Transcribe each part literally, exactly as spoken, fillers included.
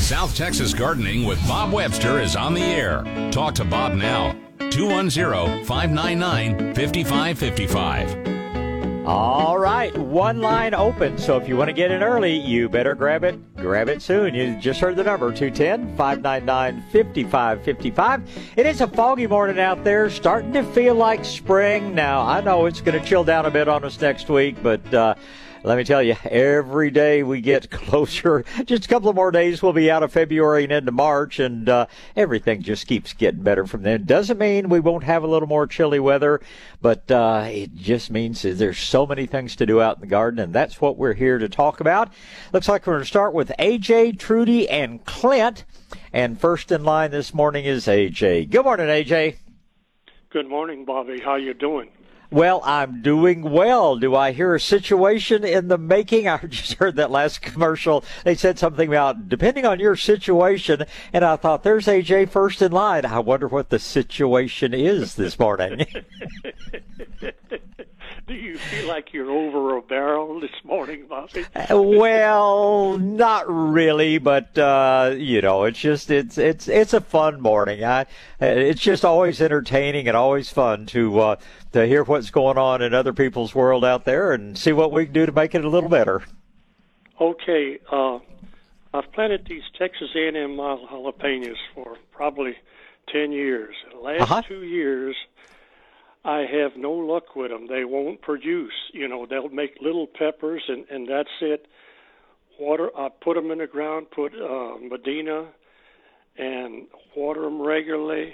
South Texas Gardening with Bob Webster is on the air. Talk to Bob now. two one zero, five nine nine, five five five five. All right, one line open, so if you want to get in early, you better grab it. Grab it soon. You just heard the number, two one zero, five nine nine, five five five five. It is a foggy morning out there, starting to feel like spring. Now, I know it's going to chill down a bit on us next week, but uh, let me tell you, every day we get closer, just a couple of more days, we'll be out of February and into March, and uh, everything just keeps getting better from then. Doesn't mean we won't have a little more chilly weather, but uh, it just means that there's so many things to do out in the garden, and that's what we're here to talk about. Looks like we're going to start with A J, Trudy, and Clint, and first in line this morning is A J. Good morning, A J. Good morning, Bobby. How you doing? Well, I'm doing well. Do I hear a situation in the making? I just heard that last commercial. They said something about depending on your situation, and I thought, there's A J first in line. I wonder what the situation is this morning. Do you feel like you're over a barrel this morning, Bobby? Well, not really, but uh, you know, it's just it's it's it's a fun morning. I it's just always entertaining and always fun to uh, to hear what's going on in other people's world out there and see what we can do to make it a little better. Okay, uh, I've planted these Texas A and M mild jalapenos for probably ten years. The last Uh-huh. two years, I have no luck with them. They won't produce. You know, they'll make little peppers, and, and that's it. Water. I put them in the ground, put uh, Medina, and water them regularly,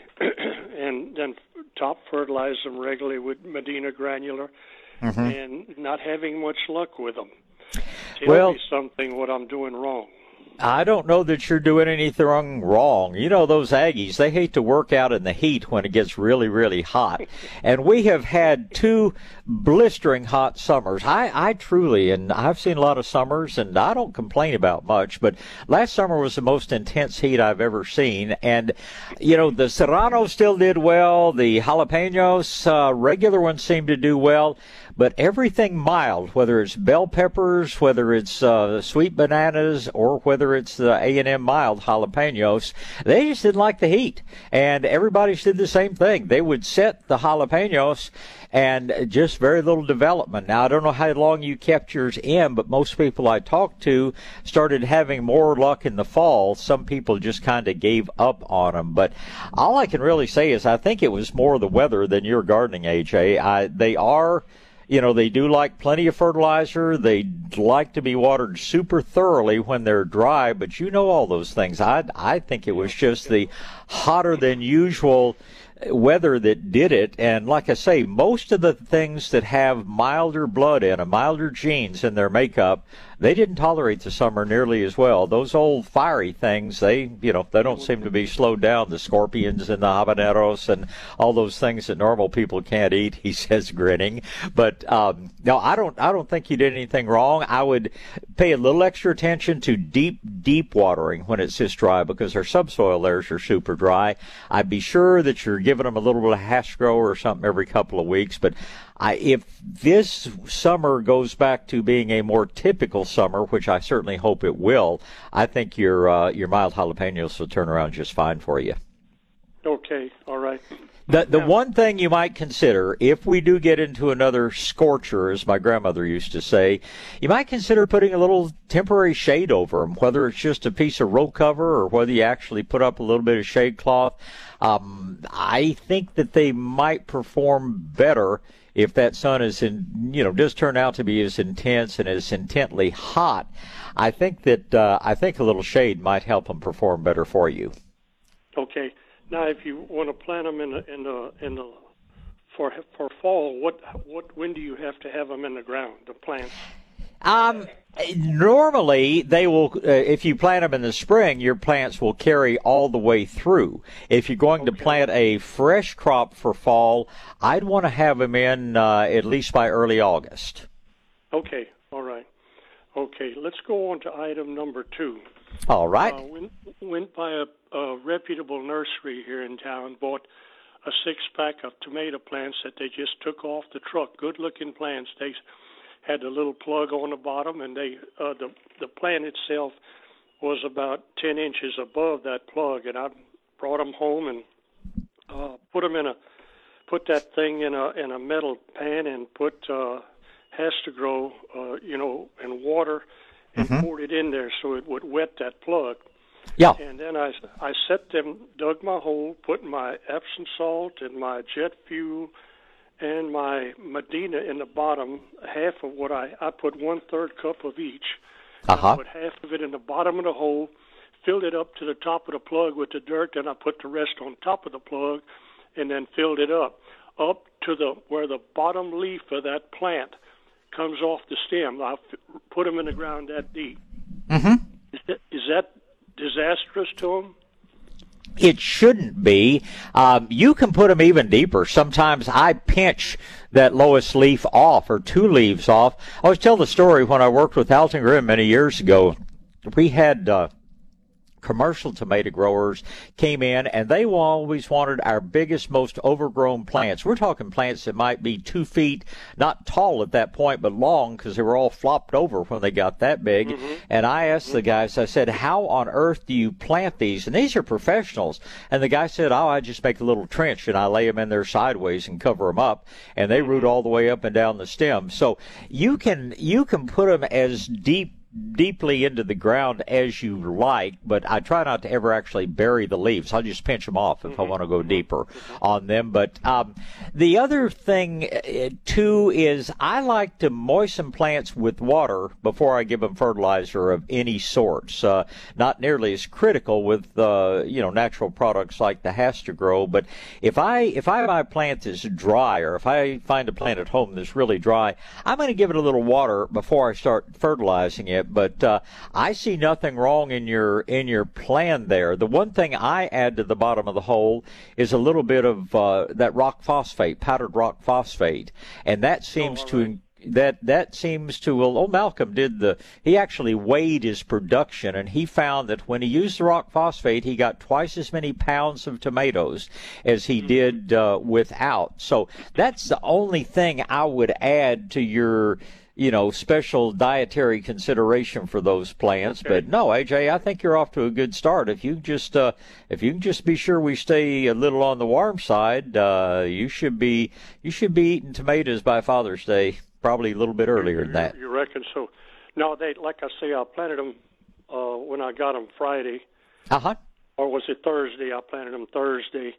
and then top fertilize them regularly with Medina granular, Mm-hmm. and not having much luck with them. Tell Well- me something what I'm doing wrong. I don't know that you're doing anything wrong. You know, those Aggies, they hate to work out in the heat when it gets really, really hot. And we have had two blistering hot summers. I, I truly, and I've seen a lot of summers, and I don't complain about much, but last summer was the most intense heat I've ever seen. And, you know, the Serrano still did well. The jalapenos, uh, regular ones seem to do well. But everything mild, whether it's bell peppers, whether it's uh, sweet bananas, or whether it's the A and M mild jalapenos, they just didn't like the heat. And everybody did the same thing. They would set the jalapenos and just very little development. Now, I don't know how long you kept yours in, but most people I talked to started having more luck in the fall. Some people just kind of gave up on them. But all I can really say is I think it was more the weather than your gardening, A J. I, they are... You know, they do like plenty of fertilizer. They like to be watered super thoroughly when they're dry, but you know all those things. I, I think it was just the hotter than usual weather that did it. And like I say, most of the things that have milder blood in them, milder genes in their makeup, they didn't tolerate the summer nearly as well. Those old fiery things, they, you know, they don't seem to be slowed down. The scorpions and the habaneros and all those things that normal people can't eat, he says, grinning. But um, no, I don't, I don't think you did anything wrong. I would pay a little extra attention to deep, deep watering when it's this dry because our subsoil layers are super dry. I'd be sure that you're giving them a little bit of hash grow or something every couple of weeks. But I, if this summer goes back to being a more typical summer, which I certainly hope it will, I think your uh, your mild jalapenos will turn around just fine for you. Okay, all right. The the one thing you might consider, if we do get into another scorcher, as my grandmother used to say, you might consider putting a little temporary shade over them, whether it's just a piece of row cover or whether you actually put up a little bit of shade cloth. Um, I think that they might perform better if that sun is in, you know, does turn out to be as intense and as intently hot. I think that uh, I think a little shade might help them perform better for you. Okay. Now, if you want to plant them in the in the in the for for fall, what what when do you have to have them in the ground? The plants. Um, normally they will. Uh, if you plant them in the spring, your plants will carry all the way through. If you're going Okay. to plant a fresh crop for fall, I'd want to have them in uh, at least by early August. Okay. All right. Okay. Let's go on to item number two. All right. Uh, went, went by a, a reputable nursery here in town, bought a six-pack of tomato plants that they just took off the truck. Good-looking plants. They had a little plug on the bottom, and they uh, the the plant itself was about ten inches above that plug, and I brought them home and uh, put them in a put that thing in a in a metal pan and put uh, Has-to-Grow, uh, you know, and water, and mm-hmm. poured it in there so it would wet that plug. Yeah. And then I, I set them, dug my hole, put my Epsom salt and my jet fuel and my Medina in the bottom, half of what I, I put one-third cup of each. Uh-huh. I put half of it in the bottom of the hole, filled it up to the top of the plug with the dirt, then I put the rest on top of the plug, and then filled it up, up to the where the bottom leaf of that plant comes off the stem. I put them in the ground that deep. Mm-hmm. Is that, is that disastrous to them? It shouldn't be. Um, you can put them even deeper. Sometimes I pinch that lowest leaf off or two leaves off. I always tell the story when I worked with Alton Grimm many years ago. We had uh, commercial tomato growers came in, and they always wanted our biggest, most overgrown plants. We're talking plants that might be two feet, not tall at that point, but long, because they were all flopped over when they got that big. Mm-hmm. And I asked mm-hmm. the guys, I said, how on earth do you plant these? And these are professionals. And the guy said, oh, I just make a little trench, and I lay them in there sideways and cover them up, and they root all the way up and down the stem. So you can you can put them as deep deeply into the ground as you like, but I try not to ever actually bury the leaves. I'll just pinch them off if mm-hmm. I want to go deeper on them. But um, the other thing, uh, too, is I like to moisten plants with water before I give them fertilizer of any sorts. Uh, not nearly as critical with, uh, you know, natural products like the Has-to-Grow, but if I, if I buy a plant that's dry, or if I find a plant at home that's really dry, I'm going to give it a little water before I start fertilizing it. But uh, I see nothing wrong in your in your plan there. The one thing I add to the bottom of the hole is a little bit of uh, that rock phosphate, powdered rock phosphate, and that seems oh, to right. that that seems to. Well, old Malcolm did the. He actually weighed his production, and he found that when he used the rock phosphate, he got twice as many pounds of tomatoes as he mm-hmm. did uh, without. So that's the only thing I would add to your, you know, special dietary consideration for those plants. Okay. But no, A J, I think you're off to a good start. If you just, uh, if you can just be sure we stay a little on the warm side, uh, you should be, you should be eating tomatoes by Father's Day, probably a little bit earlier you, than that. You reckon so? No, they, like I say, I planted them uh, when I got them Friday. Uh huh. Or was it Thursday? I planted them Thursday,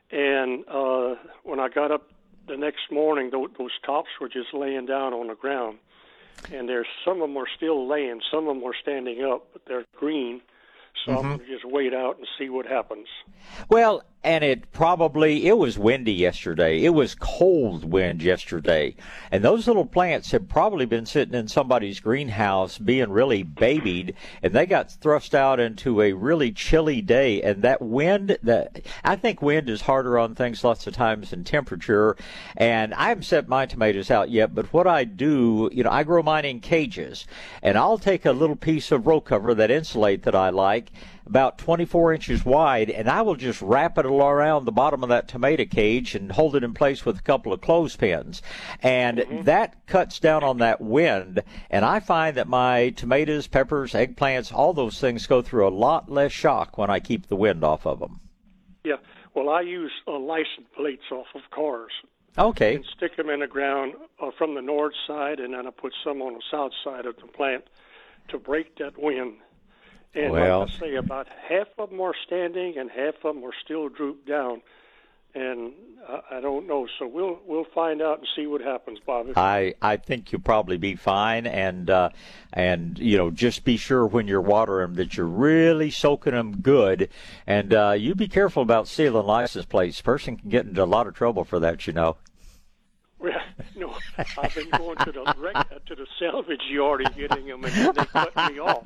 and uh, when I got up the next morning, those, those tops were just laying down on the ground, and there's some of them are still laying, some of them are standing up, but they're green. So mm-hmm. I'm going to just wait out and see what happens. Well, and it probably, it was windy yesterday. It was cold wind yesterday. And those little plants have probably been sitting in somebody's greenhouse being really babied, and they got thrust out into a really chilly day. And that wind, that I think wind is harder on things lots of times than temperature. And I haven't set my tomatoes out yet, but what I do, you know, I grow mine in cages. And I'll take a little piece of row cover, that insulate that I like, about twenty-four inches wide, and I will just wrap it around the bottom of that tomato cage and hold it in place with a couple of clothespins. And mm-hmm. that cuts down on that wind, and I find that my tomatoes, peppers, eggplants, all those things go through a lot less shock when I keep the wind off of them. Yeah, well, I use uh, license plates off of cars. Okay. And stick them in the ground uh, from the north side, and then I put some on the south side of the plant to break that wind. And well, like I say, about half of them are standing and half of them are still drooped down. And I, I don't know. So we'll we'll find out and see what happens, Bobby. I, I think you'll probably be fine. And, uh, and you know, just be sure when you're watering them that you're really soaking them good. And uh, you be careful about stealing license plates. A person can get into a lot of trouble for that, you know. Well, no, I've been going to the rec- to the salvage yard and getting them, and then they cut me off.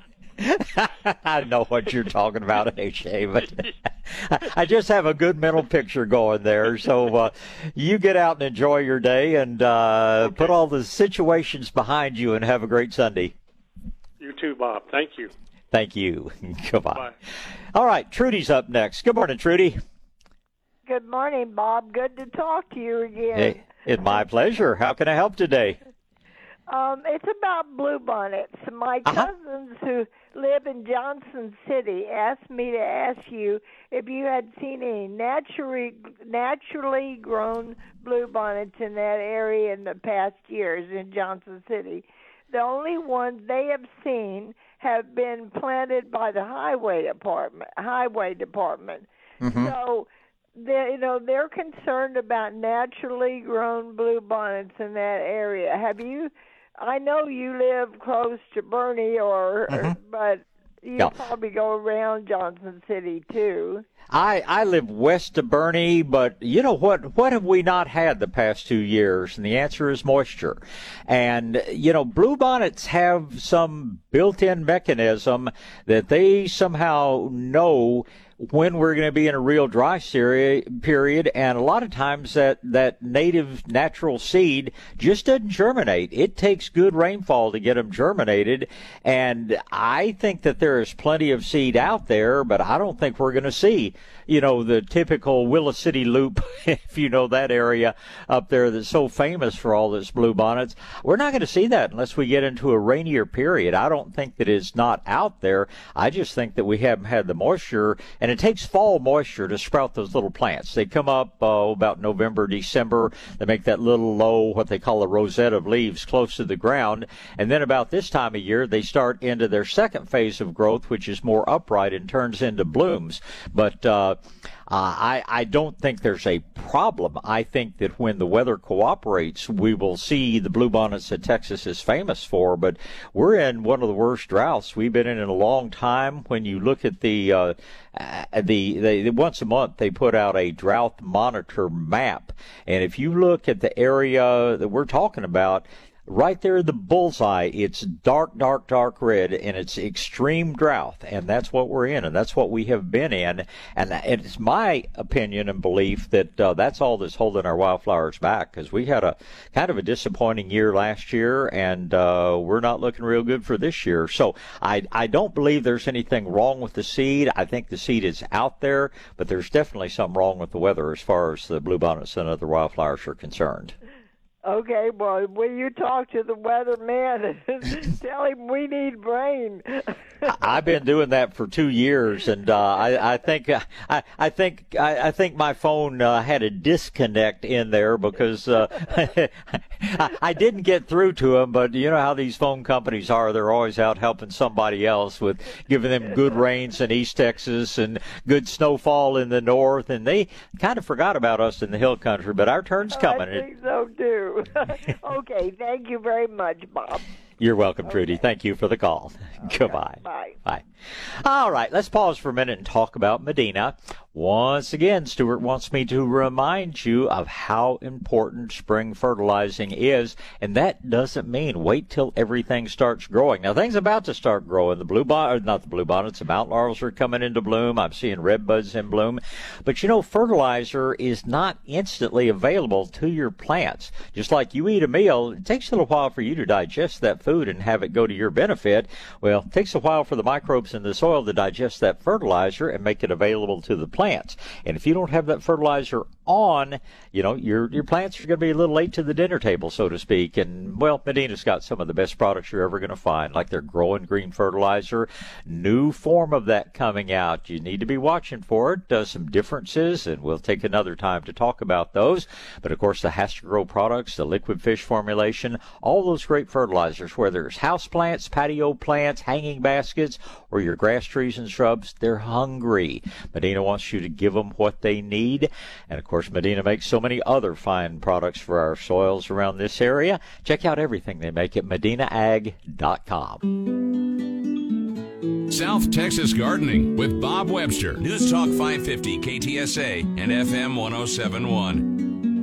I know what you're talking about, H A, but I just have a good mental picture going there. So uh, you get out and enjoy your day, and uh, okay. put all the situations behind you, and have a great Sunday. You too, Bob. Thank you. Thank you. Goodbye. Bye. All right, Trudy's up next. Good morning, Trudy. Good morning, Bob. Good to talk to you again. Hey, it's my pleasure. How can I help today? Um, it's about bluebonnets. My Uh-huh. cousins who live in Johnson City asked me to ask you if you had seen any naturally naturally grown bluebonnets in that area in the past years in Johnson City. The only ones they have seen have been planted by the highway department. Highway department. Mm-hmm. So, they, you know, they're concerned about naturally grown bluebonnets in that area. Have you? I know you live close to Bernie, or, Mm-hmm. or but you Yeah. probably go around Johnson City too. I, I live west of Bernie, but you know what? What have we not had the past two years? And the answer is moisture. And, you know, bluebonnets have some built-in mechanism that they somehow know when we're going to be in a real dry seri- period, and a lot of times that, that native natural seed just doesn't germinate. It takes good rainfall to get them germinated, and I think that there is plenty of seed out there, but I don't think we're going to see, you know, the typical Willow City Loop, if you know that area up there that's so famous for all this bluebonnets. We're not going to see that unless we get into a rainier period. I don't think that it's not out there. I just think that we haven't had the moisture. And it takes fall moisture to sprout those little plants. They come up uh, about November, December. They make that little low, what they call a rosette of leaves close to the ground. And then about this time of year, they start into their second phase of growth, which is more upright and turns into blooms. But uh, Uh, I, I don't think there's a problem. I think that when the weather cooperates, we will see the bluebonnets that Texas is famous for. But we're in one of the worst droughts we've been in in a long time. When you look at the, uh, the, the, once a month they put out a drought monitor map. And if you look at the area that we're talking about, right there, the bullseye, it's dark, dark, dark red, and it's extreme drought, and that's what we're in, and that's what we have been in. And it's my opinion and belief that uh, that's all that's holding our wildflowers back, because we had a kind of a disappointing year last year, and uh, we're not looking real good for this year. So I, I don't believe there's anything wrong with the seed. I think the seed is out there, but there's definitely something wrong with the weather as far as the bluebonnets and other wildflowers are concerned. Okay, well, when you talk to the weatherman, tell him we need rain. I've been doing that for two years, and uh, I, I think I, I think I, I think my phone uh, had a disconnect in there because uh, I, I didn't get through to him. But you know how these phone companies are; they're always out helping somebody else with giving them good rains in East Texas and good snowfall in the north, and they kind of forgot about us in the hill country. But our turn's coming. I think so too. Okay, thank you very much, Bob. You're welcome, Trudy. Okay. Thank you for the call. Okay, Goodbye. bye. Bye. All right, let's pause for a minute and talk about Medina. Once again, Stuart wants me to remind you of how important spring fertilizing is, and that doesn't mean wait till everything starts growing. Now, things about to start growing. The blue bon- not the bluebonnets, the mountain laurels are coming into bloom. I'm seeing red buds in bloom. But, you know, fertilizer is not instantly available to your plants. Just like you eat a meal, it takes a little while for you to digest that food and have it go to your benefit. Well, it takes a while for the microbes in the soil to digest that fertilizer and make it available to the plants. And if you don't have that fertilizer on, you know, your your plants are going to be a little late to the dinner table, so to speak. And, well, Medina's got some of the best products you're ever going to find, like their Growing Green fertilizer. New form of that coming out. You need to be watching for it. Does some differences, and we'll take another time to talk about those. But, of course, the Has to Grow products, the liquid fish formulation, all those great fertilizers, whether it's house plants, patio plants, hanging baskets, or your grass trees and shrubs, they're hungry. Medina wants you to give them what they need. And, of course, Medina makes so many other fine products for our soils around this area. Check out everything they make at medina ag dot com. South Texas Gardening with Bob Webster. News Talk five fifty K T S A and F M one oh seven point one.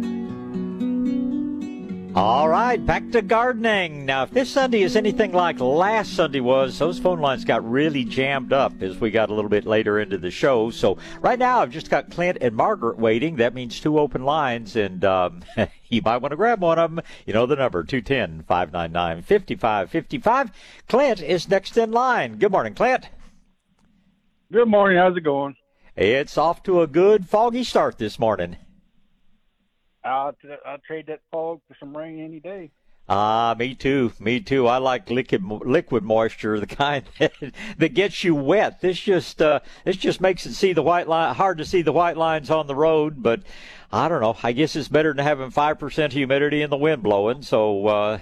All right, back to gardening. Now, if this Sunday is anything like last Sunday was, those phone lines got really jammed up as we got a little bit later into the show. So right now I've just got Clint and Margaret waiting. That means two open lines, and um, you might want to grab one of them. You know the number, two one zero, five nine nine, five five five five. Clint is next in line. Good morning, Clint. Good morning. How's it going? It's off to a good foggy start this morning. I'll, I'll trade that fog for some rain any day. Ah, uh, me too. Me too. I like liquid liquid moisture, the kind that, that gets you wet. This just uh, this just makes it see the white line hard to see the white lines on the road. But I don't know. I guess it's better than having five percent humidity and the wind blowing. So uh,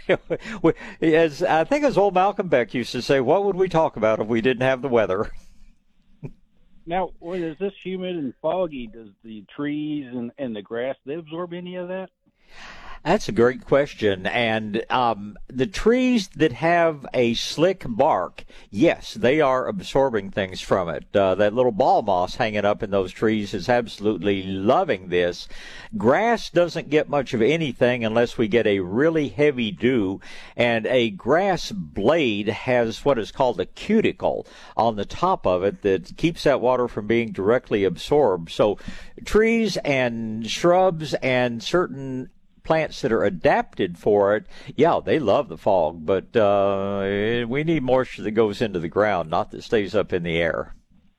as I think as old Malcolm Beck used to say, what would we talk about if we didn't have the weather? Now, when is this humid and foggy, does the trees and, and the grass, they absorb any of that? That's a great question. And um, the trees that have a slick bark, yes, they are absorbing things from it. Uh, that little ball moss hanging up in those trees is absolutely loving this. Grass doesn't get much of anything unless we get a really heavy dew. And a grass blade has what is called a cuticle on the top of it that keeps that water from being directly absorbed. So trees and shrubs and certain plants that are adapted for it, yeah, they love the fog, but uh, we need moisture that goes into the ground, not that stays up in the air.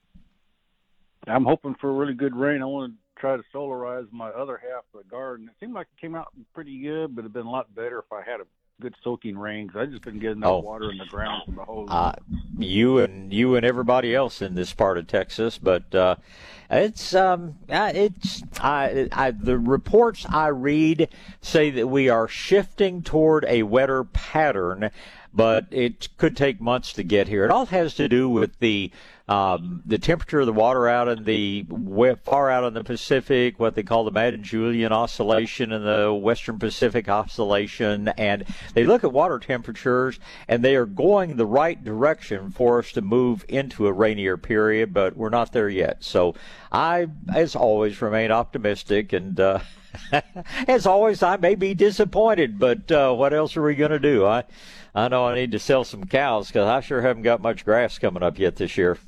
I'm hoping for a really good rain. I want to try to solarize my other half of the garden. It seemed like it came out pretty good, but it'd been a lot better if I had a good soaking rain, because I've just been getting that oh. water in the ground from the hose. Uh, you and you and everybody else in this part of Texas, but uh, it's um, it's I, I the reports I read say that we are shifting toward a wetter pattern, but it could take months to get here. It all has to do with the um, the temperature of the water out in the far out in the Pacific, what they call the Madden-Julian Oscillation and the Western Pacific Oscillation, and they look at water temperatures, and they are going the right direction for us to move into a rainier period, but we're not there yet. So I, as always, remain optimistic, and uh, as always, I may be disappointed, but uh, what else are we going to do? I, I know I need to sell some cows because I sure haven't got much grass coming up yet this year.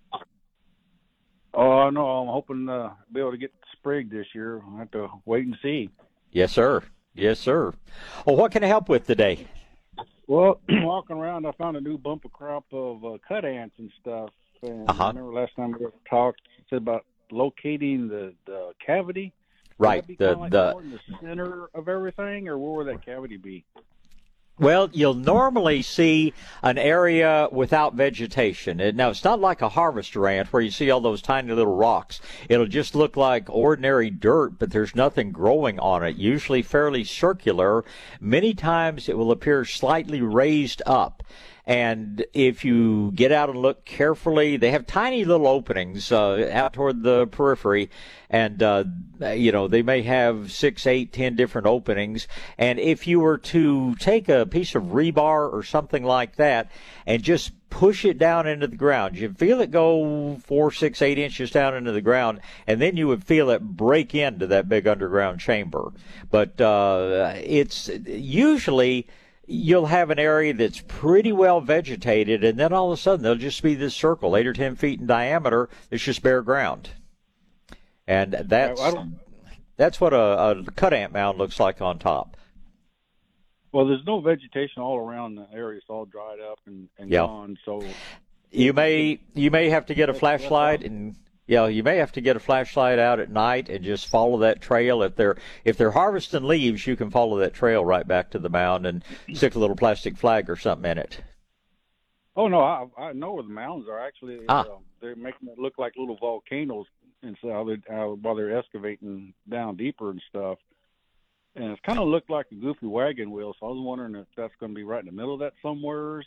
Oh, no, I'm hoping to uh, be able to get sprigged this year. I'll have to wait and see. Yes, sir. Yes, sir. Well, what can I help with today? Well, walking around, I found a new bumper crop of uh, cut ants and stuff. And uh-huh. I remember last time we talked, it said about locating the, the cavity. Right. Would that be the kind of like the more in the center of everything, or where would that cavity be? Well, you'll normally see an area without vegetation. Now, it's not like a harvester ant where you see all those tiny little rocks. It'll just look like ordinary dirt, but there's nothing growing on it, usually fairly circular. Many times it will appear slightly raised up. And if you get out and look carefully, they have tiny little openings uh, out toward the periphery, and uh, you know they may have six, eight, ten different openings. And if you were to take a piece of rebar or something like that and just push it down into the ground, you'd feel it go four, six, eight inches down into the ground, and then you would feel it break into that big underground chamber. But uh, it's usually you'll have an area that's pretty well vegetated, and then all of a sudden there'll just be this circle, eight or ten feet in diameter. It's just bare ground, and that's that's what a, a cut ant mound looks like on top. Well, there's no vegetation all around the area; it's all dried up and, and yeah. gone. So you may you may have to get a flashlight and. Yeah, you may have to get a flashlight out at night and just follow that trail. If they're if they're harvesting leaves, you can follow that trail right back to the mound and stick a little plastic flag or something in it. Oh no, I I know where the mounds are. Actually, ah. uh, they're making it look like little volcanoes, and so uh, while they're excavating down deeper and stuff, and it's kind of looked like a goofy wagon wheel. So I was wondering if that's going to be right in the middle of that somewheres.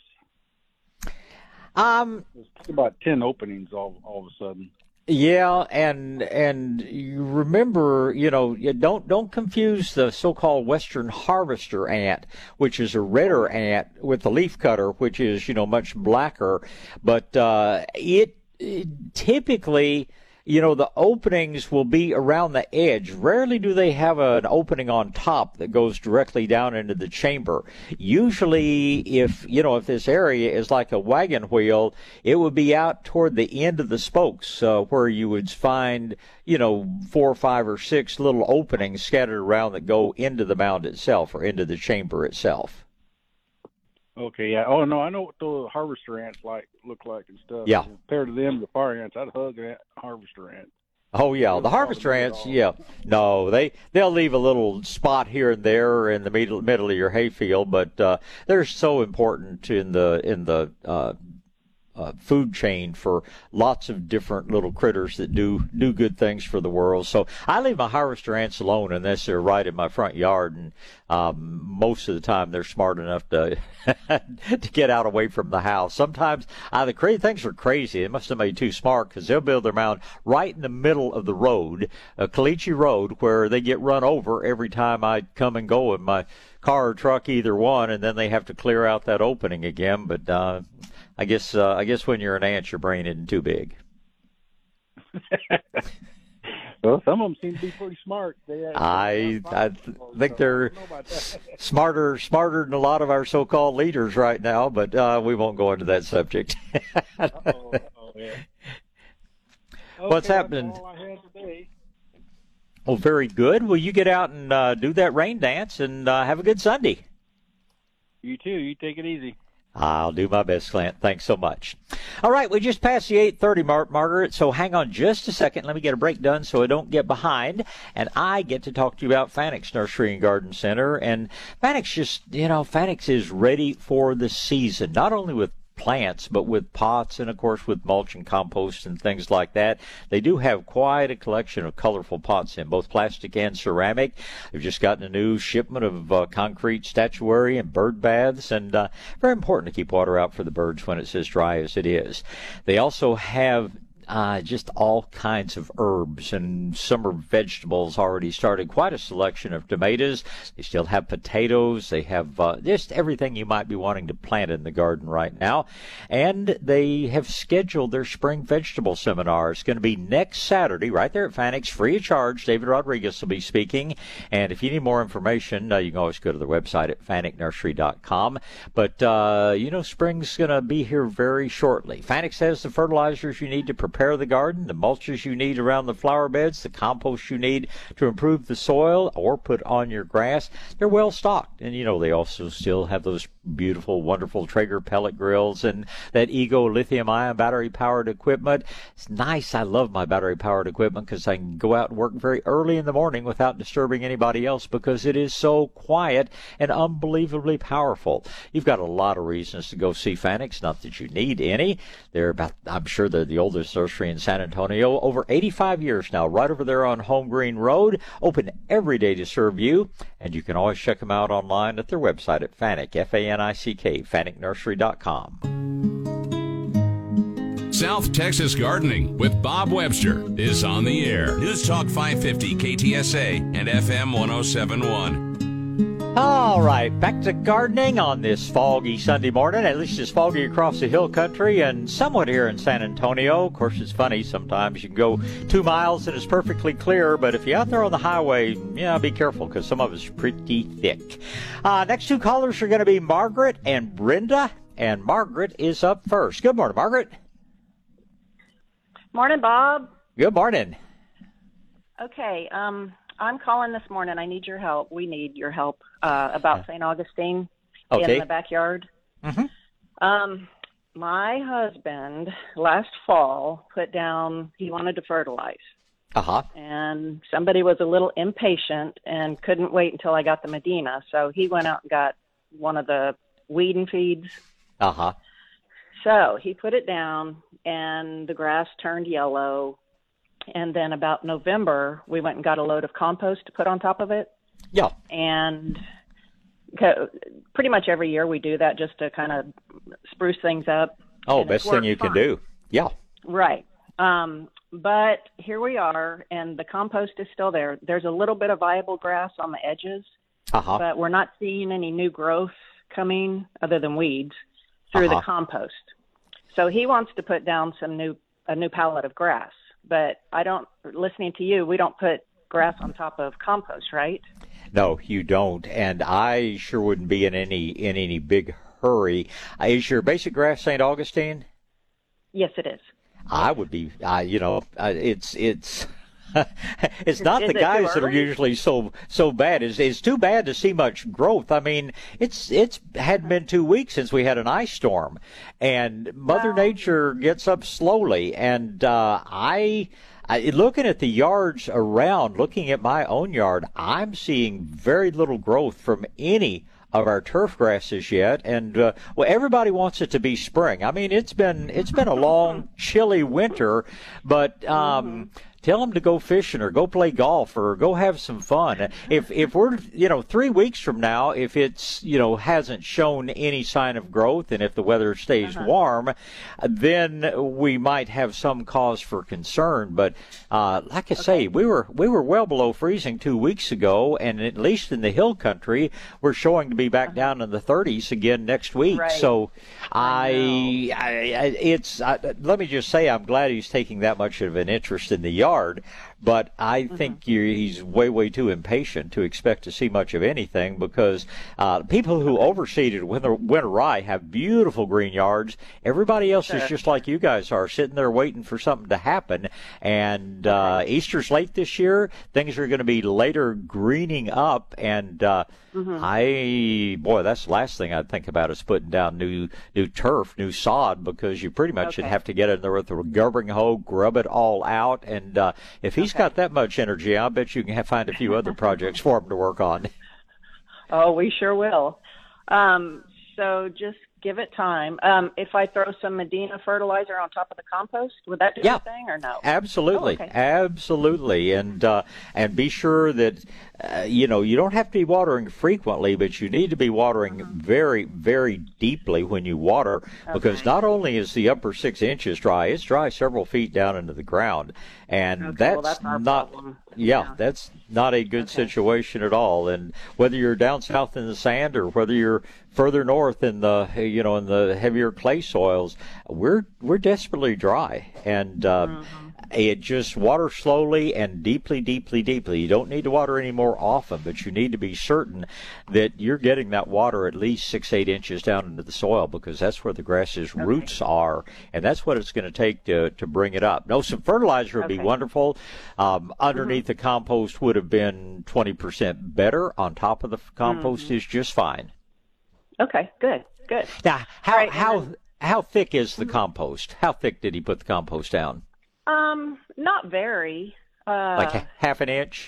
Um, There's about ten openings all all of a sudden. Yeah, and and you remember, you know, you don't don't confuse the so-called Western harvester ant, which is a redder ant, with the leafcutter, which is, you know, much blacker. But uh, it, it typically, you know, the openings will be around the edge. Rarely do they have an opening on top that goes directly down into the chamber. Usually, if, you know, if this area is like a wagon wheel, it would be out toward the end of the spokes uh, where you would find, you know, four or five or six little openings scattered around that go into the mound itself or into the chamber itself. Okay, yeah. Oh, no, I know what the harvester ants like look like and stuff. Yeah. Compared to them, the fire ants, I'd hug that harvester ant. Oh yeah, the harvester ants. Yeah, no, they they'll leave a little spot here and there in the middle middle of your hayfield, but uh, they're so important in the in the uh, uh, food chain for lots of different little critters that do do good things for the world. So I leave my harvester ants alone unless they're right in my front yard, and um, most of the time they're smart enough to to get out away from the house. Sometimes uh, the crazy things are crazy. They must have made too smart because they'll build their mound right in the middle of the road, uh, Caliche Road, where they get run over every time I come and go in my car or truck, either one, and then they have to clear out that opening again. But uh, I guess uh, I guess when you're an ant, your brain isn't too big. Well, some of them seem to be pretty smart. They, I I th- think so they're smarter smarter than a lot of our so-called leaders right now, but uh, we won't go into that subject. oh, oh, yeah. What's okay, happening? That's all I had today. Well, very good. Well, you get out and uh, do that rain dance and uh, have a good Sunday. You too. You take it easy. I'll do my best, Clint. Thanks so much. All right, we just passed the eight thirty mark, Margaret, so hang on just a second. Let me get a break done so I don't get behind, and I get to talk to you about Fanix Nursery and Garden Center. And Fanix just, you know, Fanix is ready for the season, not only with plants, but with pots and, of course, with mulch and compost and things like that. They do have quite a collection of colorful pots in both plastic and ceramic. They've just gotten a new shipment of uh, concrete statuary and bird baths, and uh, very important to keep water out for the birds when it's as dry as it is. They also have Uh, just all kinds of herbs and summer vegetables already started. Quite a selection of tomatoes. They still have potatoes. They have uh, just everything you might be wanting to plant in the garden right now. And they have scheduled their spring vegetable seminar. It's going to be next Saturday right there at Fanix, free of charge. David Rodriguez will be speaking. And if you need more information, uh, you can always go to the website at fanic nursery dot com. But, uh, you know, spring's going to be here very shortly. Fanix has the fertilizers you need to prepare Prepare the garden, the mulches you need around the flower beds, the compost you need to improve the soil or put on your grass. They're well stocked. And, you know, they also still have those beautiful, wonderful Traeger pellet grills and that Ego lithium-ion battery-powered equipment. It's nice. I love my battery-powered equipment because I can go out and work very early in the morning without disturbing anybody else because it is so quiet and unbelievably powerful. You've got a lot of reasons to go see Fanix. Not that you need any. They're about, I'm sure they're the oldest nursery in San Antonio, over eighty-five years now, right over there on Home Green Road, open every day to serve you, and you can always check them out online at their website at Fanick, F A N I C K, fanic nursery dot com. South Texas Gardening with Bob Webster is on the air. News Talk five fifty K T S A and F M one oh seven point one. All right, back to gardening on this foggy Sunday morning. At least it's foggy across the hill country and somewhat here in San Antonio. Of course, it's funny. Sometimes you can go two miles and it's perfectly clear, but if you're out there on the highway, yeah, be careful because some of it's pretty thick. Uh, next two callers are going to be Margaret and Brenda, and Margaret is up first. Good morning, Margaret. Morning, Bob. Good morning. Okay, um... I'm calling this morning. I need your help. We need your help uh, about Saint Augustine okay. in the backyard. Mm-hmm. Um, my husband last fall put down, he wanted to fertilize. Uh-huh. And somebody was a little impatient and couldn't wait until I got the Medina. So he went out and got one of the weed and feeds. Uh-huh. So he put it down and the grass turned yellow. And then about November, we went and got a load of compost to put on top of it. Yeah. And pretty much every year we do that just to kind of spruce things up. Oh, and best thing you fine. can do. Yeah. Right. Um, but here we are, and the compost is still there. There's a little bit of viable grass on the edges, uh-huh. but we're not seeing any new growth coming other than weeds through uh-huh. the compost. So he wants to put down some new a new pallet of grass. But I don't, listening to you, we don't put grass on top of compost, right? No, you don't. And I sure wouldn't be in any in any big hurry. Uh, is your basic grass Saint Augustine? Yes, it is. I would be, uh, you know, uh, it's, it's, it's not Is the it guys too that are early? usually so so bad. It's, it's too bad to see much growth. I mean, it's it's hadn't been two weeks since we had an ice storm, and Mother Wow. Nature gets up slowly. And uh, I, I, looking at the yards around, looking at my own yard, I'm seeing very little growth from any of our turf grasses yet, and uh, well, everybody wants it to be spring. I mean, it's been it's been a long, chilly winter, but um, tell them to go fishing or go play golf or go have some fun. If if we're you know three weeks from now, if it's you know hasn't shown any sign of growth, and if the weather stays Uh-huh. warm, then we might have some cause for concern. But uh, like I say, we were we were well below freezing two weeks ago, and at least in the hill country, we're showing to be back down in the thirties again next week. Right. So I I, I, I it's I, let me just say I'm glad he's taking that much of an interest in the yard, but I Mm-hmm. think you he's way way too impatient to expect to see much of anything, because uh, people who overseeded winter, winter rye have beautiful green yards. Everybody else is Sure. just like you guys are, sitting there waiting for something to happen. And uh, Easter's late this year. Things are going to be later greening up, and uh, Mm-hmm. I boy, that's the last thing I'd think about is putting down new new turf, new sod, because you pretty much would Okay. have to get in there with a grubbing hoe, grub it all out. And uh, if he's Okay. got that much energy, I bet you can have, find a few other projects for him to work on. Oh, we sure will. Um, so just give it time. Um, if I throw some Medina fertilizer on top of the compost, would that do Yeah. anything or no? Absolutely, Oh, okay. absolutely, and uh, and be sure that uh, you know you don't have to be watering frequently, but you need to be watering Mm-hmm. very, very deeply when you water, because Okay. not only is the upper six inches dry, it's dry several feet down into the ground, and Okay, that's, well, that's our not. problem. Yeah, Yeah. that's not a good Okay. situation at all. And whether you're down south in the sand or whether you're further north in the you know in the heavier clay soils, we're we're desperately dry, and uh, Mm-hmm. it just water slowly and deeply, deeply, deeply. You don't need to water any more often, but you need to be certain that you're getting that water at least six, eight inches down into the soil, because that's where the grass's roots are, and that's what it's going to take to to bring it up. No, some fertilizer would be Okay. wonderful. Um, underneath the compost would have been twenty percent better. On top of the f- compost is just fine. Okay, good, good. Now, how All right, and how then- how thick is the compost? How thick did he put the compost down? Um, not very. Uh, Like a half an inch?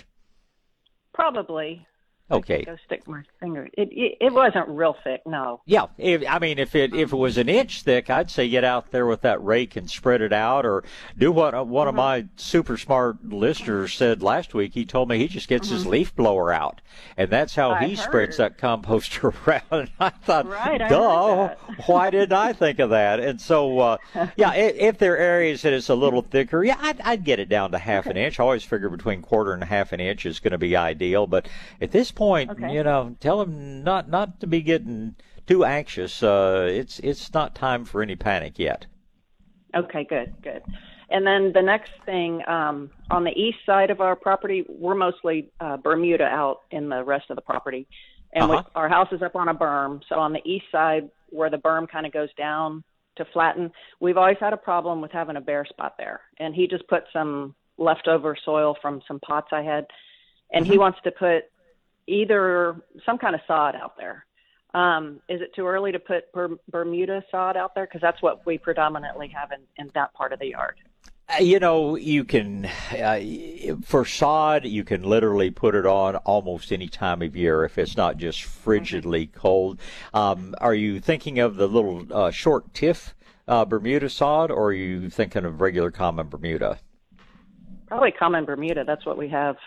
probably. Okay. Go stick my finger. It, it it wasn't real thick, no. Yeah, if, I mean, if it if it was an inch thick, I'd say get out there with that rake and spread it out, or do what uh, one of my super smart listeners said last week. He told me he just gets his leaf blower out, and that's how I he spreads heard. that compost around. And I thought, Right, I duh, heard why didn't I think of that? And so, uh, yeah, if, if there are areas that it's a little thicker, yeah, I'd, I'd get it down to half an inch. I always figure between quarter and half an inch is going to be ideal, but at this point, Okay. you know, tell him not not to be getting too anxious. Uh, it's it's not time for any panic yet. Okay, good, good. And then the next thing, um, on the east side of our property, we're mostly uh, Bermuda out in the rest of the property. And Uh-huh. we, our house is up on a berm. So on the east side, where the berm kind of goes down to flatten, we've always had a problem with having a bare spot there. And he just put some leftover soil from some pots I had. And he wants to put either some kind of sod out there. Um, is it too early to put Ber- Bermuda sod out there? Because that's what we predominantly have in, in that part of the yard. Uh, You know, you can, uh, for sod, you can literally put it on almost any time of year if it's not just frigidly cold. Um, are you thinking of the little uh, short tiff uh, Bermuda sod, or are you thinking of regular common Bermuda? Probably common Bermuda. That's what we have.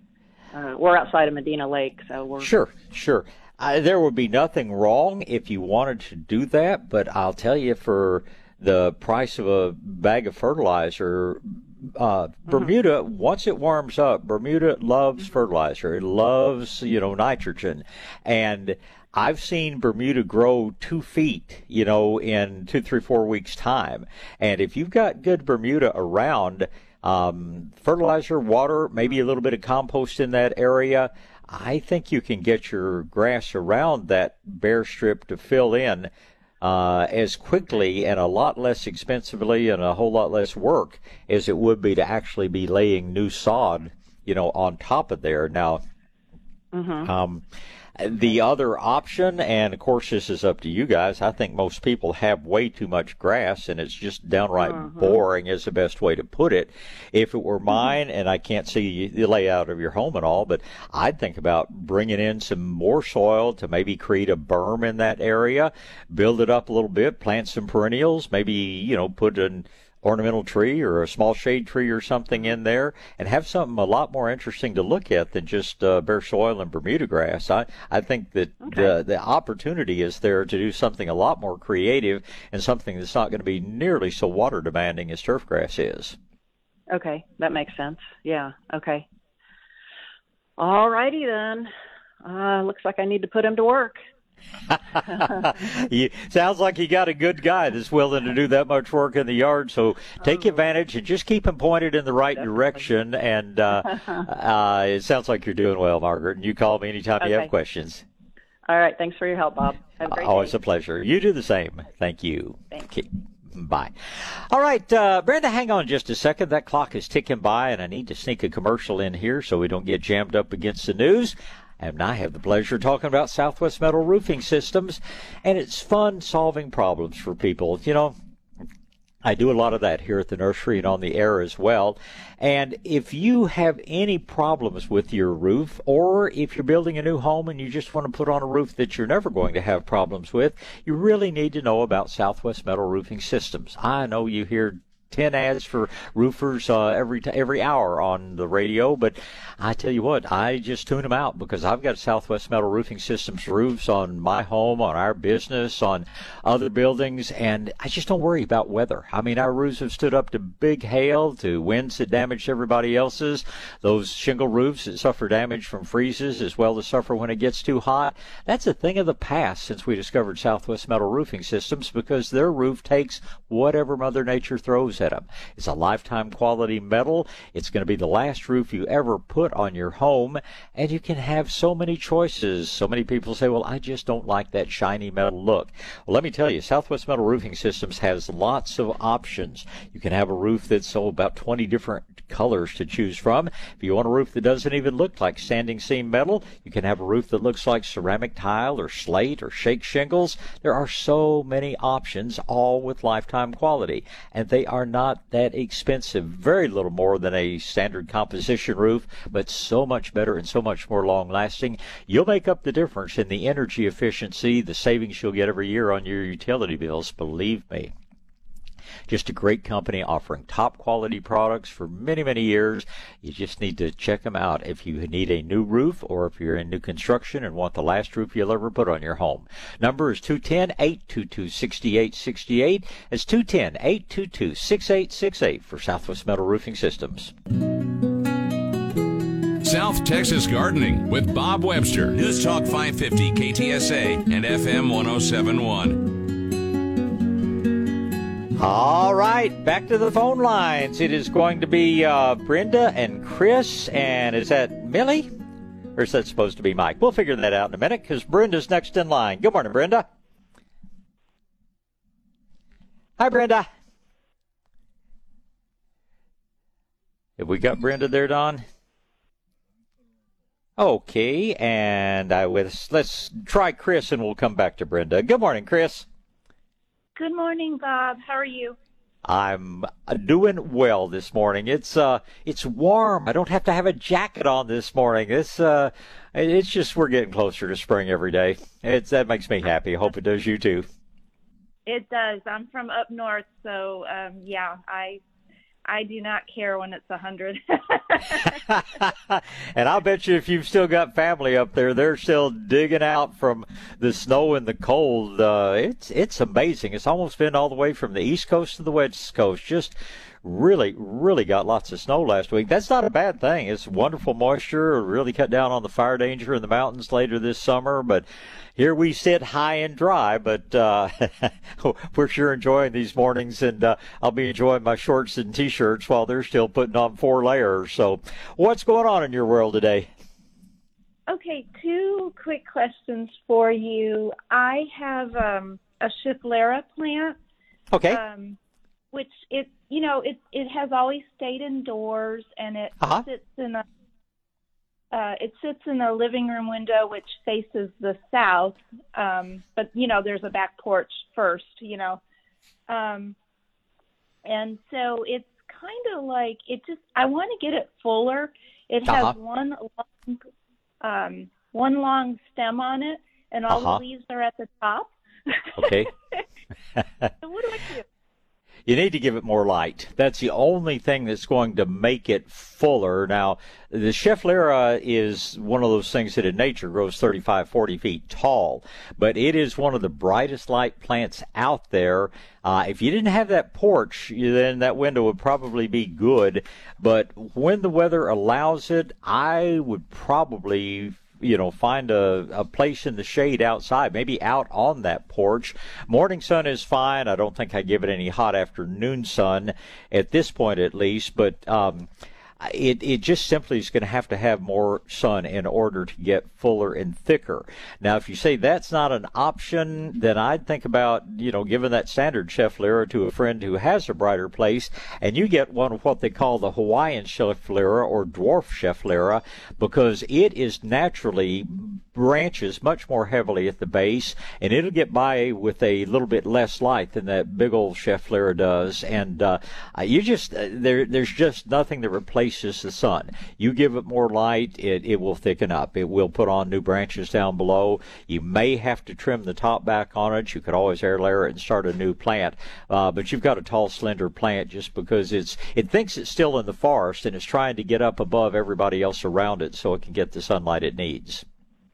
Uh, we're outside of Medina Lake, so we're Sure, sure. Uh, there would be nothing wrong if you wanted to do that, but I'll tell you, for the price of a bag of fertilizer, uh, Bermuda, once it warms up, Bermuda loves fertilizer. It loves, you know, nitrogen. And I've seen Bermuda grow two feet, you know, in two, three, four weeks' time. And if you've got good Bermuda around, um, fertilizer, water, maybe a little bit of compost in that area, I think you can get your grass around that bare strip to fill in uh, as quickly and a lot less expensively and a whole lot less work as it would be to actually be laying new sod, you know, on top of there. Now, Mm-hmm. um, the other option, and of course this is up to you guys, I think most people have way too much grass and it's just downright Mm-hmm. boring is the best way to put it. If it were mine, and I can't see the layout of your home at all, but I'd think about bringing in some more soil to maybe create a berm in that area, build it up a little bit, plant some perennials, maybe, you know, put an ornamental tree or a small shade tree or something in there, and have something a lot more interesting to look at than just uh, bare soil and Bermuda grass. I, I think that Okay. the, the opportunity is there to do something a lot more creative and something that's not going to be nearly so water demanding as turf grass is. Okay, that makes sense. Yeah, okay. All righty then. Uh, looks like I need to put him to work. You, sounds like you got a good guy that's willing to do that much work in the yard. So take advantage and just keep him pointed in the right Definitely. direction. And uh, uh, it sounds like you're doing well, Margaret. And you call me anytime you Okay. have questions. All right, thanks for your help, Bob. Have a great Always day. a pleasure. You do the same. Thank you. Thanks. Okay. Bye. All right, uh, Brenda, hang on just a second. That clock is ticking by, and I need to sneak a commercial in here so we don't get jammed up against the news. And I have the pleasure of talking about Southwest Metal Roofing Systems, and it's fun solving problems for people. You know, I do a lot of that here at the nursery and on the air as well. And if you have any problems with your roof, or if you're building a new home and you just want to put on a roof that you're never going to have problems with, you really need to know about Southwest Metal Roofing Systems. I know you hear ten ads for roofers uh, every t- every hour on the radio, but I tell you what, I just tune them out because I've got Southwest Metal Roofing Systems roofs on my home, on our business, on other buildings, and I just don't worry about weather. I mean, our roofs have stood up to big hail, to winds that damaged everybody else's, those shingle roofs that suffer damage from freezes as well as suffer when it gets too hot. That's a thing of the past since we discovered Southwest Metal Roofing Systems, because their roof takes whatever Mother Nature throws at them. It's a lifetime quality metal. It's going to be the last roof you ever put on your home, and you can have so many choices. So many people say, well, I just don't like that shiny metal look. Well, let me tell you, Southwest Metal Roofing Systems has lots of options. You can have a roof that's oh, about twenty different colors to choose from. If you want a roof that doesn't even look like standing seam metal, you can have a roof that looks like ceramic tile or slate or shake shingles. There are so many options, all with lifetime quality, and they are not that expensive. Very little more than a standard composition roof, but so much better and so much more long lasting. You'll make up the difference in the energy efficiency, the savings you'll get every year on your utility bills, believe me. Just a great company offering top quality products for many, many years. You just need to check them out if you need a new roof or if you're in new construction and want the last roof you'll ever put on your home. Number is two one zero, eight two two, six eight six eight. It's two one zero, eight two two, six eight six eight for Southwest Metal Roofing Systems. South Texas Gardening with Bob Webster. News Talk five fifty K T S A and F M one oh seven point one. All right, back to the phone lines. It is going to be uh, Brenda and Chris, and is that Millie? Or is that supposed to be Mike? We'll figure that out in a minute because Brenda's next in line. Good morning, Brenda. Hi, Brenda. Have we got Brenda there, Don? Okay, and I with let's try Chris, and we'll come back to Brenda. Good morning, Chris. Good morning, Bob. How are you? I'm doing well this morning. It's uh, it's warm. I don't have to have a jacket on this morning. It's uh, it's just we're getting closer to spring every day. It's that makes me happy. I hope it does you too. It does. I'm from up north, so um, yeah, I I do not care when it's a hundred. And I'll bet you if you've still got family up there, they're still digging out from the snow and the cold. Uh, it's it's amazing. It's almost been all the way from the East Coast to the West Coast. Just really, really got lots of snow last week. That's not a bad thing. It's wonderful moisture. Really cut down on the fire danger in the mountains later this summer. But here we sit high and dry, but uh, we're sure enjoying these mornings, and uh, I'll be enjoying my shorts and T-shirts while they're still putting on four layers. So what's going on in your world today? Okay, two quick questions for you. I have um, a Schefflera plant. Okay. Um, which it, you know, it it has always stayed indoors, and it Uh-huh. sits in a uh, it sits in a living room window which faces the south. Um, but you know, there's a back porch first, you know, um, and so it's kind of like it just. I want to get it fuller. It has Uh-huh. one long, um, one long stem on it, and all Uh-huh. the leaves are at the top. Okay. So what do I do? You need to give it more light. That's the only thing that's going to make it fuller. Now, the Schefflera is one of those things that in nature grows thirty-five, forty feet tall, but it is one of the brightest light plants out there. Uh, if you didn't have that porch, then that window would probably be good. But when the weather allows it, I would probably you know, find a, a place in the shade outside, maybe out on that porch. Morning sun is fine. I don't think I give it any hot afternoon sun at this point, at least, but um, it, it just simply is going to have to have more sun in order to get fuller and thicker. Now, if you say that's not an option, then I'd think about, you know, giving that standard Schefflera to a friend who has a brighter place, and you get one of what they call the Hawaiian Schefflera or dwarf Schefflera, because it is naturally branches much more heavily at the base, and it'll get by with a little bit less light than that big old Schefflera does. And uh, you just uh, there there's just nothing that replaces the sun. You give it more light, it, it will thicken up. It will put on new branches down below. You may have to trim the top back on it. You could always air layer it and start a new plant. Uh, but you've got a tall, slender plant just because it's it thinks it's still in the forest and it's trying to get up above everybody else around it so it can get the sunlight it needs.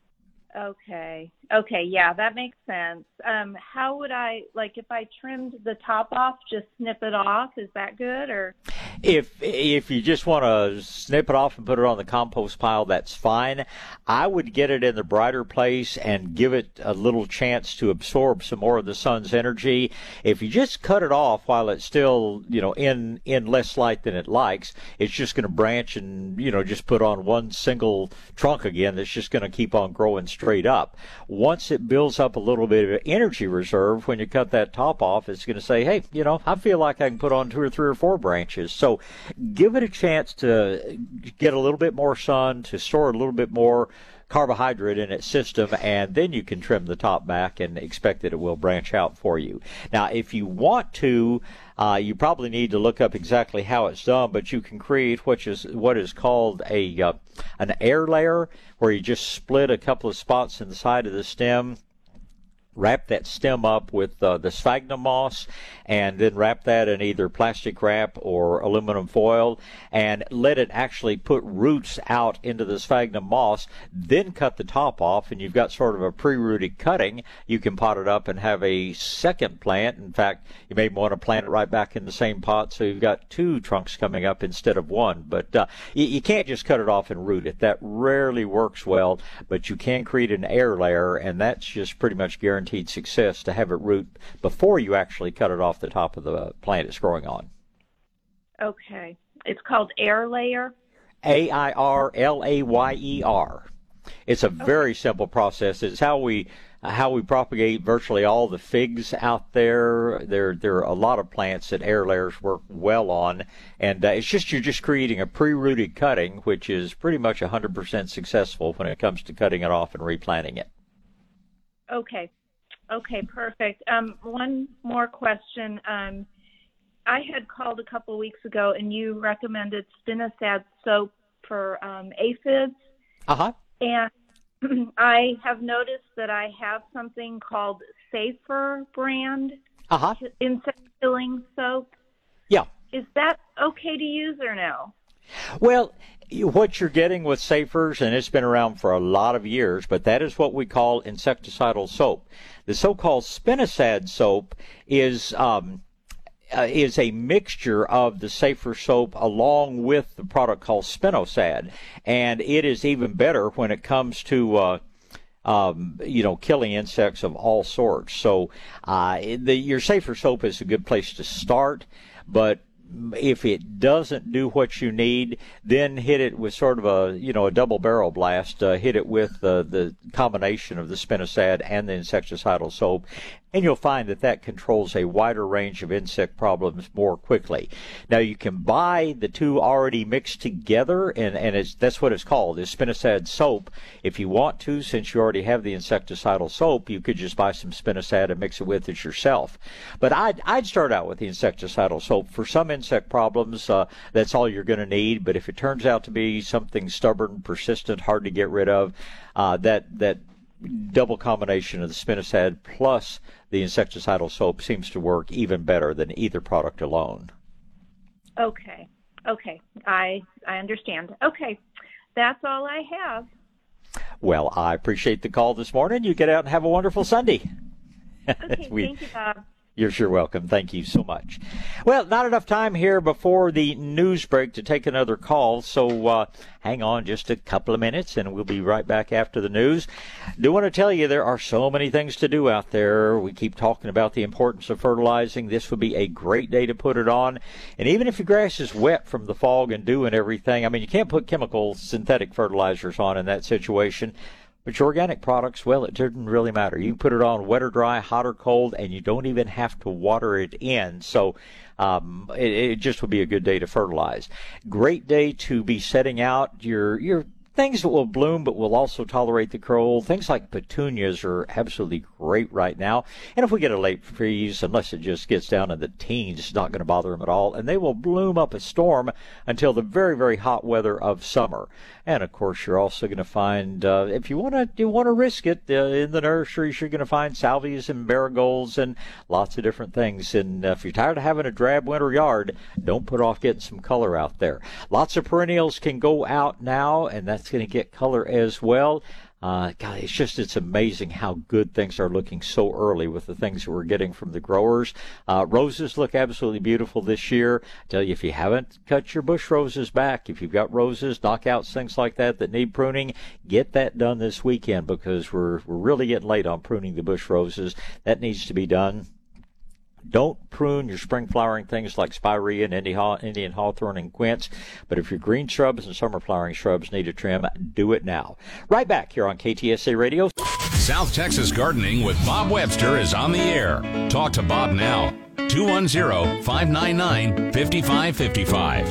Okay. Okay. Yeah, that makes sense. Um, how would I, like, if I trimmed the top off, just snip it off? Is that good, or? If if you just want to snip it off and put it on the compost pile, that's fine. I would get it in the brighter place and give it a little chance to absorb some more of the sun's energy. If you just cut it off while it's still, you know, in in less light than it likes, it's just going to branch and, you know, just put on one single trunk again that's just going to keep on growing straight up. Once it builds up a little bit of energy reserve, when you cut that top off, it's going to say, hey, you know, I feel like I can put on two or three or four branches. So give it a chance to get a little bit more sun, to store a little bit more carbohydrate in its system, and then you can trim the top back and expect that it will branch out for you. Now, if you want to, uh, you probably need to look up exactly how it's done, but you can create what is what is called a uh, an air layer, where you just split a couple of spots in the side of the stem, wrap that stem up with uh, the sphagnum moss, and then wrap that in either plastic wrap or aluminum foil, and let it actually put roots out into the sphagnum moss. Then cut the top off, and you've got sort of a pre-rooted cutting. You can pot it up and have a second plant. In fact, you may want to plant it right back in the same pot, so you've got two trunks coming up instead of one. But uh, you, you can't just cut it off and root it. That rarely works well, but you can create an air layer, and that's just pretty much guaranteed success to have it root before you actually cut it off the top of the plant it's growing on. Okay. It's called air layer? A I R L A Y E R. It's a very simple process. It's how we how we propagate virtually all the figs out there. There there are a lot of plants that air layers work well on, and uh, it's just you're just creating a pre-rooted cutting, which is pretty much one hundred percent successful when it comes to cutting it off and replanting it. Okay. Okay, perfect. Um, one more question. Um, I had called a couple of weeks ago, and you recommended spinosad soap for um, aphids. Uh-huh. And I have noticed that I have something called Safer brand uh-huh. insect killing soap. Yeah. Is that okay to use or no? Well, what you're getting with Safers, and it's been around for a lot of years, but that is what we call insecticidal soap. The so-called spinosad soap is um, uh, is a mixture of the Safer soap along with the product called spinosad, and it is even better when it comes to uh, um, you know, killing insects of all sorts. So uh, the, your Safer soap is a good place to start, but if it doesn't do what you need, then hit it with sort of a, you know, a double barrel blast. Uh, hit it with uh, the combination of the spinosad and the insecticidal soap. and you'll find that that controls a wider range of insect problems more quickly. Now, you can buy the two already mixed together, and, and it's, that's what it's called, is spinosad soap. If you want to, since you already have the insecticidal soap, you could just buy some spinosad and mix it with it yourself. But I'd, I'd start out with the insecticidal soap. For some insect problems, uh, that's all you're going to need, but if it turns out to be something stubborn, persistent, hard to get rid of, uh, that, that double combination of the spinosad plus the insecticidal soap seems to work even better than either product alone. Okay. Okay. I I understand. Okay. That's all I have. Well, I appreciate the call this morning. You get out and have a wonderful Sunday. Okay. we, thank you, Bob. You're sure welcome. Thank you so much. Well, not enough time here before the news break to take another call, so uh, hang on just a couple of minutes, and we'll be right back after the news. Do want to tell you there are so many things to do out there. We keep talking about the importance of fertilizing. This would be a great day to put it on. And even if your grass is wet from the fog and dew and everything, I mean, you can't put chemical synthetic fertilizers on in that situation. But your organic products, well, it doesn't really matter. You can put it on wet or dry, hot or cold, and you don't even have to water it in. So um, it, it just would be a good day to fertilize. Great day to be setting out your your things that will bloom but will also tolerate the cold. Things like petunias are absolutely great right now. And if we get a late freeze, unless it just gets down in the teens, it's not going to bother them at all. And they will bloom up a storm until the very, very hot weather of summer. And, of course, you're also going to find, uh, if you want to you want to risk it, uh, in the nurseries, you're going to find salvias and marigolds and lots of different things. And uh, if you're tired of having a drab winter yard, don't put off getting some color out there. Lots of perennials can go out now, and that's going to get color as well. Uh, God, it's just, it's amazing how good things are looking so early with the things that we're getting from the growers. Uh, roses look absolutely beautiful this year. I tell you, if you haven't cut your bush roses back, if you've got roses, knockouts, things like that that need pruning, get that done this weekend, because we're, we're really getting late on pruning the bush roses. That needs to be done. Don't prune your spring flowering things like spirea and Indian hawthorn and quince. But if your green shrubs and summer flowering shrubs need a trim, do it now. Right back here on K T S A Radio. South Texas Gardening with Bob Webster is on the air. Talk to Bob now. two one zero, five nine nine, five five five five.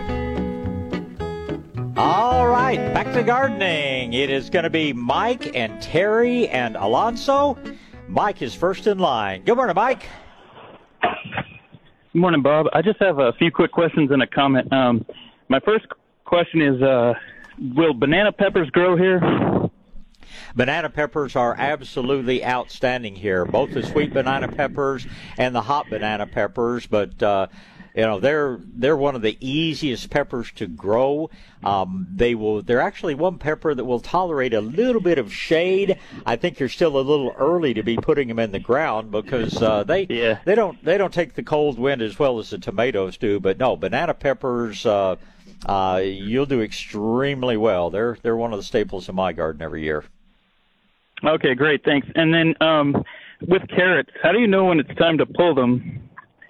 All right, back to gardening. It is going to be Mike and Terry and Alonso. Mike is first in line. Good morning, Mike. Good morning, Bob. I just have a few quick questions and a comment. Um, my first question is, uh, will banana peppers grow here? Banana peppers are absolutely outstanding here, both the sweet banana peppers and the hot banana peppers, but uh, you know, they're they're one of the easiest peppers to grow. Um, they will. They're actually one pepper that will tolerate a little bit of shade. I think you're still a little early to be putting them in the ground because uh, they yeah. they don't they don't take the cold wind as well as the tomatoes do. But no, banana peppers, uh, uh, you'll do extremely well. They're they're one of the staples in my garden every year. Okay, great, thanks. And then um, with carrots, how do you know when it's time to pull them?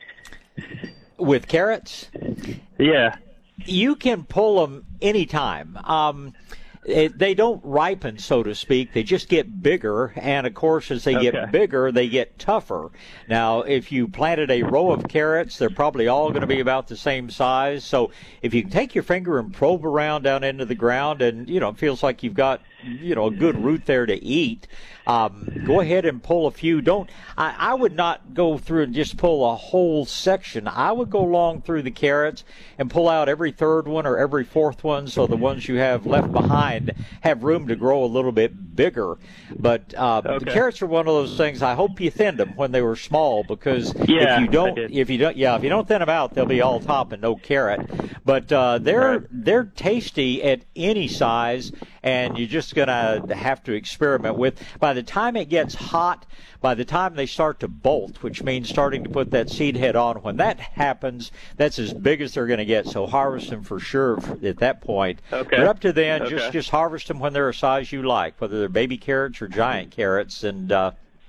With carrots? Yeah. You can pull them anytime. Um, it, they don't ripen, so to speak. They just get bigger, and, of course, as they okay. get bigger, they get tougher. Now, if you planted a row of carrots, they're probably all going to be about the same size. So if you can take your finger and probe around down into the ground and, you know, it feels like you've got, you know, a good root there to eat, um, go ahead and pull a few. Don't I, I would not go through and just pull a whole section. I would go along through the carrots and pull out every third one or every fourth one, so the ones you have left behind have room to grow a little bit bigger. But uh, okay. the carrots are one of those things. I hope you thinned them when they were small, because yeah, if you don't, I did. if you don't, yeah, if you don't thin them out, they'll be all top and no carrot. But uh, they're right. they're tasty at any size, and you're just gonna have to experiment with. By the time it gets hot, by the time they start to bolt, which means starting to put that seed head on, when that happens, that's as big as they're going to get. So harvest them for sure at that point. Okay. But up to then, okay. just just harvest them when they're a size you like, whether they're baby carrots or giant carrots, and uh,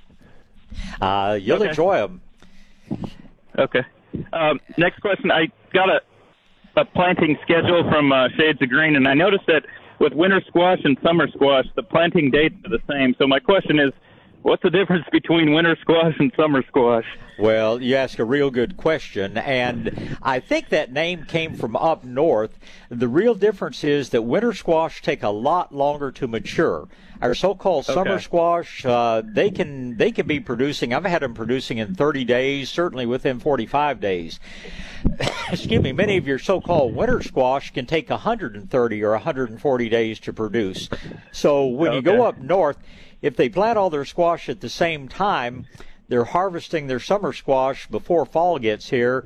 uh, you'll okay. enjoy them. Okay. Um, next question. I got a, a planting schedule from uh, Shades of Green, and I noticed that with winter squash and summer squash, the planting dates are the same. So my question is, what's the difference between winter squash and summer squash? Well, you ask a real good question, and I think that name came from up north. The real difference is that winter squash take a lot longer to mature. Our so-called Okay. summer squash, uh, they can they can be producing. I've had them producing in thirty days, certainly within forty-five days. Excuse me. Many of your so-called winter squash can take one hundred thirty or one hundred forty days to produce. So when you go Okay. up north, if they plant all their squash at the same time, they're harvesting their summer squash before fall gets here.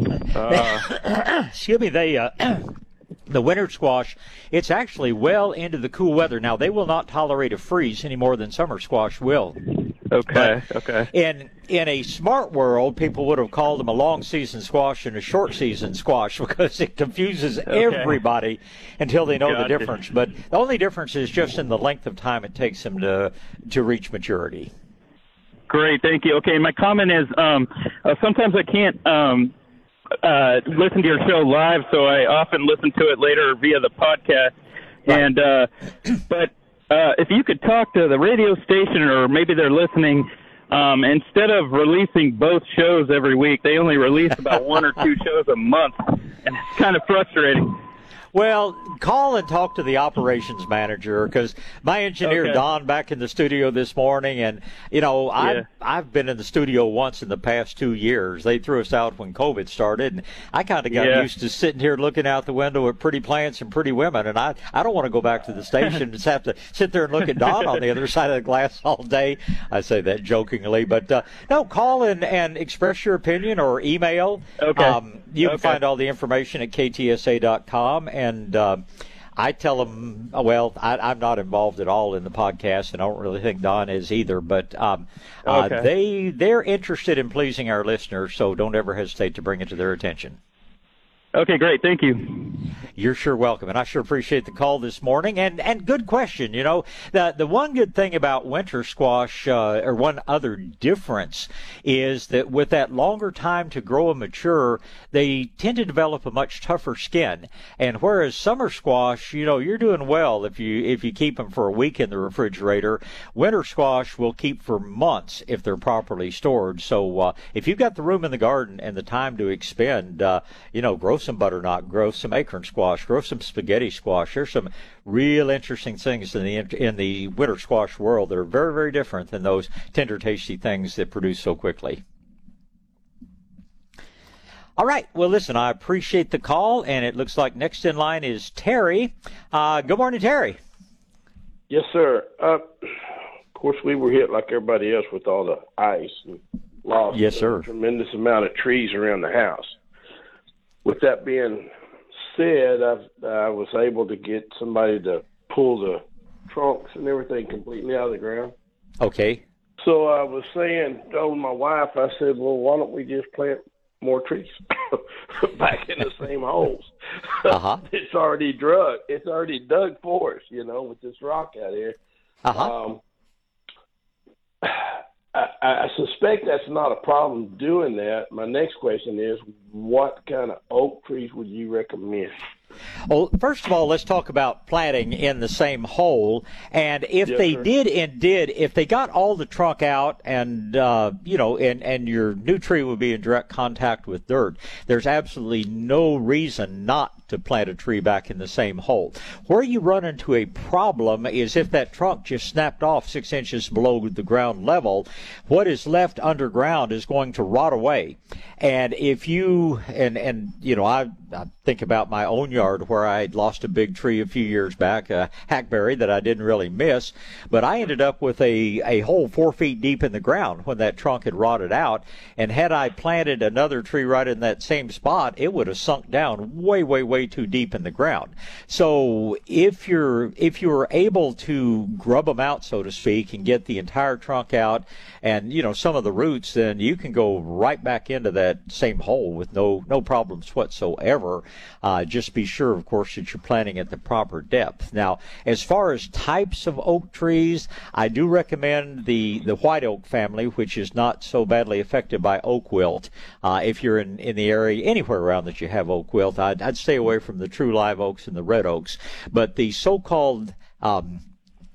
Uh, Excuse me, they uh, the winter squash, it's actually well into the cool weather. Now, they will not tolerate a freeze any more than summer squash will. okay, But okay. In in a smart world, people would have called them a long season squash and a short season squash because it confuses everybody until they know Gotcha. the difference. But the only difference is just in the length of time it takes them to to reach maturity. Great, thank you. Okay, my comment is um, uh, sometimes I can't um, uh, listen to your show live, so I often listen to it later via the podcast. Right. And uh, but uh, if you could talk to the radio station, or maybe they're listening, um, instead of releasing both shows every week, they only release about one or two shows a month, and it's kind of frustrating. Well, call and talk to the operations manager, because my engineer, Okay. Don, back in the studio this morning, and, you know, Yeah. I've, I've been in the studio once in the past two years. They threw us out when COVID started, and I kind of got Yeah. used to sitting here looking out the window at pretty plants and pretty women, and I, I don't want to go back to the station and just have to sit there and look at Don on the other side of the glass all day. I say that jokingly, but uh, no, call and, and express your opinion or email. Okay. Um, you can Okay. find all the information at K T S A dot com, and uh, I tell them, well, I, I'm not involved at all in the podcast, and I don't really think Don is either, but um, uh, Okay. they, they're interested in pleasing our listeners, so don't ever hesitate to bring it to their attention. Okay, great, thank you. You're sure welcome, and I sure appreciate the call this morning. And and good question. You know, the the one good thing about winter squash, uh, or one other difference, is that with that longer time to grow and mature, they tend to develop a much tougher skin. And whereas summer squash, you know, you're doing well if you if you keep them for a week in the refrigerator. Winter squash will keep for months if they're properly stored. So uh, if you've got the room in the garden and the time to expend, uh, you know, grow some butternut, grow some acorn squash, grow some spaghetti squash. There's some real interesting things in the in the winter squash world that are very, very different than those tender, tasty things that produce so quickly. All right. Well, listen, I appreciate the call, and it looks like next in line is Terry. Uh, good morning, Terry. Yes, sir. Uh, of course, we were hit like everybody else with all the ice and lost Yes, sir. a tremendous amount of trees around the house. With that being said, I've, I was able to get somebody to pull the trunks and everything completely out of the ground. Okay. So I was saying, told my wife, I said, well, why don't we just plant more trees back in the same holes? Uh-huh. It's already dug. It's already dug for us, you know, with this rock out here. Uh-huh. Um, I, I suspect that's not a problem doing that. My next question is, what kind of oak trees would you recommend? Well, first of all, let's talk about planting in the same hole. And if Yes, they sir. did and did, if they got all the trunk out and, uh, you know, and, and your new tree would be in direct contact with dirt, there's absolutely no reason not to plant a tree back in the same hole. Where you run into a problem is if that trunk just snapped off six inches below the ground level, what is left underground is going to rot away. And if you, and, and you know, I, I think about my own yard where I lost a big tree a few years back, a hackberry that I didn't really miss, but I ended up with a, a hole four feet deep in the ground when that trunk had rotted out. And had I planted another tree right in that same spot, it would have sunk down way, way, way too deep in the ground. So if you're if you're able to grub them out, so to speak, and get the entire trunk out and, you know, some of the roots, then you can go right back into that same hole with no no problems whatsoever. Uh, just be sure, of course, that you're planting at the proper depth. Now, as far as types of oak trees, I do recommend the, the white oak family, which is not so badly affected by oak wilt. Uh, if you're in, in the area anywhere around that you have oak wilt, I'd, I'd stay away from the true live oaks and the red oaks. But the so-called um,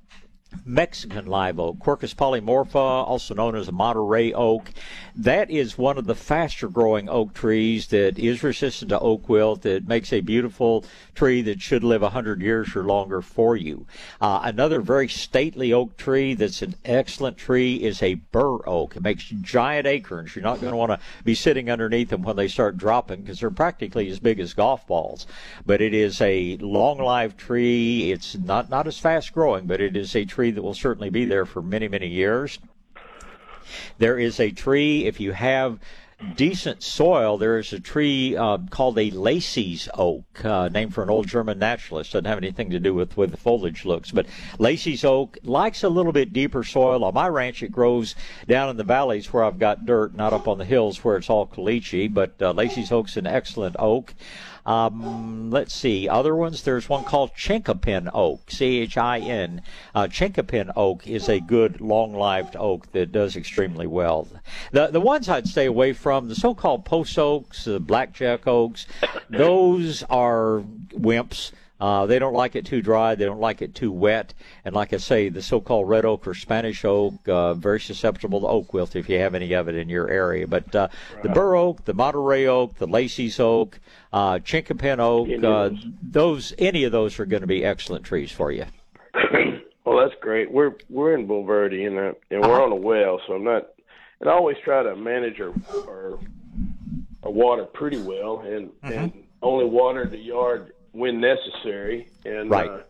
Mexican live oak, Quercus polymorpha, also known as a Monterey oak. That is one of the faster growing oak trees that is resistant to oak wilt. That makes a beautiful tree that should live one hundred years or longer for you. Uh, another very stately oak tree that's an excellent tree is a bur oak. It makes giant acorns. You're not going to want to be sitting underneath them when they start dropping because they're practically as big as golf balls. But it is a long-lived tree. It's not, not as fast growing, but it is a tree that will certainly be there for many, many years. There is a tree, if you have decent soil, there is a tree uh, called a Lacey's oak, uh, named for an old German naturalist. Doesn't have anything to do with with the foliage looks, but Lacey's oak likes a little bit deeper soil. On my ranch, it grows down in the valleys where I've got dirt, not up on the hills where it's all caliche, but uh, Lacey's oak's an excellent oak. Um, let's see, other ones, there's one called Chinkapin oak, C H I N. Uh, Chinkapin oak is a good long-lived oak that does extremely well. The the ones I'd stay away from, the so-called post oaks, the blackjack oaks, those are wimps. Uh, they don't like it too dry. They don't like it too wet. And like I say, the so-called red oak or Spanish oak, uh, very susceptible to oak wilt if you have any of it in your area. But uh, right. the bur oak, the Monterey oak, the Lacey's oak, uh, Chinkapin oak, uh, those any of those are going to be excellent trees for you. Well, that's great. We're we're in Bulverde, and uh, and we're uh-huh. on a well, so I'm not. And I always try to manage our our, our water pretty well, and mm-hmm. and only water the yard when necessary. And right. uh,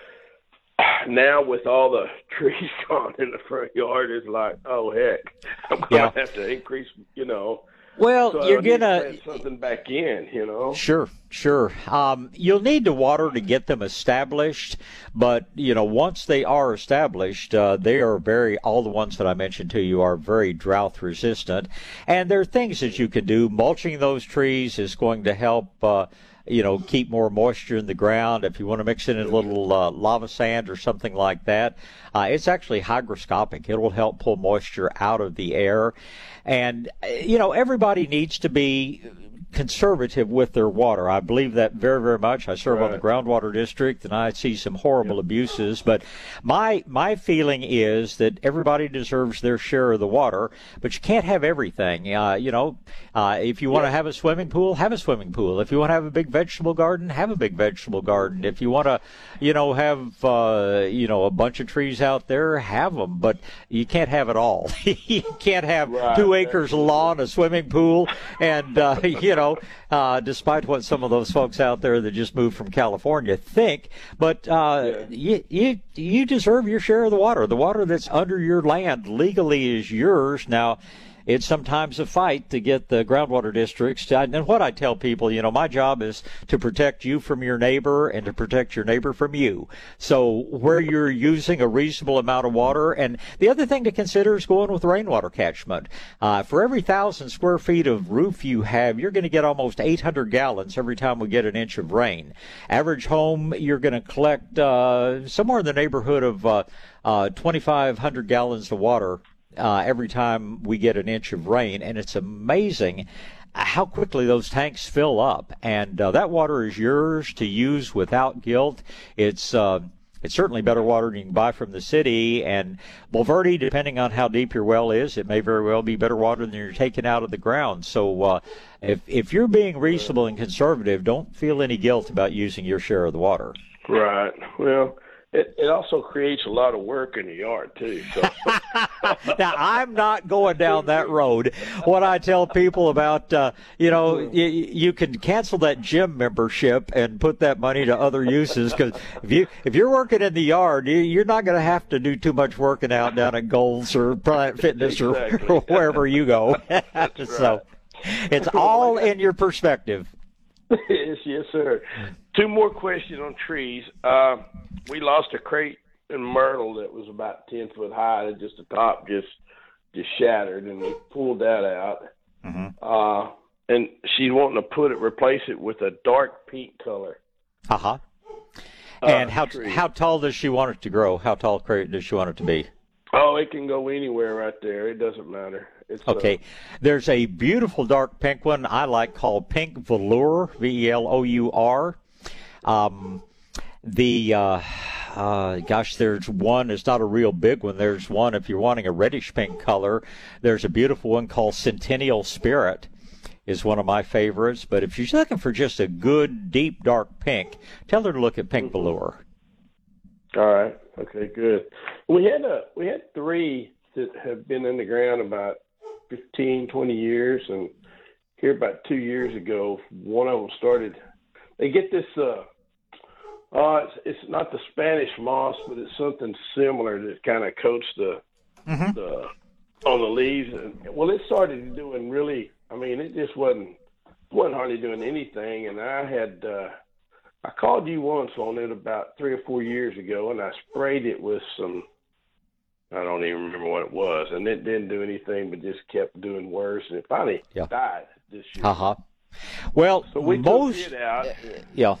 now with all the trees gone in the front yard, it's like, oh heck, I'm gonna yeah. have to increase, you know. Well, so you're I need gonna to plant something back in, you know. Sure, sure. Um, you'll need to water to get them established, but you know, once they are established, uh, they are very. All the ones that I mentioned to you are very drought resistant, and there are things that you can do. Mulching those trees is going to help. Uh, you know, keep more moisture in the ground. If you want to mix in a little uh, lava sand or something like that, uh, it's actually hygroscopic. It will help pull moisture out of the air. And, you know, everybody needs to be conservative with their water. I believe that very, very much. I serve right. on the groundwater district, and I see some horrible yep. abuses. But my my feeling is that everybody deserves their share of the water, but you can't have everything. Uh, you know, uh, if you want to have a swimming pool, have a swimming pool. If you want to have a big vegetable garden, have a big vegetable garden. If you want to, you know, have uh, you know a bunch of trees out there, have them. But you can't have it all. You can't have right. two acres of lawn, a swimming pool, and uh, you know. Uh, despite what some of those folks out there that just moved from California think, but uh, yeah. you, you you deserve your share of the water. The water that's under your land legally is yours. Now, it's sometimes a fight to get the groundwater districts to, and what I tell people, you know, my job is to protect you from your neighbor and to protect your neighbor from you. So where you're using a reasonable amount of water, and the other thing to consider is going with rainwater catchment. Uh, for every thousand square feet of roof you have, you're going to get almost eight hundred gallons every time we get an inch of rain. Average home, you're going to collect uh, somewhere in the neighborhood of uh, uh, twenty-five hundred gallons of water Uh, every time we get an inch of rain, and it's amazing how quickly those tanks fill up. And uh, that water is yours to use without guilt. It's uh, it's certainly better water than you can buy from the city. And Bulverde, depending on how deep your well is, it may very well be better water than you're taking out of the ground. So uh, if if you're being reasonable and conservative, don't feel any guilt about using your share of the water. Right. Well, It, it also creates a lot of work in the yard, too. So. Now, I'm not going down that road. What I tell people about, uh, you know, you, you can cancel that gym membership and put that money to other uses, because if, you, if you're working in the yard, you, you're not going to have to do too much working out down at Gold's or Planet Fitness or, exactly. or wherever you go. So right. It's all in your perspective. Yes, yes, sir. Two more questions on trees. Uh, we lost a crate in myrtle that was about ten foot high. That just the top just just shattered, and we pulled that out. Mm-hmm. Uh, and she's wanting to put it, replace it with a dark pink color. Uh-huh. And uh, how tree. how tall does she want it to grow? How tall crate does she want it to be? Oh, it can go anywhere right there. It doesn't matter. It's, okay. Uh, There's a beautiful dark pink one I like called Pink Velour, V E L O U R. Um, the uh, uh, gosh, there's one. It's not a real big one. There's one, if you're wanting a reddish pink color, there's a beautiful one called Centennial Spirit is one of my favorites. But if you're looking for just a good, deep, dark pink, tell her to look at Pink Velour. All right. Okay, good. We had a we had three that have been in the ground about fifteen, twenty years, and here about two years ago, one of them started. They get this. Uh, uh, it's, it's not the Spanish moss, but it's something similar that kind of coats the mm-hmm. the on the leaves. And, well, it started doing really. I mean, it just wasn't wasn't hardly doing anything, and I had. Uh, I called you once on it about three or four years ago, and I sprayed it with some, I don't even remember what it was, and it didn't do anything but just kept doing worse, and it finally yeah. died this year. Uh-huh. Well, so we most, took it out. Yeah.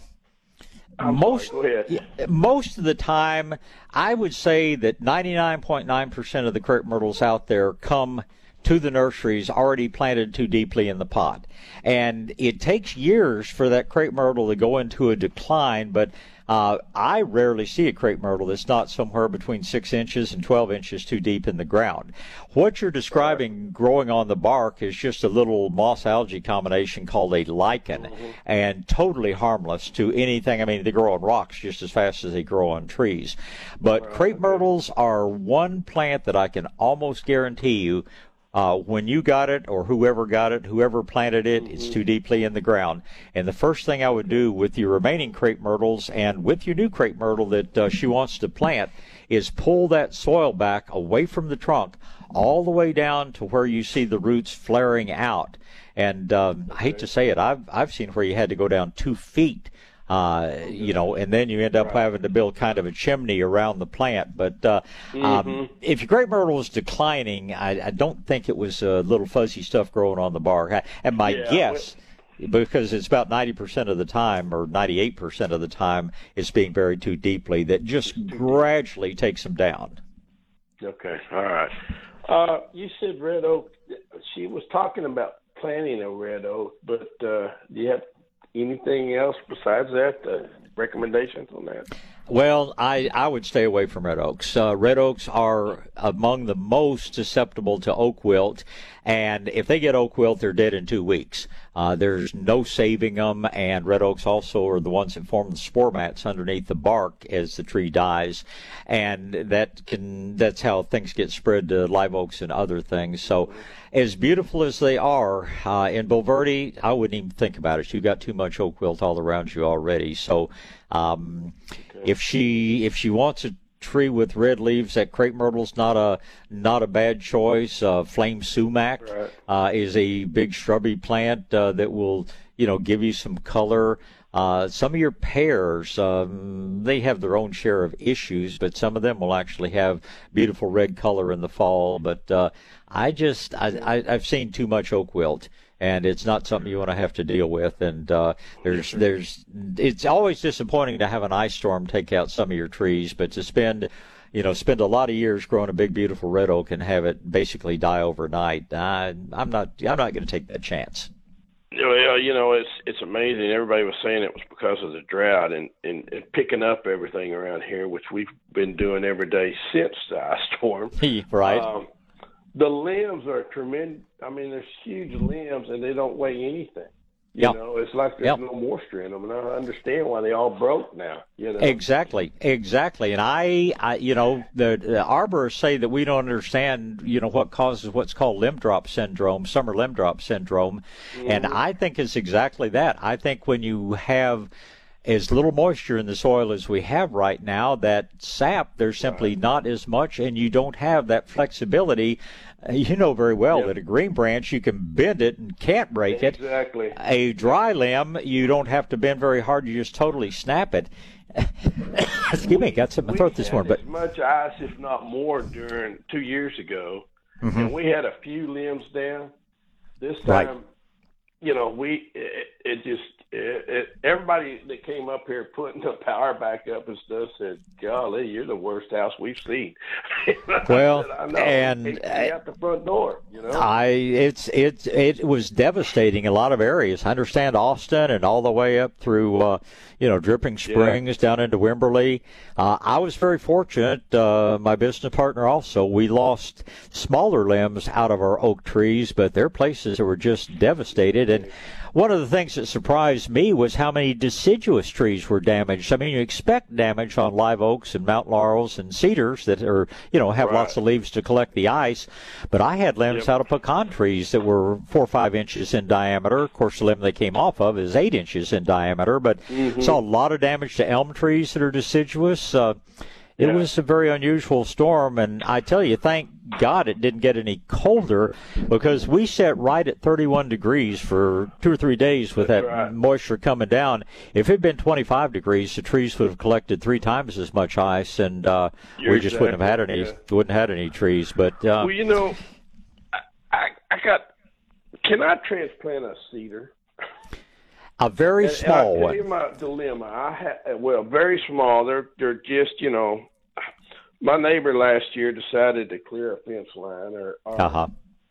I'm most, sorry, go ahead. Yeah, most of the time, I would say that ninety-nine point nine percent of the crepe myrtles out there come to the nurseries already planted too deeply in the pot. And it takes years for that crepe myrtle to go into a decline, but uh, I rarely see a crepe myrtle that's not somewhere between six inches and twelve inches too deep in the ground. What you're describing growing on the bark is just a little moss-algae combination called a lichen, mm-hmm. and totally harmless to anything. I mean, they grow on rocks just as fast as they grow on trees. But right. crepe myrtles are one plant that I can almost guarantee you Uh, when you got it, or whoever got it, whoever planted it, mm-hmm. it's too deeply in the ground. And the first thing I would do with your remaining crepe myrtles and with your new crepe myrtle that uh, she wants to plant is pull that soil back away from the trunk all the way down to where you see the roots flaring out. And um, I hate to say it, I've I've seen where you had to go down two feet. Uh, you know, and then you end up right. having to build kind of a chimney around the plant. But uh, mm-hmm. um, if your crepe myrtle is declining, I, I don't think it was uh, little fuzzy stuff growing on the bark. And my yeah, guess, well, because it's about ninety percent of the time, or ninety-eight percent of the time, it's being buried too deeply, that just gradually takes them down. Okay, all right. Uh, you said red oak. She was talking about planting a red oak, but uh, do you have anything else besides that? Uh, recommendations on that? Well, I, I would stay away from red oaks. Uh, red oaks are among the most susceptible to oak wilt, and if they get oak wilt, they're dead in two weeks. Uh, there's no saving them, and red oaks also are the ones that form the spore mats underneath the bark as the tree dies, and that can that's how things get spread to live oaks and other things. So as beautiful as they are, uh, in Bulverde, I wouldn't even think about it. You've got too much oak wilt all around you already. So um, okay. if she if she wants a tree with red leaves, that crepe myrtle's not a not a bad choice. Uh, flame sumac right. uh, is a big shrubby plant uh, that will you know give you some color. Uh, some of your pears, um, they have their own share of issues, but some of them will actually have beautiful red color in the fall. But uh, I just, I, I, I've seen too much oak wilt, and it's not something you want to have to deal with. And uh, there's, there's, it's always disappointing to have an ice storm take out some of your trees, but to spend, you know, spend a lot of years growing a big, beautiful red oak and have it basically die overnight, I, I'm not, I'm not going to take that chance. Well, you know, it's it's amazing. Everybody was saying it was because of the drought and, and, and picking up everything around here, which we've been doing every day since the ice storm. Right. Um, the limbs are tremendous. I mean, there's huge limbs, and they don't weigh anything. You yep. know, it's like there's yep. no moisture in them, and I understand why they all broke now. You know, exactly, exactly. And I, I you know, the, the arborists say that we don't understand, you know, what causes what's called limb drop syndrome, summer limb drop syndrome, mm-hmm. and I think it's exactly that. I think when you have as little moisture in the soil as we have right now, that sap, there's simply right. not as much, and you don't have that flexibility. You know very well yep. that a green branch, you can bend it and can't break it. Exactly. A dry limb, you don't have to bend very hard. You just totally snap it. Excuse me, got something in my throat this morning. But as much ice, if not more, during two years ago, mm-hmm. and we had a few limbs down. This time, right. you know, we it, it just it, it, everybody that came up here putting the power back up and stuff said, "Golly, you're the worst house we've seen." Well, said, I know. and It takes me out the front door, you know. I it's it's it was devastating in a lot of areas. I understand Austin and all the way up through uh, you know Dripping Springs yeah. down into Wimberley. Uh, I was very fortunate. Uh, my business partner also. We lost smaller limbs out of our oak trees, but there are places that were just devastated. And one of the things that surprised me was how many deciduous trees were damaged. I mean, you expect damage on live oaks and mountain laurels and cedars that are, you know, have right. lots of leaves to collect the ice. But I had limbs yep. out of pecan trees that were four or five inches in diameter. Of course, the limb they came off of is eight inches in diameter. But mm-hmm. saw a lot of damage to elm trees that are deciduous. Uh, It yeah. was a very unusual storm, and I tell you, thank God it didn't get any colder, because we sat right at thirty-one degrees for two or three days with That's that right. moisture coming down. If it had been twenty-five degrees, the trees would have collected three times as much ice, and uh, we just exactly, wouldn't have had any yeah. wouldn't have had any trees. But uh, well, you know, I, I, I got. Can I transplant a cedar? A very and, small and I'll one. tell you my dilemma. I ha- well, very small. They're they're just, you know. My neighbor last year decided to clear a fence line, or, or uh-huh.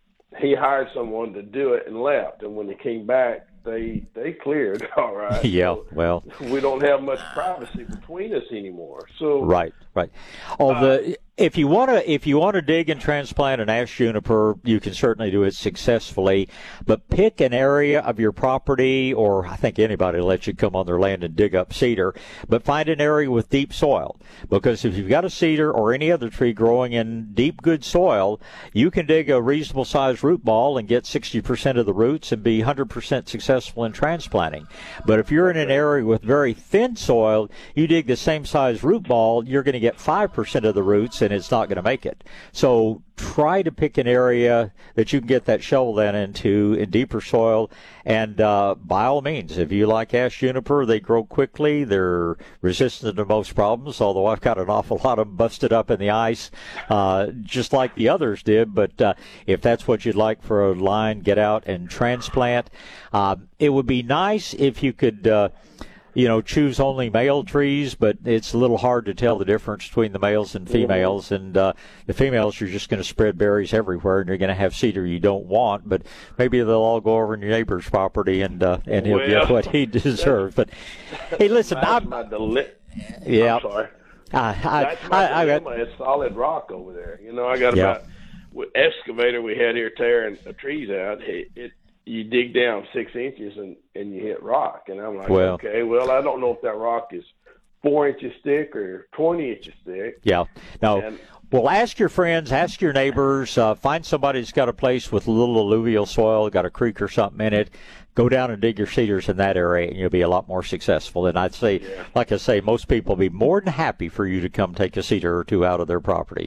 he hired someone to do it and left. And when they came back, they they cleared all right. Yeah, so well, we don't have much privacy between us anymore. So right, right. Oh, uh, the if you want to if you want to dig and transplant an ash juniper, you can certainly do it successfully. But pick an area of your property, or I think anybody will let you come on their land and dig up cedar. But find an area with deep soil, because if you've got a cedar or any other tree growing in deep, good soil, you can dig a reasonable sized root ball and get sixty percent of the roots and be one hundred percent successful in transplanting. But if you're in an area with very thin soil, you dig the same size root ball, you're going to get five percent of the roots, and it's not going to make it. So try to pick an area that you can get that shovel then into in deeper soil. And uh, by all means, if you like ash juniper, they grow quickly. They're resistant to most problems, although I've got an awful lot of them busted up in the ice, uh, just like the others did. But uh, if that's what you'd like for a line, get out and transplant. Uh, it would be nice if you could uh, you know, choose only male trees, but it's a little hard to tell the difference between the males and females. And uh, the females, you're just going to spread berries everywhere, and you're going to have cedar you don't want. But maybe they'll all go over on your neighbor's property, and uh, and he'll well, get what he deserves. But hey, listen, I'm, my deli- yeah, I'm sorry. Uh, I, that's my I, dilemma. I got, it's solid rock over there. You know, I got yeah. about with excavator we had here tearing the trees out. It, it you dig down six inches and, and you hit rock. And I'm like, well, okay, well, I don't know if that rock is four inches thick or twenty inches thick. Yeah. No. And, well, ask your friends, ask your neighbors, uh, find somebody that's got a place with a little alluvial soil, got a creek or something in it. Go down and dig your cedars in that area, and you'll be a lot more successful. And I'd say, yeah. like I say, most people will be more than happy for you to come take a cedar or two out of their property.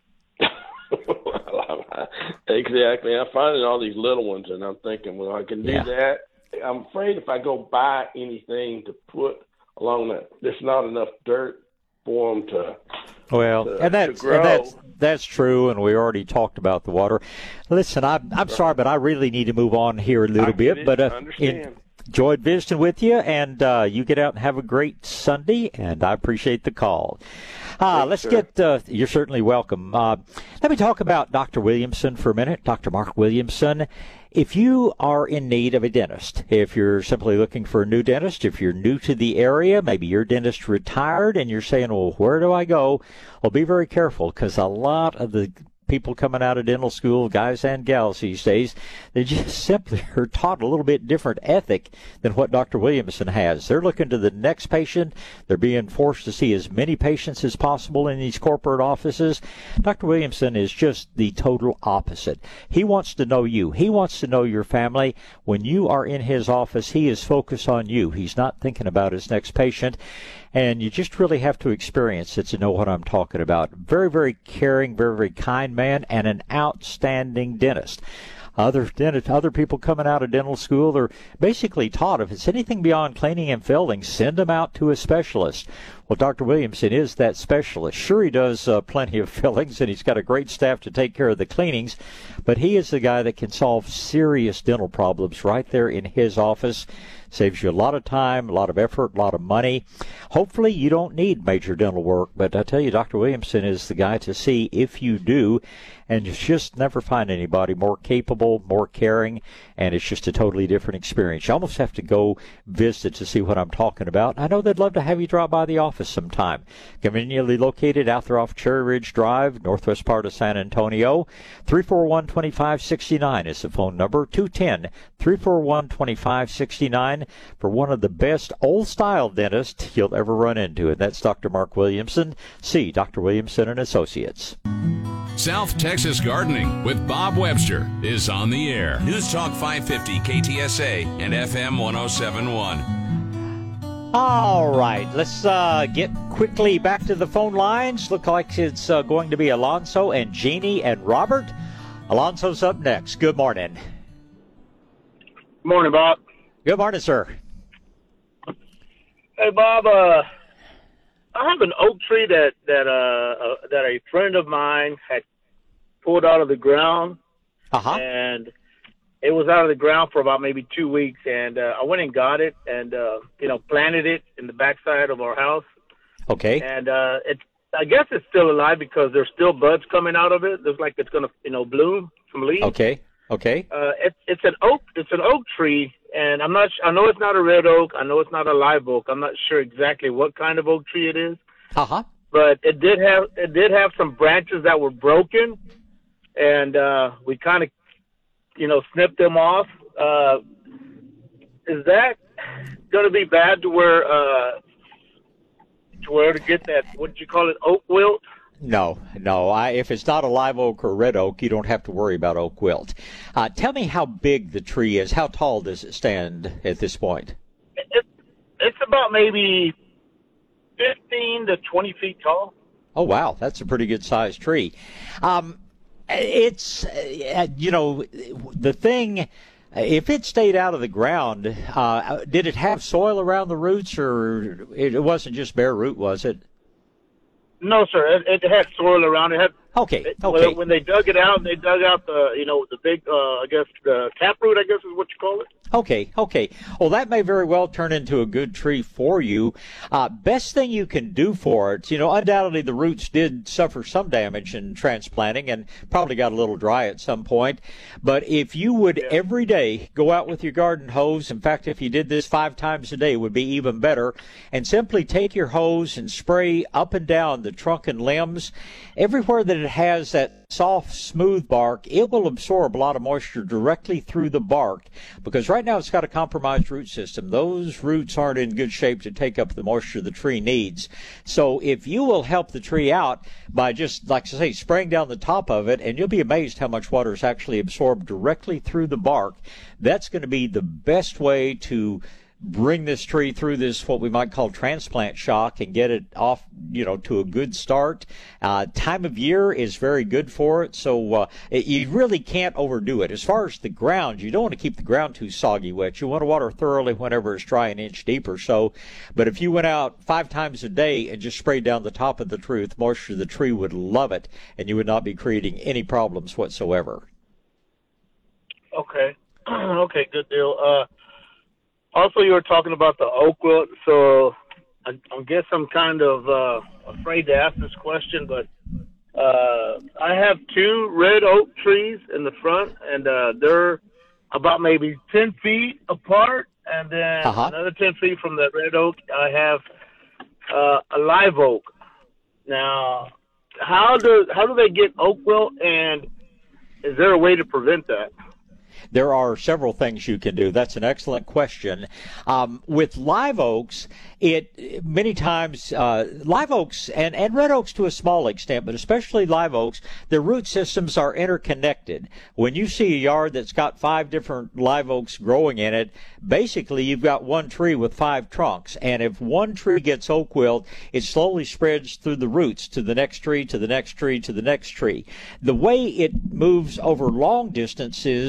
Exactly. I'm finding all these little ones, and I'm thinking, well, I can do yeah. that. I'm afraid if I go buy anything to put along that, there's not enough dirt for them to Well, to, and that's, to grow. and that's that's true, and we already talked about the water. Listen, I'm I'm right. sorry, but I really need to move on here a little I bit. It. But uh, I understand. enjoyed visiting with you, and uh, you get out and have a great Sunday, and I appreciate the call. Uh, let's sir. get, uh, you're certainly welcome. Uh, let me talk about Doctor Williamson for a minute, Doctor Mark Williamson. If you are in need of a dentist, if you're simply looking for a new dentist, if you're new to the area, maybe your dentist retired and you're saying, well, where do I go? Well, be very careful, because a lot of the people coming out of dental school, guys and gals these days, they just simply are taught a little bit different ethic than what Doctor Williamson has. They're looking to the next patient. They're being forced to see as many patients as possible in these corporate offices. Doctor Williamson is just the total opposite. He wants to know you. He wants to know your family. When you are in his office, he is focused on you. He's not thinking about his next patient. And you just really have to experience it to know what I'm talking about. Very, very caring, very, very kind man, and an outstanding dentist. Other dentist, other people coming out of dental school are basically taught if it's anything beyond cleaning and filling, send them out to a specialist. Well, Doctor Williamson is that specialist. Sure, he does uh, plenty of fillings, and he's got a great staff to take care of the cleanings, but he is the guy that can solve serious dental problems right there in his office. Saves you a lot of time, a lot of effort, a lot of money. Hopefully you don't need major dental work, but I tell you, Doctor Williamson is the guy to see if you do, and you just never find anybody more capable, more caring, and it's just a totally different experience. You almost have to go visit to see what I'm talking about. I know they'd love to have you drop by the office sometime. Conveniently located out there off Cherry Ridge Drive, northwest part of San Antonio. three four one, two five six nine is the phone number. two one zero, three four one, two five six nine for one of the best old-style dentists you'll ever run into, and that's Doctor Mark Williamson. See Doctor Williamson and Associates. South Texas Gardening with Bob Webster is on the air. News Talk five fifty K T S A and F M one oh seven point one. All right, let's uh, get quickly back to the phone lines. Look like it's uh, going to be Alonso and Jeannie and Robert. Alonso's up next. Good morning. Good morning, Bob. Good morning, sir. Hey, Bob. Uh, I have an oak tree that that uh, uh that a friend of mine had pulled out of the ground, uh-huh. and it was out of the ground for about maybe two weeks. And uh, I went and got it, and uh, you know, planted it in the backside of our house. Okay. And uh, it, I guess it's still alive because there's still buds coming out of it. Looks like it's gonna, you know, bloom some leaves. Okay. Okay. Uh, it's it's an oak. It's an oak tree. And I'm not. I know it's not a red oak. I know it's not a live oak. I'm not sure exactly what kind of oak tree it is. Uh huh. But it did have it did have some branches that were broken, and uh, we kind of, you know, snipped them off. Uh, is that going to be bad to where uh, to where to get that? What did you call it? Oak wilt? No, no. I, if it's not a live oak or red oak, you don't have to worry about oak wilt. Uh, tell me how big the tree is. How tall does it stand at this point? It, it's about maybe fifteen to twenty feet tall. Oh, wow. That's a pretty good sized tree. Um, it's, uh, you know, the thing, if it stayed out of the ground, uh, did it have soil around the roots, or it wasn't just bare root, was it? No, sir. It, it had soil around it. Had, okay. It, okay. When they dug it out, they dug out the, you know, the big, uh, I guess, the taproot, I guess is what you call it. Okay, okay. Well, that may very well turn into a good tree for you. Uh, best thing you can do for it, you know, undoubtedly the roots did suffer some damage in transplanting and probably got a little dry at some point. But if you would yeah. every day go out with your garden hose, in fact, if you did this five times a day, it would be even better, and simply take your hose and spray up and down the trunk and limbs. Everywhere that it has that soft, smooth bark, it will absorb a lot of moisture directly through the bark, because right now it's got a compromised root system. Those roots aren't in good shape to take up the moisture the tree needs. So if you will help the tree out by just, like I say, spraying down the top of it, and you'll be amazed how much water is actually absorbed directly through the bark, that's going to be the best way to bring this tree through this, what we might call transplant shock, and get it off, you know, to a good start. Uh, time of year is very good for it, so uh, it, you really can't overdo it. As far as the ground, you don't want to keep the ground too soggy wet. You want to water thoroughly whenever it's dry, an inch deep or so. But if you went out five times a day and just sprayed down the top of the tree with moisture, the tree would love it, and you would not be creating any problems whatsoever. Okay. Okay, good deal. Uh, Also, you were talking about the oak wilt, so I, I guess I'm kind of uh, afraid to ask this question, but uh, I have two red oak trees in the front, and uh, they're about maybe ten feet apart, and then uh-huh. another ten feet from the red oak, I have uh, a live oak. Now, how do how do they get oak wilt, and is there a way to prevent that? There are several things you can do. That's an excellent question. Um, with live oaks, it many times uh, live oaks and, and red oaks to a small extent, but especially live oaks, their root systems are interconnected. When you see a yard that's got five different live oaks growing in it, basically you've got one tree with five trunks, and if one tree gets oak wilt, it slowly spreads through the roots to the next tree, to the next tree, to the next tree. The way it moves over long distances,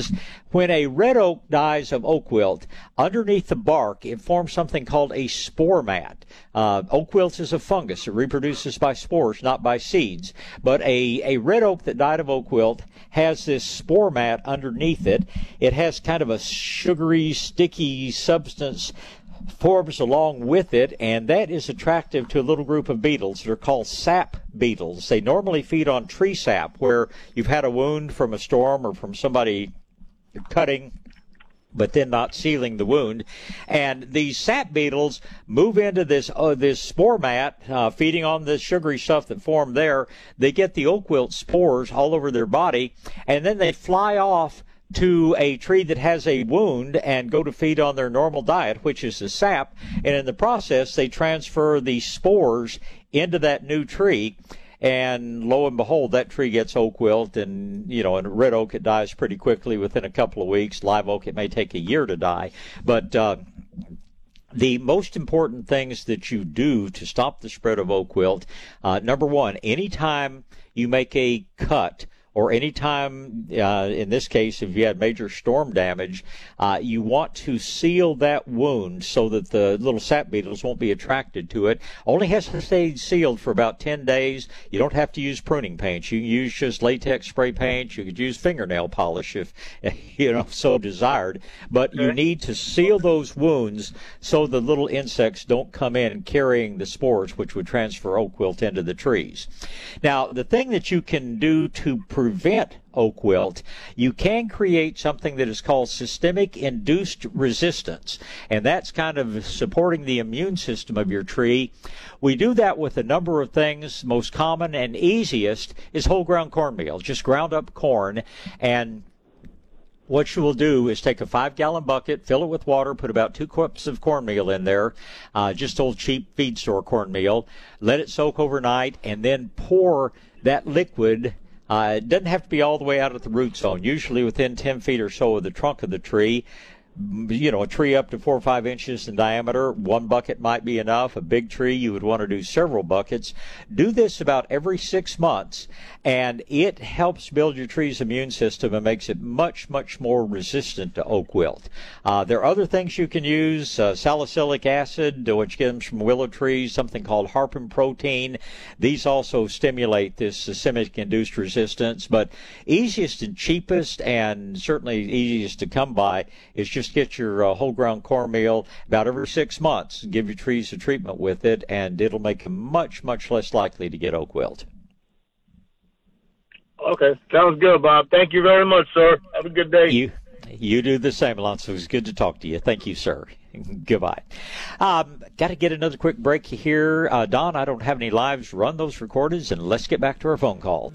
When a red oak dies of oak wilt, underneath the bark, it forms something called a spore mat. Uh, oak wilt is a fungus. It reproduces by spores, not by seeds. But a, a red oak that died of oak wilt has this spore mat underneath it. It has kind of a sugary, sticky substance forms along with it, and that is attractive to a little group of beetles that are called sap beetles. They normally feed on tree sap, where you've had a wound from a storm or from somebody cutting but then not sealing the wound, and these sap beetles move into this uh, this spore mat, uh, feeding on the sugary stuff that formed there. They get the oak wilt spores all over their body, and then they fly off to a tree that has a wound and go to feed on their normal diet, which is the sap, and in the process they transfer the spores into that new tree. And lo and behold, that tree gets oak wilt, and, you know, in red oak, it dies pretty quickly within a couple of weeks. Live oak, it may take a year to die. But uh, the most important things that you do to stop the spread of oak wilt, uh, number one, anytime you make a cut, or anytime, uh, in this case, if you had major storm damage, uh, you want to seal that wound so that the little sap beetles won't be attracted to it. Only has to stay sealed for about ten days. You don't have to use pruning paint. You can use just latex spray paint. You could use fingernail polish if, you know, so desired. But you need to seal those wounds so the little insects don't come in carrying the spores, which would transfer oak wilt into the trees. Now, the thing that you can do to prevent oak wilt, you can create something that is called systemic induced resistance, and that's kind of supporting the immune system of your tree. We do that with a number of things. Most common and easiest is whole ground cornmeal, just ground up corn. And what you will do is take a five-gallon bucket, fill it with water, put about two cups of cornmeal in there, uh, just old cheap feed store cornmeal, let it soak overnight, and then pour that liquid. Uh, it doesn't have to be all the way out at the root zone, usually within ten feet or so of the trunk of the tree. You know, a tree up to four or five inches in diameter, one bucket might be enough. A big tree, you would want to do several buckets. Do this about every six months, and it helps build your tree's immune system and makes it much, much more resistant to oak wilt. Uh, there are other things you can use, uh, salicylic acid, which comes from willow trees, something called harpin protein. These also stimulate this systemic-induced resistance, but easiest and cheapest and certainly easiest to come by is just Just get your uh, whole ground cornmeal about every six months. Give your trees a treatment with it, and it'll make them much, much less likely to get oak wilt. Okay, sounds good, Bob. Thank you very much, sir. Have a good day. You, you do the same, Alonzo. It was good to talk to you. Thank you, sir. Goodbye. Um, got to get another quick break here. Uh, Don, I don't have any lives. Run those recordings, and let's get back to our phone call.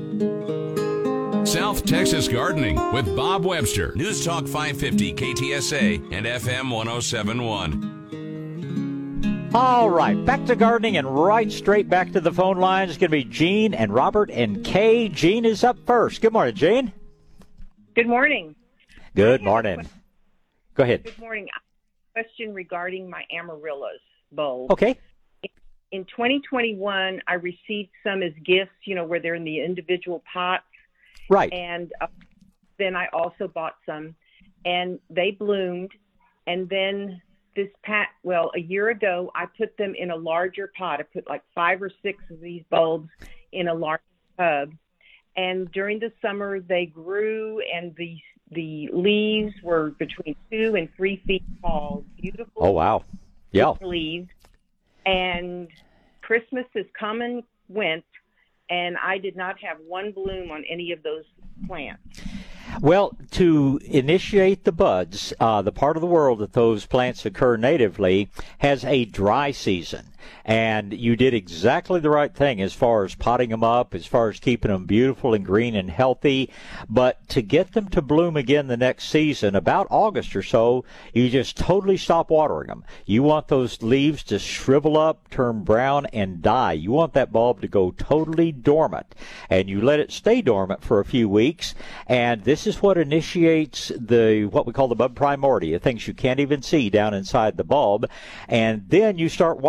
South Texas Gardening with Bob Webster. News Talk five fifty K T S A and F M one oh seven point one. All right, back to gardening and right straight back to the phone lines. It's going to be Gene and Robert and Kay. Gene is up first. Good morning, Gene. Good morning. Good morning. Go ahead. Good morning. Question regarding my amaryllis bulbs. Okay. In twenty twenty-one, I received some as gifts, you know, where they're in the individual pots. Right. And uh, then I also bought some, and they bloomed. And then this pat, well, a year ago, I put them in a larger pot. I put like five or six of these bulbs in a large tub. And during the summer, they grew, and the the leaves were between two and three feet tall. Beautiful. Oh, wow. Yeah. Leaves. And Christmas has come and went, and I did not have one bloom on any of those plants. Well, to initiate the buds, uh, the part of the world that those plants occur natively has a dry season. And you did exactly the right thing as far as potting them up, as far as keeping them beautiful and green and healthy. But to get them to bloom again the next season, about August or so, you just totally stop watering them. You want those leaves to shrivel up, turn brown, and die. You want that bulb to go totally dormant. And you let it stay dormant for a few weeks. And this is what initiates the what we call the bud primordia, things you can't even see down inside the bulb. And then you start watering again.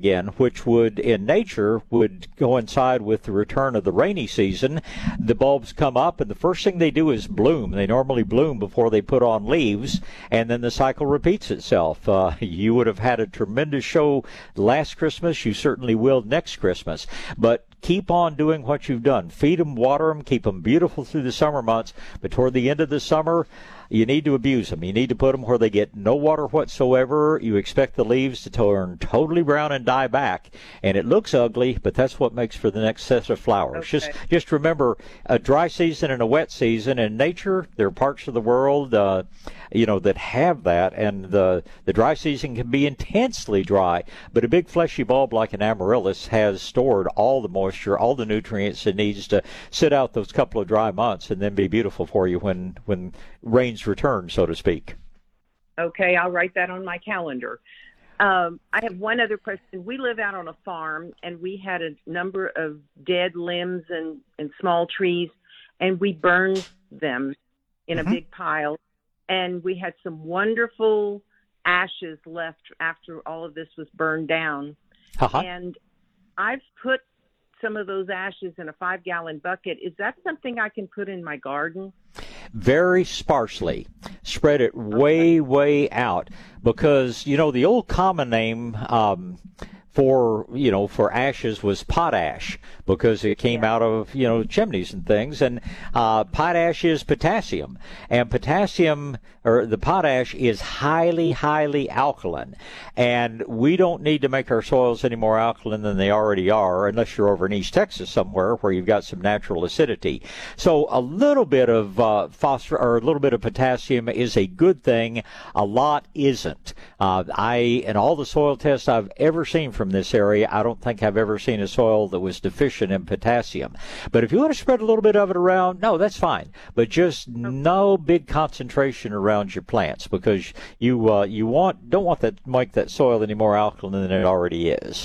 again, which would, in nature, would coincide with the return of the rainy season. The bulbs come up, and the first thing they do is bloom. They normally bloom before they put on leaves, and then the cycle repeats itself. Uh, you would have had a tremendous show last Christmas. You certainly will next Christmas. But keep on doing what you've done. Feed them, water them, keep them beautiful through the summer months. But toward the end of the summer, you need to abuse them. You need to put them where they get no water whatsoever. You expect the leaves to turn totally brown and die back. And it looks ugly, but that's what makes for the next set of flowers. Okay. Just just remember, a dry season and a wet season. In nature, there are parts of the world, uh, you know, that have that. And the, the dry season can be intensely dry. But a big fleshy bulb like an amaryllis has stored all the moisture, all the nutrients it needs to sit out those couple of dry months and then be beautiful for you when, when rains return, so to speak. Okay, I'll write that on my calendar. Um, I have one other question. We live out on a farm, and we had a number of dead limbs and, and small trees, and we burned them in mm-hmm. a big pile. And we had some wonderful ashes left after all of this was burned down. Uh-huh. And I've put some of those ashes in a five-gallon bucket. Is that something I can put in my garden? Very sparsely. Spread it way, way out. Because, you know, the old common name um, for, you know, for ashes was potash, because it came Yeah. out of, you know, chimneys and things. And uh, potash is potassium. And potassium, or the potash, is highly, highly alkaline. And we don't need to make our soils any more alkaline than they already are, unless you're over in East Texas somewhere where you've got some natural acidity. So a little bit of uh, phosphorus, or a little bit of potassium is a good thing. A lot isn't. Uh, I, in all the soil tests I've ever seen from this area, I don't think I've ever seen a soil that was deficient in potassium. But if you want to spread a little bit of it around, no, that's fine. But just no big concentration around your plants, because you uh, you want don't want that make that soil any more alkaline than it already is.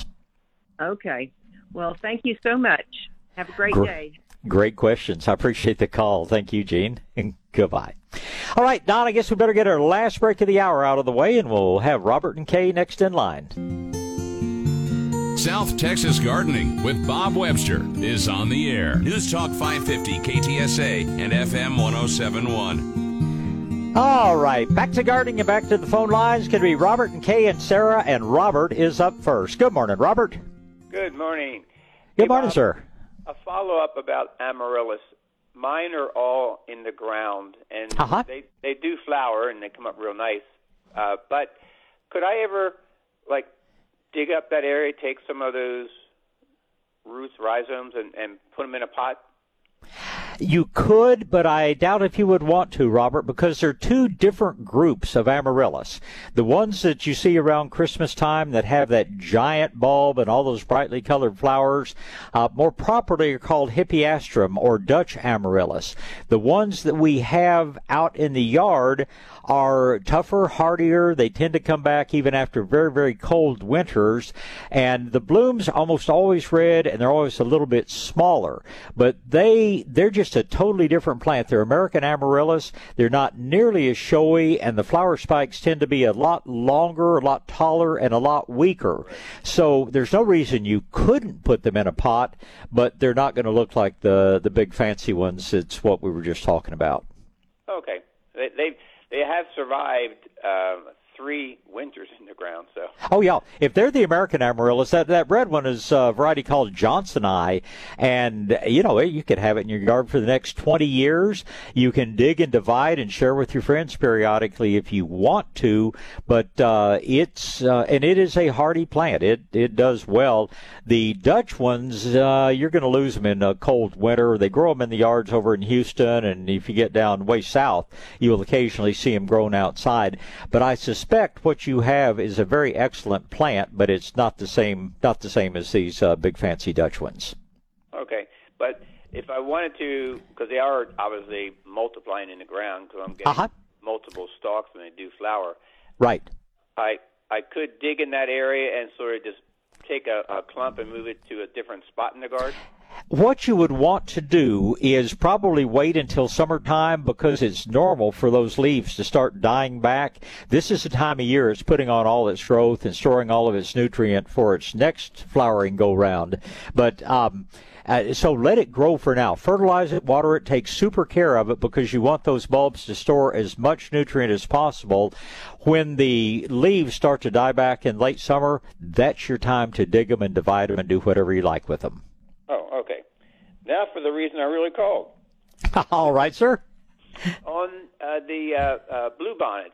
Okay. Well, thank you so much. Have a great Gr- day. Great questions. I appreciate the call. Thank you, Gene, and goodbye. All right, Don, I guess we better get our last break of the hour out of the way, and we'll have Robert and Kay next in line. South Texas Gardening with Bob Webster is on the air. News Talk five fifty K T S A and F M one oh seven point one. All right, back to gardening and back to the phone lines. Can be Robert and Kay and Sarah, and Robert is up first. Good morning, Robert. Good morning. Good Hey, morning, Bob, sir. A follow-up about amaryllis. Mine are all in the ground, and Uh-huh. they, they do flower, and they come up real nice. Uh, but could I ever, like, dig up that area, take some of those roots, rhizomes, and, and put them in a pot? You could, but I doubt if you would want to, Robert, because there are two different groups of amaryllis. The ones that you see around Christmas time that have that giant bulb and all those brightly colored flowers, uh, more properly are called hippeastrum or Dutch amaryllis. The ones that we have out in the yard are tougher, hardier. They tend to come back even after very, very cold winters. And the blooms are almost always red, and they're always a little bit smaller. But they, they're just a totally different plant. They're American amaryllis. They're not nearly as showy, and the flower spikes tend to be a lot longer, a lot taller, and a lot weaker. So there's no reason you couldn't put them in a pot, but they're not going to look like the, the big fancy ones. It's what we were just talking about. Okay. They they, they have survived uh, three winters in the ground, so. Oh, yeah. If they're the American amaryllis, that, that red one is a variety called Johnsoni. And, you know, you could have it in your yard for the next twenty years. You can dig and divide and share with your friends periodically if you want to. But uh, it's, uh, and it is a hardy plant. It, it does well. The Dutch ones, uh, you're going to lose them in a cold winter. They grow them in the yards over in Houston. And if you get down way south, you will occasionally see them grown outside. But I suspect what you have is a very excellent plant, but it's not the same not the same as these uh, big fancy Dutch ones. Okay. But if I wanted to, because they are obviously multiplying in the ground, because I'm getting Uh-huh. multiple stalks when they do flower, Right. I I could dig in that area and sort of just take a, a clump and move it to a different spot in the garden? What you would want to do is probably wait until summertime because it's normal for those leaves to start dying back. This is the time of year it's putting on all its growth and storing all of its nutrient for its next flowering go-round. But um, uh, so let it grow for now. Fertilize it, water it, take super care of it because you want those bulbs to store as much nutrient as possible. When the leaves start to die back in late summer, that's your time to dig them and divide them and do whatever you like with them. Oh, okay. Now for the reason I really called. All right, sir. On uh, the uh, uh, bluebonnets,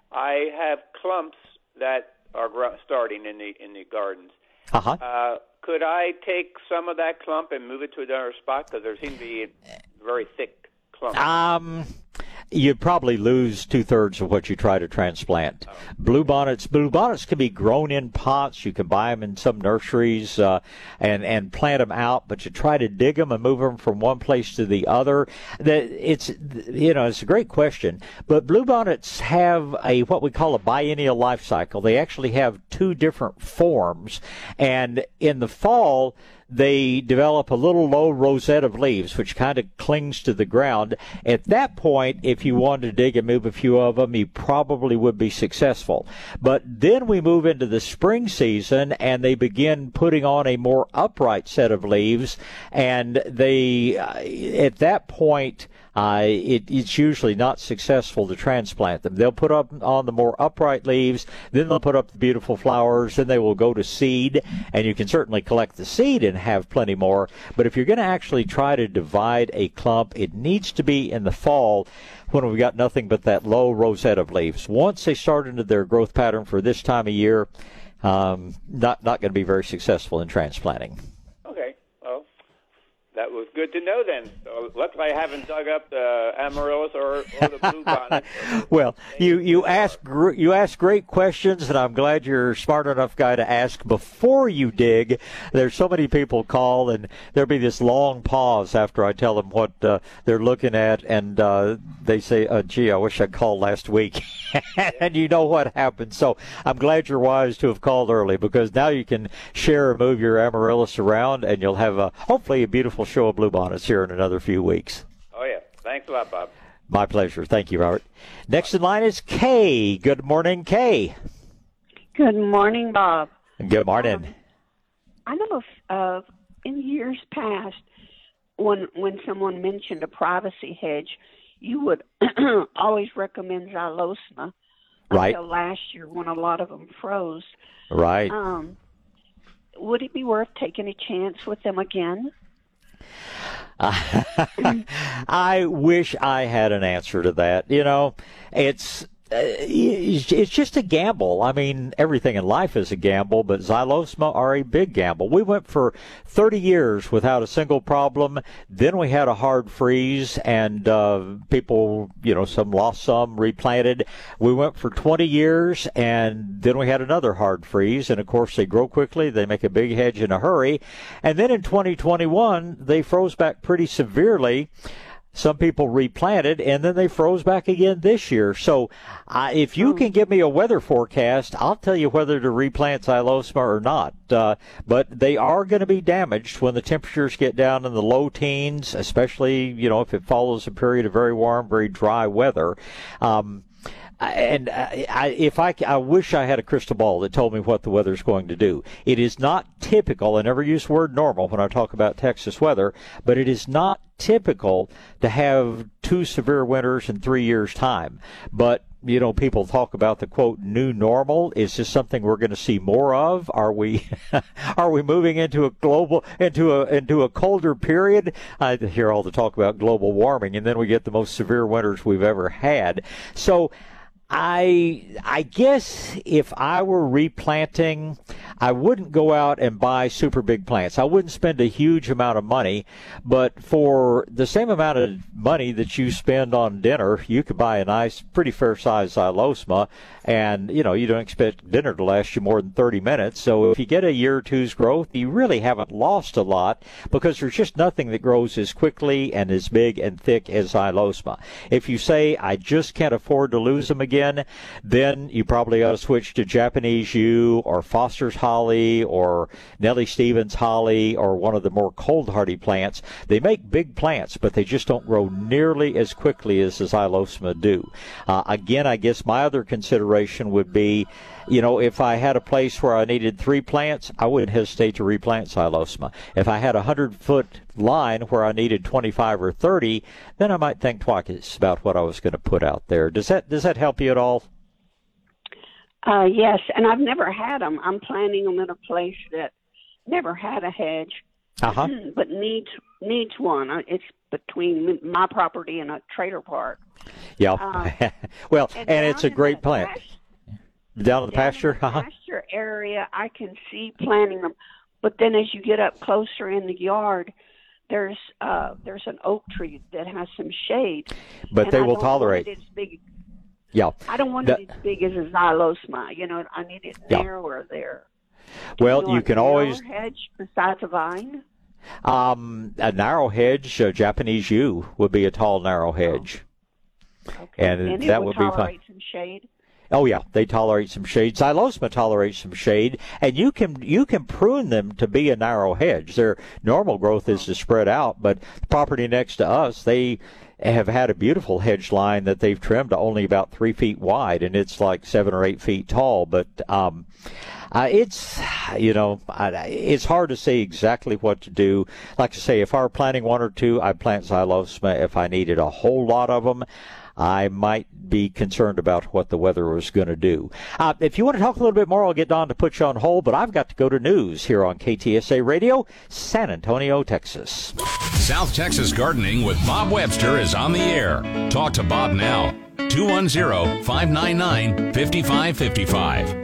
I have clumps that are gr- starting in the in the gardens. Uh-huh. Uh, could I take some of that clump and move it to another spot? Because there seems to be a very thick clump. Um, you'd probably lose two-thirds of what you try to transplant. Oh. Bluebonnets, bluebonnets can be grown in pots. You can buy them in some nurseries uh, and, and plant them out, but you try to dig them and move them from one place to the other. That it's, you know, it's a great question, but bluebonnets have a what we call a biennial life cycle. They actually have two different forms, and in the fall, they develop a little low rosette of leaves, which kind of clings to the ground. At that point, if you wanted to dig and move a few of them, you probably would be successful. But then we move into the spring season, and they begin putting on a more upright set of leaves, and they, uh, at that point, Uh, it, it's usually not successful to transplant them. They'll put up on the more upright leaves, then they'll put up the beautiful flowers, then they will go to seed, and you can certainly collect the seed and have plenty more. But if you're going to actually try to divide a clump, it needs to be in the fall when we've got nothing but that low rosette of leaves. Once they start into their growth pattern for this time of year, um, not, not going to be very successful in transplanting. Okay. Well, that was good to know then. So luckily I haven't dug up the amaryllis or, or the bluebonnet. Well, you you ask gr- you ask great questions, and I'm glad you're a smart enough guy to ask before you dig. There's so many people call, and there'll be this long pause after I tell them what uh, they're looking at, and uh, they say, uh, "Gee, I wish I'd called last week." And you know what happened. So I'm glad you're wise to have called early, because now you can share and move your amaryllis around, and you'll have a, hopefully a beautiful show of bluebonnets here in another few weeks. Oh, yeah. Thanks a lot, Bob. My pleasure. Thank you, Robert. Next in line is Kay. Good morning, Kay. Good morning, Bob. Good morning. Um, I know if, uh, in years past, when when someone mentioned a privacy hedge, you would always recommend xylosma. Right. Until last year, when a lot of them froze. Right. Um, would it be worth taking a chance with them again? I wish I had an answer to that. You know, it's it's just a gamble. I mean, everything in life is a gamble, but xylosma are a big gamble. We went for thirty years without a single problem. Then we had a hard freeze, and uh, people, you know, some lost some, replanted. We went for twenty years, and then we had another hard freeze. And, of course, they grow quickly. They make a big hedge in a hurry. And then in twenty twenty-one, they froze back pretty severely. Some people replanted, and then they froze back again this year. So uh, if you can give me a weather forecast, I'll tell you whether to replant xylosma or not. Uh, but they are going to be damaged when the temperatures get down in the low teens, especially, you know, if it follows a period of very warm, very dry weather. Um, And I, if I, I wish I had a crystal ball that told me what the weather's going to do. It is not typical. I never use the word normal when I talk about Texas weather, but it is not typical to have two severe winters in three years' time. But, you know, people talk about the, quote, new normal. Is this something we're going to see more of? Are we are we moving into a global, into a into a colder period? I hear all the talk about global warming, and then we get the most severe winters we've ever had. So I I guess if I were replanting, I wouldn't go out and buy super big plants. I wouldn't spend a huge amount of money, but for the same amount of money that you spend on dinner, you could buy a nice, pretty fair-sized xylosma, and, you know, you don't expect dinner to last you more than thirty minutes. So if you get a year or two's growth, you really haven't lost a lot, because there's just nothing that grows as quickly and as big and thick as xylosma. If you say, I just can't afford to lose them again, again, then you probably ought to switch to Japanese yew or Foster's holly or Nellie Stevens holly or one of the more cold hardy plants. They make big plants, but they just don't grow nearly as quickly as the Xylosma do. Uh, again, I guess my other consideration would be, you know, if I had a place where I needed three plants, I wouldn't hesitate to replant Xylosma. If I had a hundred-foot line where I needed twenty-five or thirty, then I might think twice about what I was going to put out there. Does that does that help you at all? Uh, yes, and I've never had them. I'm planting them in a place that never had a hedge, uh-huh. but needs needs one. It's between my property and a trailer park. Yeah. Um, well, and, and it's a great plant. Pasture, down in the pasture? In the uh-huh. pasture area, I can see planting them. But then as you get up closer in the yard, there's uh, there's an oak tree that has some shade. But and they I will don't tolerate. Want it as big. Yeah. I don't want that, it as big as a Xylosma. You know, I need it yeah. narrower there. Well, you, you can always hedge besides a vine. Um, a narrow hedge, a Japanese yew would be a tall, narrow hedge, okay. and, and that it would, would be tolerate fine. Some shade. Oh yeah, they tolerate some shade. Xylosma tolerates some shade, and you can you can prune them to be a narrow hedge. Their normal growth is to spread out, but the property next to us, they have had a beautiful hedge line that they've trimmed to only about three feet wide, and it's like seven or eight feet tall. But um, uh, it's you know I, it's hard to say exactly what to do. Like I say, if I were planting one or two, I'd plant Xylosma. If I needed a whole lot of them, I might be concerned about what the weather was going to do. Uh, if you want to talk a little bit more, I'll get Don to put you on hold, but I've got to go to news here on K T S A Radio, San Antonio, Texas. South Texas Gardening with Bob Webster is on the air. Talk to Bob now. two one zero, five nine nine, five five five five.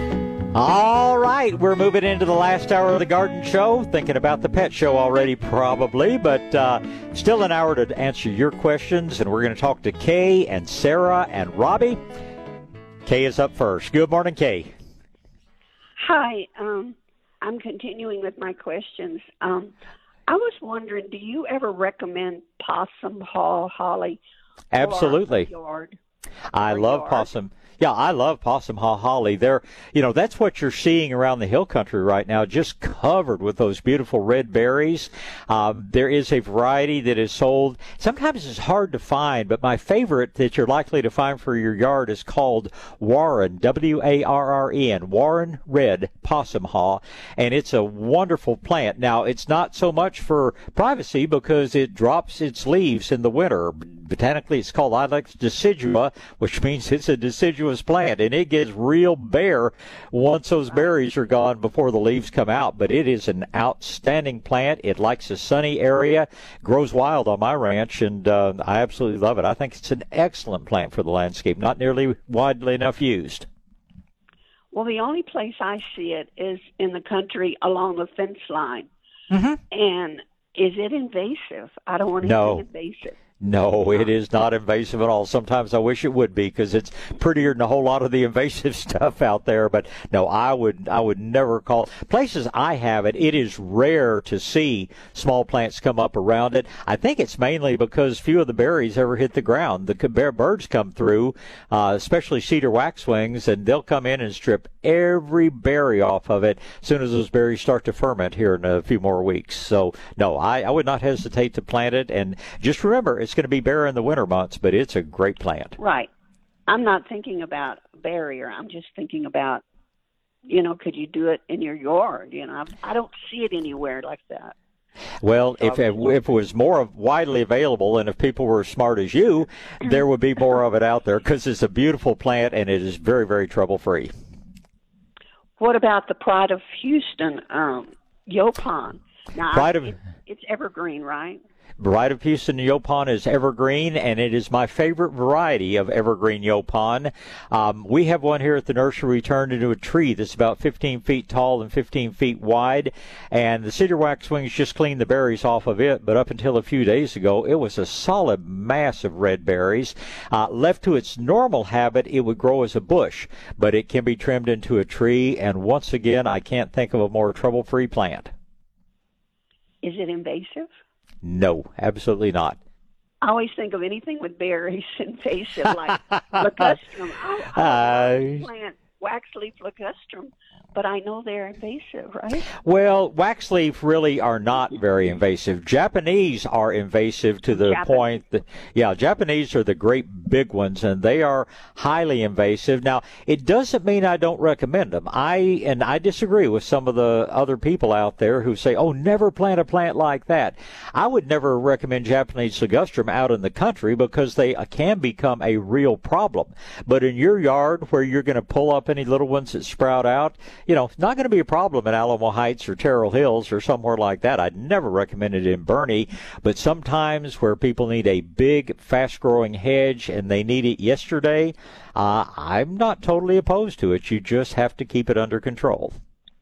All right, we're moving into the last hour of the garden show. Thinking about the pet show already, probably, but uh, still an hour to answer your questions. And we're going to talk to Kay and Sarah and Robbie. Kay is up first. Good morning, Kay. Hi. Um, I'm continuing with my questions. Um, I was wondering, do you ever recommend possum haw holly? Absolutely. For a yard? I love yard? possum. Yeah, I love possum haw holly. They're, you know, that's what you're seeing around the hill country right now, just covered with those beautiful red berries. Um, there is a variety that is sold. Sometimes it's hard to find, but my favorite that you're likely to find for your yard is called Warren, W A R R E N, Warren Red Possum Haw, and it's a wonderful plant. Now, it's not so much for privacy because it drops its leaves in the winter. Botanically, it's called Ilex decidua, which means it's a deciduous plant, and it gets real bare once those berries are gone before the leaves come out. But it is an outstanding plant. It likes a sunny area, grows wild on my ranch, and uh, I absolutely love it. I think it's an excellent plant for the landscape, not nearly widely enough used. Well, the only place I see it is in the country along the fence line. Mm-hmm. And is it invasive? I don't want anything No. invasive. No, it is not invasive at all. Sometimes I wish it would be because it's prettier than a whole lot of the invasive stuff out there. But no, I would I would never call places I have it. It is rare to see small plants come up around it. I think it's mainly because few of the berries ever hit the ground. The birds come through, uh, especially cedar waxwings, and they'll come in and strip every berry off of it as soon as those berries start to ferment here in a few more weeks. So no, I, I would not hesitate to plant it. And just remember, it's It's going to be bare in the winter months, but it's a great plant. Right. I'm not thinking about barrier. I'm just thinking about, you know, could you do it in your yard? You know, I don't see it anywhere like that. Well, if it, if it was more widely available and if people were as smart as you, there would be more of it out there because it's a beautiful plant and it is very, very trouble-free. What about the Pride of Houston, um, Yaupon? Now, Pride of... it, it's evergreen, right? Pride of Houston Yaupon is evergreen, and it is my favorite variety of evergreen Yaupon. Um, we have one here at the nursery turned into a tree that's about fifteen feet tall and fifteen feet wide, and the cedar waxwings just cleaned the berries off of it, but up until a few days ago, it was a solid mass of red berries. Uh, left to its normal habit, it would grow as a bush, but it can be trimmed into a tree, and once again, I can't think of a more trouble-free plant. Is it invasive? No, absolutely not. I always think of anything with berries invasive, like ligustrum. I, I Uh, plant waxleaf ligustrum, but I know they're invasive, right? Well, waxleaf really are not very invasive. Japanese are invasive to the Japanese. point that, yeah, Japanese are the great big ones, and they are highly invasive. Now, it doesn't mean I don't recommend them. I, and I disagree with some of the other people out there who say, oh, never plant a plant like that. I would never recommend Japanese ligustrum out in the country because they can become a real problem. But in your yard where you're going to pull up any little ones that sprout out, you know, it's not going to be a problem in Alamo Heights or Terrell Hills or somewhere like that. I'd never recommend it in Bernie, but sometimes where people need a big, fast-growing hedge and they need it yesterday, uh, I'm not totally opposed to it. You just have to keep it under control.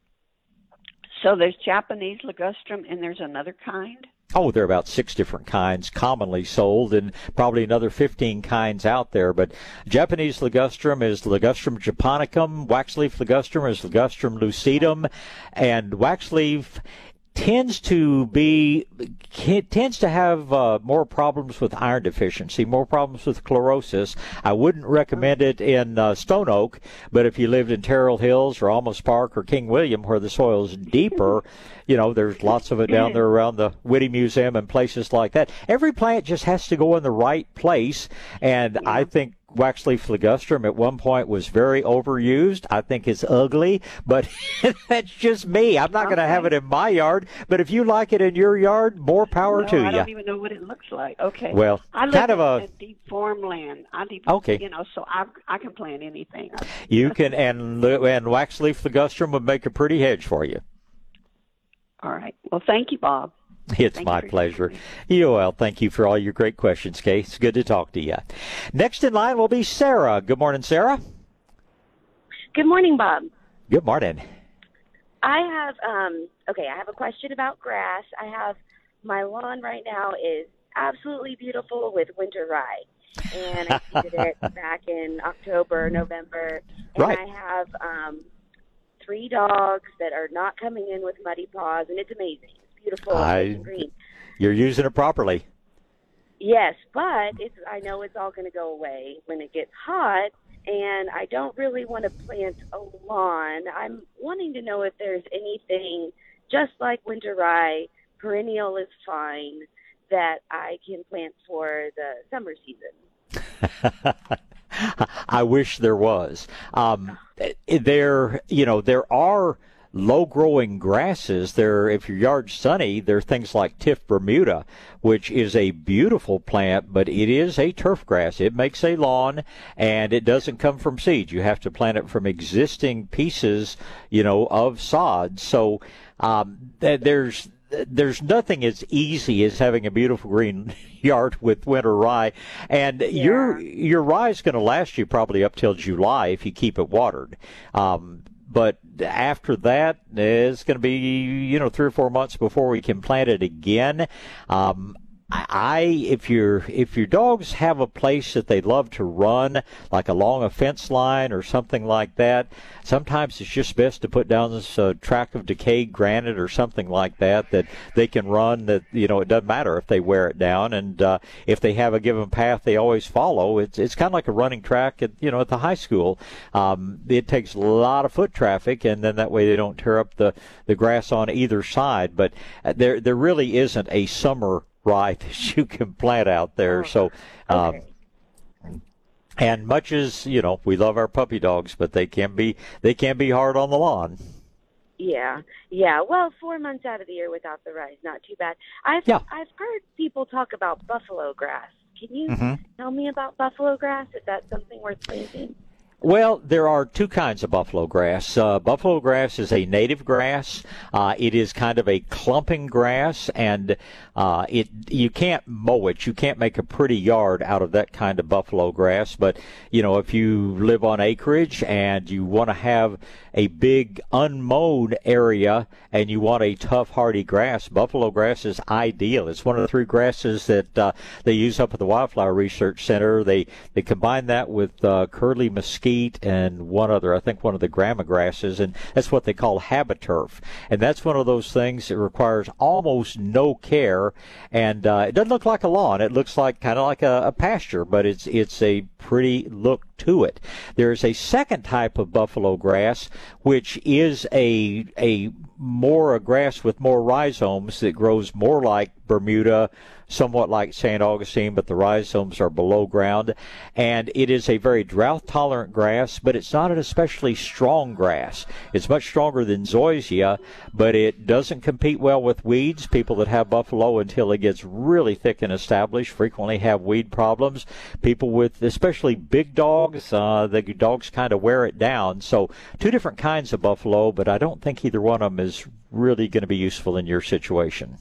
So there's Japanese ligustrum, and there's another kind? Oh, there are about six different kinds commonly sold and probably another fifteen kinds out there. But Japanese ligustrum is Ligustrum japonicum, waxleaf ligustrum is Ligustrum lucidum, and waxleaf tends to be tends to have uh, more problems with iron deficiency, more problems with chlorosis. I wouldn't recommend it in uh, Stone Oak, but if you lived in Terrell Hills or Almus Park or King William, where the soil is deeper, you know, there's lots of it down there around the Whitty Museum and places like that. Every plant just has to go in the right place, and I think waxleaf ligustrum at one point was very overused. I think it's ugly, but that's just me. I'm not okay. going to have it in my yard, but if you like it in your yard, more power no, to you. I don't even know what it looks like. Okay. Well, I live kind of in a, a deep farmland. I deep, okay. You know, so I I can plant anything. You can, and and waxleaf ligustrum would make a pretty hedge for you. All right. Well, thank you, Bob. It's thank my pleasure. You well, thank you for all your great questions, Kay. It's good to talk to you. Next in line will be Sarah. Good morning, Sarah. Good morning, Bob. Good morning. I have um okay, I have a question about grass. I have my lawn right now is absolutely beautiful with winter rye. And I seeded it back in October, November. And right. I have um three dogs that are not coming in with muddy paws, and it's amazing. Beautiful I, green. You're using it properly. Yes, but it's I know it's all going to go away when it gets hot, and I don't really want to plant a lawn. I'm wanting to know if there's anything, just like winter rye, perennial is fine, that I can plant for the summer season. I wish there was. Um, there, you know, there are low-growing grasses. There, if your yard's sunny, there are things like Tif Bermuda, which is a beautiful plant, but it is a turf grass. It makes a lawn, and it doesn't come from seed. You have to plant it from existing pieces, you know, of sod. So um, th- there's there's nothing as easy as having a beautiful green yard with winter rye, and yeah. your your rye is going to last you probably up till July if you keep it watered. Um, But after that, it's going to be, you know, three or four months before we can plant it again. Um, I, if your if your dogs have a place that they love to run, like along a fence line or something like that, sometimes it's just best to put down this uh, track of decayed granite or something like that that they can run. That you know, it doesn't matter if they wear it down, and uh, if they have a given path they always follow. It's it's kind of like a running track at you know at the high school. Um, it takes a lot of foot traffic, and then that way they don't tear up the the grass on either side. But there there really isn't a summer rye that you can plant out there. So, um, okay. And much as you know, we love our puppy dogs, but they can be they can be hard on the lawn. Yeah, yeah. Well, four months out of the year without the rye is not too bad. I've yeah. I've heard people talk about buffalo grass. Can you mm-hmm. tell me about buffalo grass? Is that something worth planting? Well, there are two kinds of buffalo grass. Uh, buffalo grass is a native grass. Uh, it is kind of a clumping grass, and uh, it you can't mow it. You can't make a pretty yard out of that kind of buffalo grass. But, you know, if you live on acreage and you want to have a big unmowed area and you want a tough, hardy grass, buffalo grass is ideal. It's one of the three grasses that uh, they use up at the Wildflower Research Center. They, they combine that with uh, curly mesquite mesquite, and one other, I think one of the grama grasses, and that's what they call habiturf. And that's one of those things that requires almost no care, and uh, it doesn't look like a lawn. It looks like kind of like a, a pasture, but it's it's a pretty look to it. There's a second type of buffalo grass, which is a a more a grass with more rhizomes that grows more like Bermuda, somewhat like Saint Augustine, but the rhizomes are below ground. And it is a very drought-tolerant grass, but it's not an especially strong grass. It's much stronger than zoysia, but it doesn't compete well with weeds. People that have buffalo until it gets really thick and established frequently have weed problems. People with especially big dogs, uh, the dogs kind of wear it down. So two different kinds of buffalo, but I don't think either one of them is really going to be useful in your situation.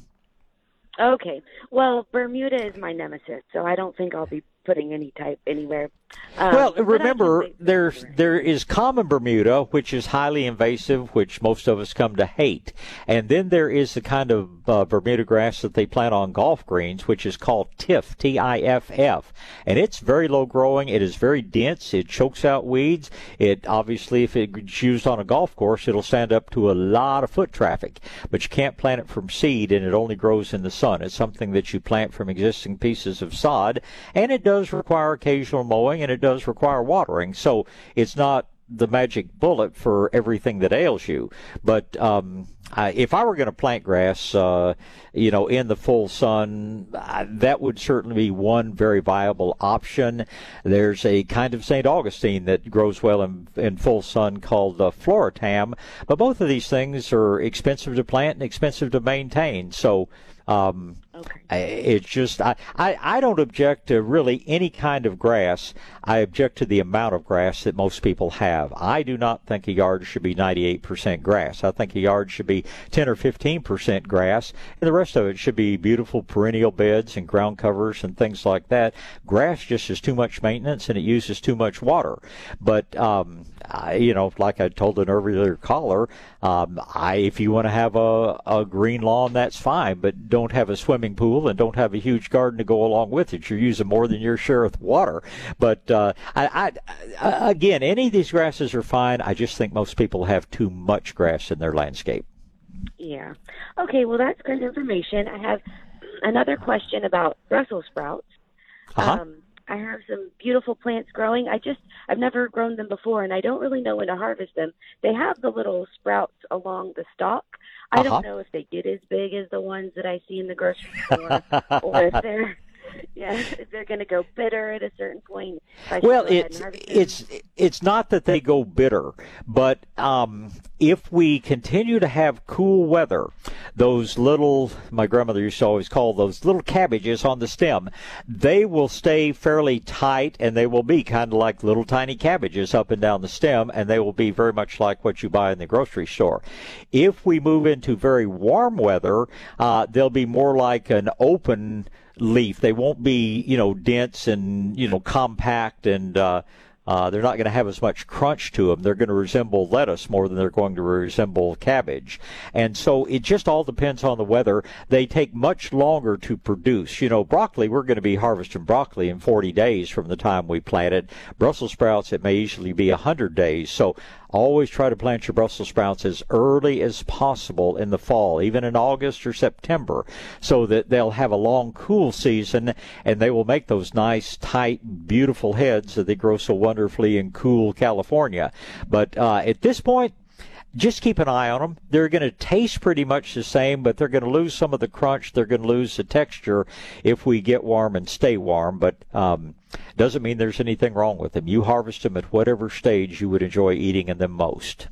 Okay. Well, Bermuda is my nemesis, so I don't think I'll be putting any type anywhere. Um, well, remember, there's there is common Bermuda, which is highly invasive, which most of us come to hate. And then there is the kind of uh, Bermuda grass that they plant on golf greens, which is called tiff, T I F F. And it's very low growing. It is very dense. It chokes out weeds. It obviously, if it's used on a golf course, it'll stand up to a lot of foot traffic. But you can't plant it from seed, and it only grows in the sun. It's something that you plant from existing pieces of sod, and it does require occasional mowing, and it does require watering. So it's not the magic bullet for everything that ails you. But um, I, if I were going to plant grass, uh, you know, in the full sun, uh, that would certainly be one very viable option. There's a kind of Saint Augustine that grows well in, in full sun called uh, Floritam. But both of these things are expensive to plant and expensive to maintain. So Um, okay. It's just, I, I, I don't object to really any kind of grass. I object to the amount of grass that most people have. I do not think a yard should be ninety-eight percent grass. I think a yard should be ten or fifteen percent grass, and the rest of it should be beautiful perennial beds and ground covers and things like that. Grass just is too much maintenance, and it uses too much water. But, um, I, you know, like I told an earlier caller, um, I, if you want to have a, a green lawn, that's fine, but don't have a swimming pool and don't have a huge garden to go along with it. You're using more than your share of water. But uh, I, I, again, any of these grasses are fine. I just think most people have too much grass in their landscape. Yeah. Okay, well, that's good information. I have another question about Brussels sprouts. Uh-huh. Um, I have some beautiful plants growing. I just, I've never grown them before, and I don't really know when to harvest them. They have the little sprouts along the stalk. I Uh-huh. don't know if they get as big as the ones that I see in the grocery store, or if they're, yeah, if they're going to go bitter at a certain point. if I should Well, go ahead it's and harvest them. it's it's not that they go bitter, but um, if we continue to have cool weather, those little, my grandmother used to always call those little cabbages on the stem, they will stay fairly tight, and they will be kind of like little tiny cabbages up and down the stem, and they will be very much like what you buy in the grocery store. If we move into very warm weather, uh, they'll be more like an open leaf. They won't be, you know, dense and, you know, compact, and uh, uh, they're not going to have as much crunch to them. They're going to resemble lettuce more than they're going to resemble cabbage. And so it just all depends on the weather. They take much longer to produce. You know, broccoli, we're going to be harvesting broccoli in forty days from the time we plant it. Brussels sprouts, it may easily be one hundred days. So always try to plant your Brussels sprouts as early as possible in the fall, even in August or September, so that they'll have a long, cool season, and they will make those nice, tight, beautiful heads that they grow so wonderfully in cool California. But uh, at this point, just keep an eye on them. They're going to taste pretty much the same, but they're going to lose some of the crunch. They're going to lose the texture if we get warm and stay warm, but um, doesn't mean there's anything wrong with them. You harvest them at whatever stage you would enjoy eating them most.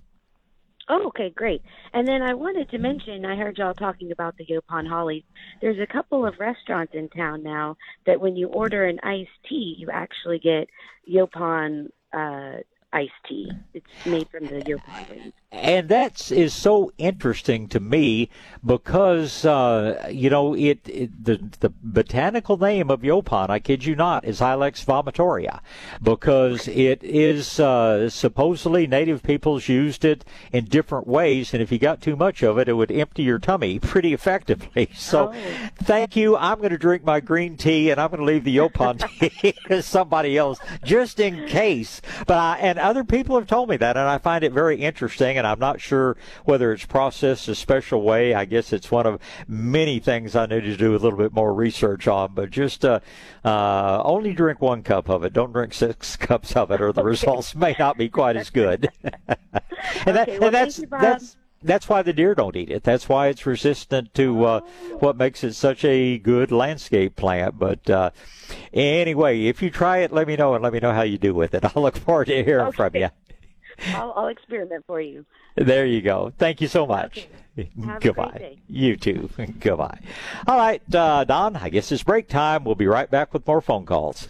Oh, okay, great. And then I wanted to mention, I heard y'all talking about the Yopon hollies. There's a couple of restaurants in town now that when you order an iced tea, you actually get Yopon uh iced tea. It's made from the Yopon greens. And that is so interesting to me because, uh, you know, it, it the the botanical name of Yaupon, I kid you not, is Ilex vomitoria, because it is uh, supposedly native peoples used it in different ways, and if you got too much of it, it would empty your tummy pretty effectively. So, oh. Thank you. I'm going to drink my green tea, and I'm going to leave the Yaupon tea to somebody else, just in case. But I, and other people have told me that, and I find it very interesting. And I'm not sure whether it's processed a special way. I guess it's one of many things I need to do a little bit more research on. But just uh, uh, only drink one cup of it. Don't drink six cups of it, or the okay. results may not be quite as good. and, that, okay, well, and that's you, that's. That's why the deer don't eat it. That's why it's resistant to uh, what makes it such a good landscape plant. But uh, anyway, if you try it, let me know, and let me know how you do with it. I look forward to hearing okay. from you. I'll, I'll experiment for you. There you go. Thank you so much. Okay. Have Goodbye. A great day. You too. Goodbye. All right, uh, Don, I guess it's break time. We'll be right back with more phone calls.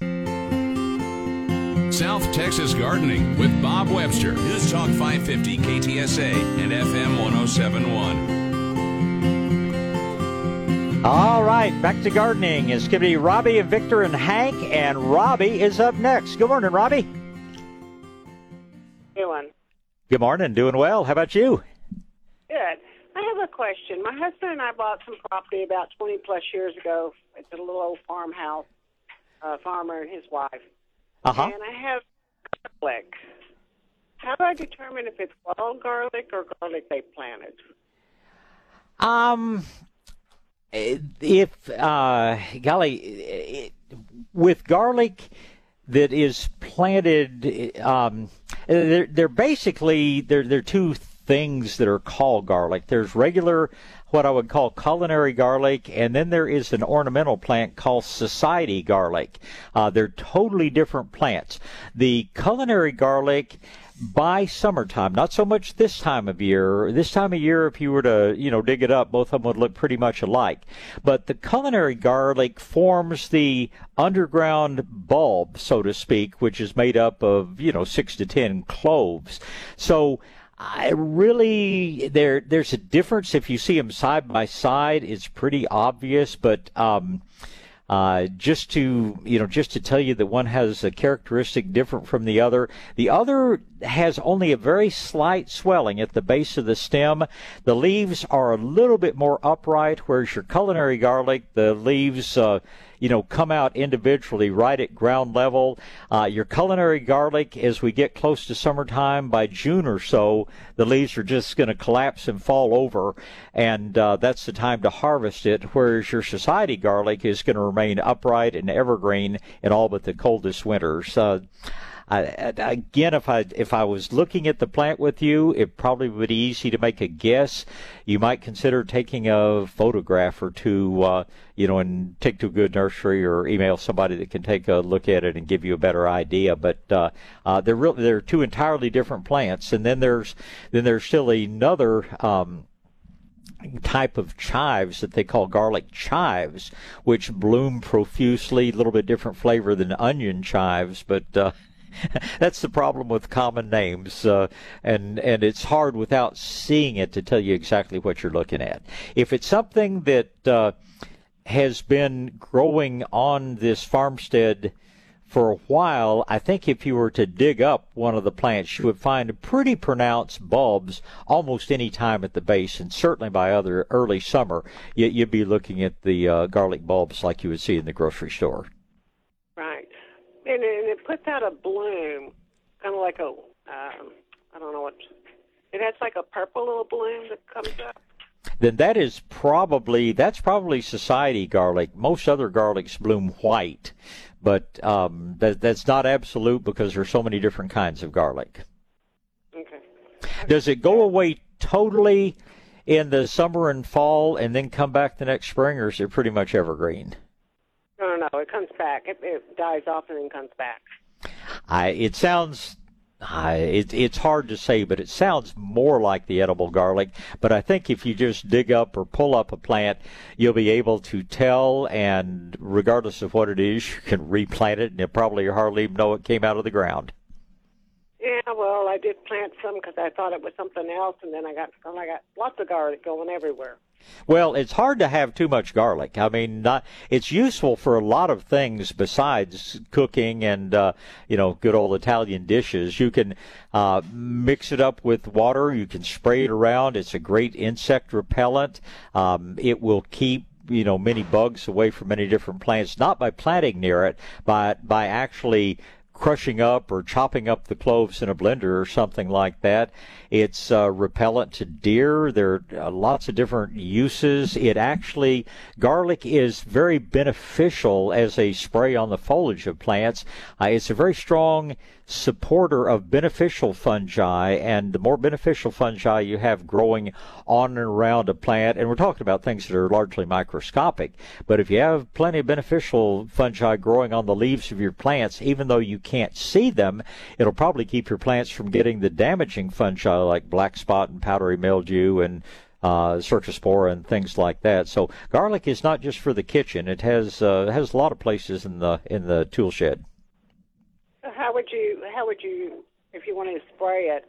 South Texas Gardening with Bob Webster. News Talk five fifty K T S A and F M one oh seven point one. All right, back to gardening. It's going to be Robbie and Victor and Hank, and Robbie is up next. Good morning, Robbie. Good one. Good morning. Doing well. How about you? Good. I have a question. My husband and I bought some property about twenty plus years ago. It's a little old farmhouse, a farmer and his wife. Uh-huh. And I have garlic. How do I determine if it's wild garlic or garlic they planted? Um, if, uh, golly, it, with garlic that is planted, um, they're, they're basically, they're, they're two things that are called garlic. There's regular, what I would call culinary garlic, and then there is an ornamental plant called society garlic. Uh, they're totally different plants. The culinary garlic, by summertime, not so much this time of year. This time of year, if you were to, you know, dig it up, both of them would look pretty much alike. But the culinary garlic forms the underground bulb, so to speak, which is made up of, you know, six to ten cloves. So I really, there, there's a difference. If you see them side by side, it's pretty obvious, but, um, uh, just to, you know, just to tell you that one has a characteristic different from the other. The other has only a very slight swelling at the base of the stem. The leaves are a little bit more upright, whereas your culinary garlic, the leaves, uh, you know, come out individually right at ground level. Uh, your culinary garlic, as we get close to summertime, by June or so, the leaves are just going to collapse and fall over, and uh, that's the time to harvest it, whereas your society garlic is going to remain upright and evergreen in all but the coldest winters. Uh, I, again, if I if I was looking at the plant with you, it probably would be easy to make a guess. You might consider taking a photograph or two, uh, you know, and take to a good nursery or email somebody that can take a look at it and give you a better idea. But uh, uh, they're really, they're two entirely different plants. And then there's then there's still another Um, type of chives that they call garlic chives, which bloom profusely, a little bit different flavor than onion chives, but uh, that's the problem with common names, uh, and and it's hard without seeing it to tell you exactly what you're looking at. If it's something that uh, has been growing on this farmstead for a while, I think if you were to dig up one of the plants, you would find pretty pronounced bulbs almost any time at the base, and certainly by other early summer, you, you'd be looking at the uh, garlic bulbs like you would see in the grocery store. Right. And, and it puts out a bloom, kind of like a, um, I don't know what, it has like a purple little bloom that comes up. Then that is probably, that's probably society garlic. Most other garlics bloom white, but um, that, that's not absolute because there's so many different kinds of garlic. Okay. Does it go away totally in the summer and fall and then come back the next spring, or is it pretty much evergreen? No, no, no, it comes back. It, it dies off and then comes back. I, it sounds, I, it, it's hard to say, but it sounds more like the edible garlic. But I think if you just dig up or pull up a plant, you'll be able to tell, and regardless of what it is, you can replant it, and you'll probably hardly even know it came out of the ground. Yeah, well, I did plant some because I thought it was something else, and then I got I got lots of garlic going everywhere. Well, it's hard to have too much garlic. I mean, not, it's useful for a lot of things besides cooking and, uh, you know, good old Italian dishes. You can uh, mix it up with water. You can spray it around. It's a great insect repellent. Um, it will keep, you know, many bugs away from many different plants, not by planting near it, but by actually crushing up or chopping up the cloves in a blender or something like that. It's uh, repellent to deer. There are uh, lots of different uses. It actually, garlic is very beneficial as a spray on the foliage of plants. Uh, it's a very strong supporter of beneficial fungi, and the more beneficial fungi you have growing on and around a plant, and we're talking about things that are largely microscopic, but if you have plenty of beneficial fungi growing on the leaves of your plants, even though you can't see them, it'll probably keep your plants from getting the damaging fungi like black spot and powdery mildew and uh, cercospora and things like that. So garlic is not just for the kitchen. It has uh, has a lot of places in the in the tool shed. How would you, how would you, if you wanted to spray it,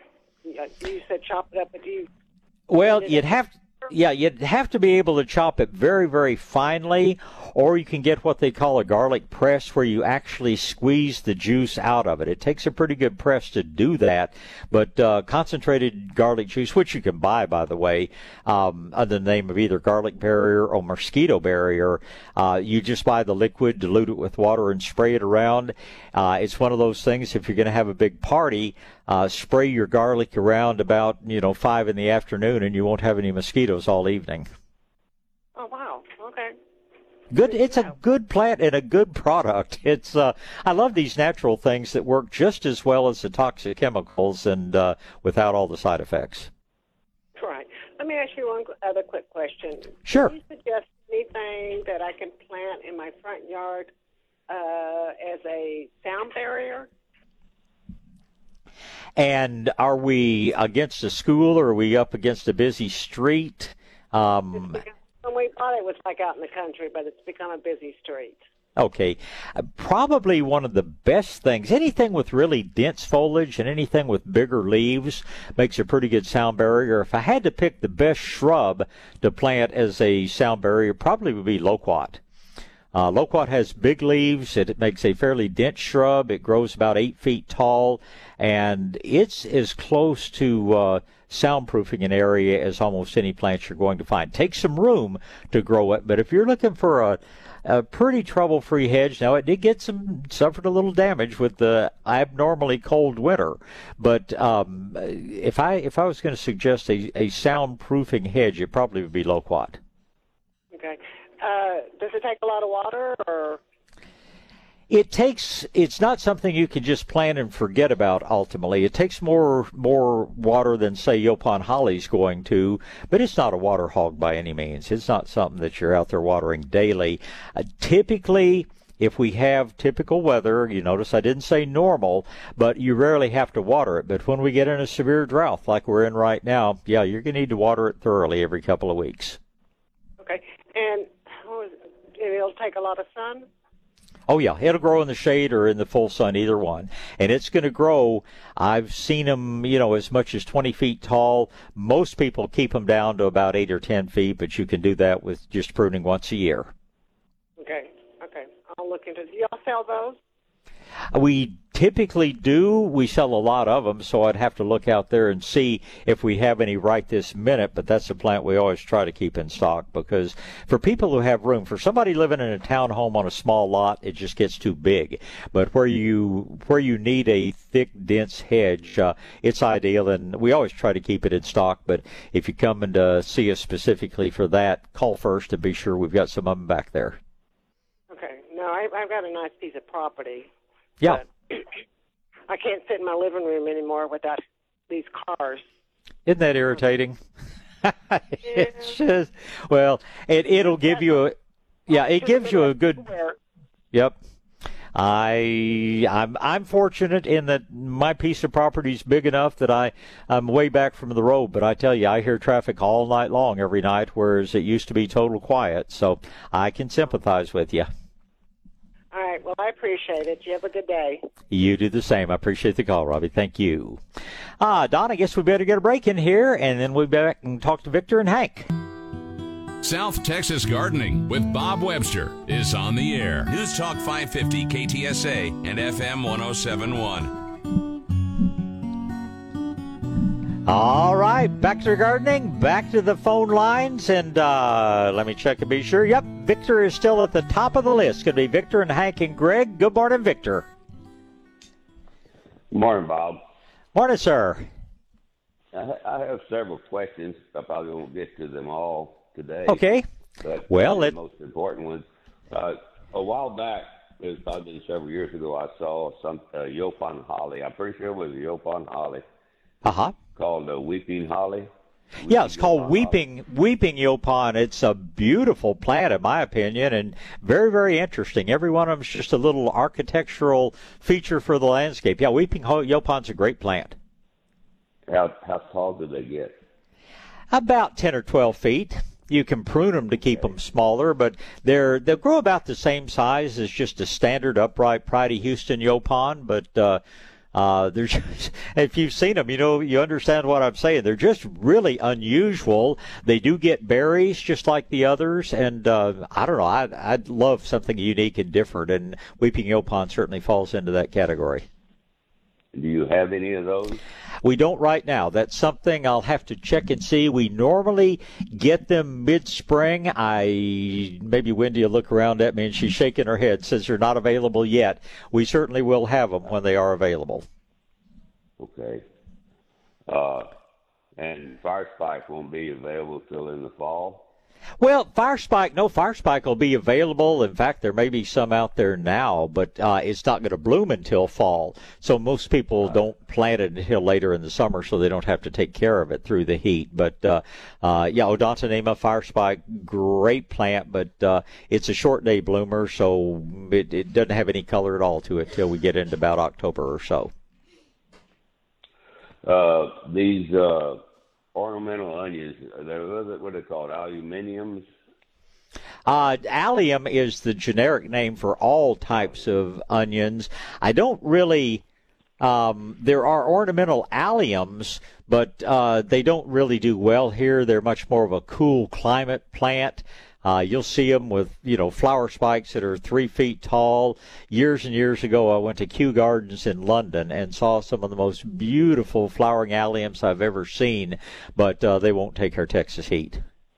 you said chop it up, but do you? Well, you'd have, yeah, you'd have to be able to chop it very, very finely, or you can get what they call a garlic press, where you actually squeeze the juice out of it. It takes a pretty good press to do that, but uh, concentrated garlic juice, which you can buy, by the way, um, under the name of either garlic barrier or mosquito barrier, uh, you just buy the liquid, dilute it with water, and spray it around. Uh, it's one of those things, if you're going to have a big party, uh, spray your garlic around about, you know, five in the afternoon, and you won't have any mosquitoes all evening. Oh, wow. Okay. Good. It's a good plant and a good product. It's. Uh, I love these natural things that work just as well as the toxic chemicals and uh, without all the side effects. Right. Let me ask you one other quick question. Sure. Can you suggest anything that I can plant in my front yard uh, as a sound barrier? And are we against a school, or are we up against a busy street? Um, When we thought it was like out in the country, but it's become a busy street. Okay. Uh, probably one of the best things, anything with really dense foliage and anything with bigger leaves makes a pretty good sound barrier. If I had to pick the best shrub to plant as a sound barrier, probably would be loquat. Uh, loquat has big leaves. It, it makes a fairly dense shrub. It grows about eight feet tall, and it's as close to uh, soundproofing an area as almost any plant you're going to find. Takes some room to grow it, but if you're looking for a, a pretty trouble-free hedge, now it did get some, suffered a little damage with the abnormally cold winter, but um, if I if I was going to suggest a, a soundproofing hedge, it probably would be loquat. Okay. Uh, does it take a lot of water, or? It takes, it's not something you can just plant and forget about ultimately. It takes more more water than, say, Yaupon holly's going to, but it's not a water hog by any means. It's not something that you're out there watering daily. Uh, typically, if we have typical weather, you notice I didn't say normal, but you rarely have to water it. But when we get in a severe drought like we're in right now, yeah, you're going to need to water it thoroughly every couple of weeks. Okay. And it'll take a lot of sun? Oh, yeah. It'll grow in the shade or in the full sun, either one. And it's going to grow. I've seen them, you know, as much as twenty feet tall. Most people keep them down to about eight or ten feet, but you can do that with just pruning once a year. Okay. Okay. I'll look into it. Do y'all sell those? We typically do. We sell a lot of them, so I'd have to look out there and see if we have any right this minute, but that's a plant we always try to keep in stock, because for people who have room, for somebody living in a townhome on a small lot, it just gets too big. But where you where you need a thick, dense hedge, uh, it's ideal, and we always try to keep it in stock. But if you come and uh, see us specifically for that, call first and be sure we've got some of them back there. Okay. No, I, I've got a nice piece of property. Yeah. I can't sit in my living room anymore without these cars. Isn't that irritating? It's just, well, it, it'll give you a, yeah, it gives you a good, yep. I, I'm, I'm fortunate in that my piece of property is big enough that I, I'm way back from the road, but I tell you, I hear traffic all night long every night, whereas it used to be total quiet, so I can sympathize with you. All right, well, Well, I appreciate it. You have a good day. You do the same. I appreciate the call, Robbie. Thank you. Uh, Don, I guess we better get a break in here, and then we'll be back and talk to Victor and Hank. South Texas Gardening with Bob Webster is on the air. News Talk five fifty K T S A and F M one oh seven point one. All right, back to gardening, back to the phone lines, and uh, let me check and be sure. Yep, Victor is still at the top of the list. Could be Victor and Hank and Greg. Good morning, Victor. Good morning, Bob. Morning, sir. I, I have several questions. I probably won't get to them all today. Okay. But well, the it... most important ones. Uh, a while back, it was probably several years ago, I saw some uh, Yaupon holly. I'm pretty sure it was a Yaupon holly. Uh-huh. Called uh, Weeping Holly. Weeping yeah, it's called Yaupon Weeping holly. Weeping Yaupon. It's a beautiful plant, in my opinion, and very, very interesting. Every one of them is just a little architectural feature for the landscape. Yeah, Weeping Yaupon's a great plant. How, how tall do they get? About ten or twelve feet. You can prune them to keep them smaller, but they're they'll grow about the same size as just a standard upright Pridey Houston Yaupon. But uh, uh, they're just, if you've seen them, you know you understand what I'm saying. They're just really unusual. They do get berries just like the others, and uh, I don't know. I'd, I'd love something unique and different, and Weeping Yaupon certainly falls into that category. Do you have any of those? We don't right now. That's something I'll have to check and see. We normally get them mid-spring. I maybe Wendy will look around at me and she's shaking her head, says they're not available yet. We certainly will have them when they are available. Okay. Uh, and Fire Spike won't be available till in the fall? Well, Fire Spike, no, Fire Spike will be available. In fact, there may be some out there now, but uh, it's not going to bloom until fall. So most people don't plant it until later in the summer, so they don't have to take care of it through the heat. But uh, uh, yeah, Odontonema Fire Spike, great plant, but uh, it's a short day bloomer, so it, it doesn't have any color at all to it till we get into about October or so. Uh, these. Uh Ornamental onions, they're, what are they called, aluminiums? Uh, allium is the generic name for all types of onions. I don't really, um, there are ornamental alliums, but uh, they don't really do well here. They're much more of a cool climate plant. Uh, you'll see them with, you know, flower spikes that are three feet tall. Years and years ago, I went to Kew Gardens in London and saw some of the most beautiful flowering alliums I've ever seen, but uh, they won't take our Texas heat.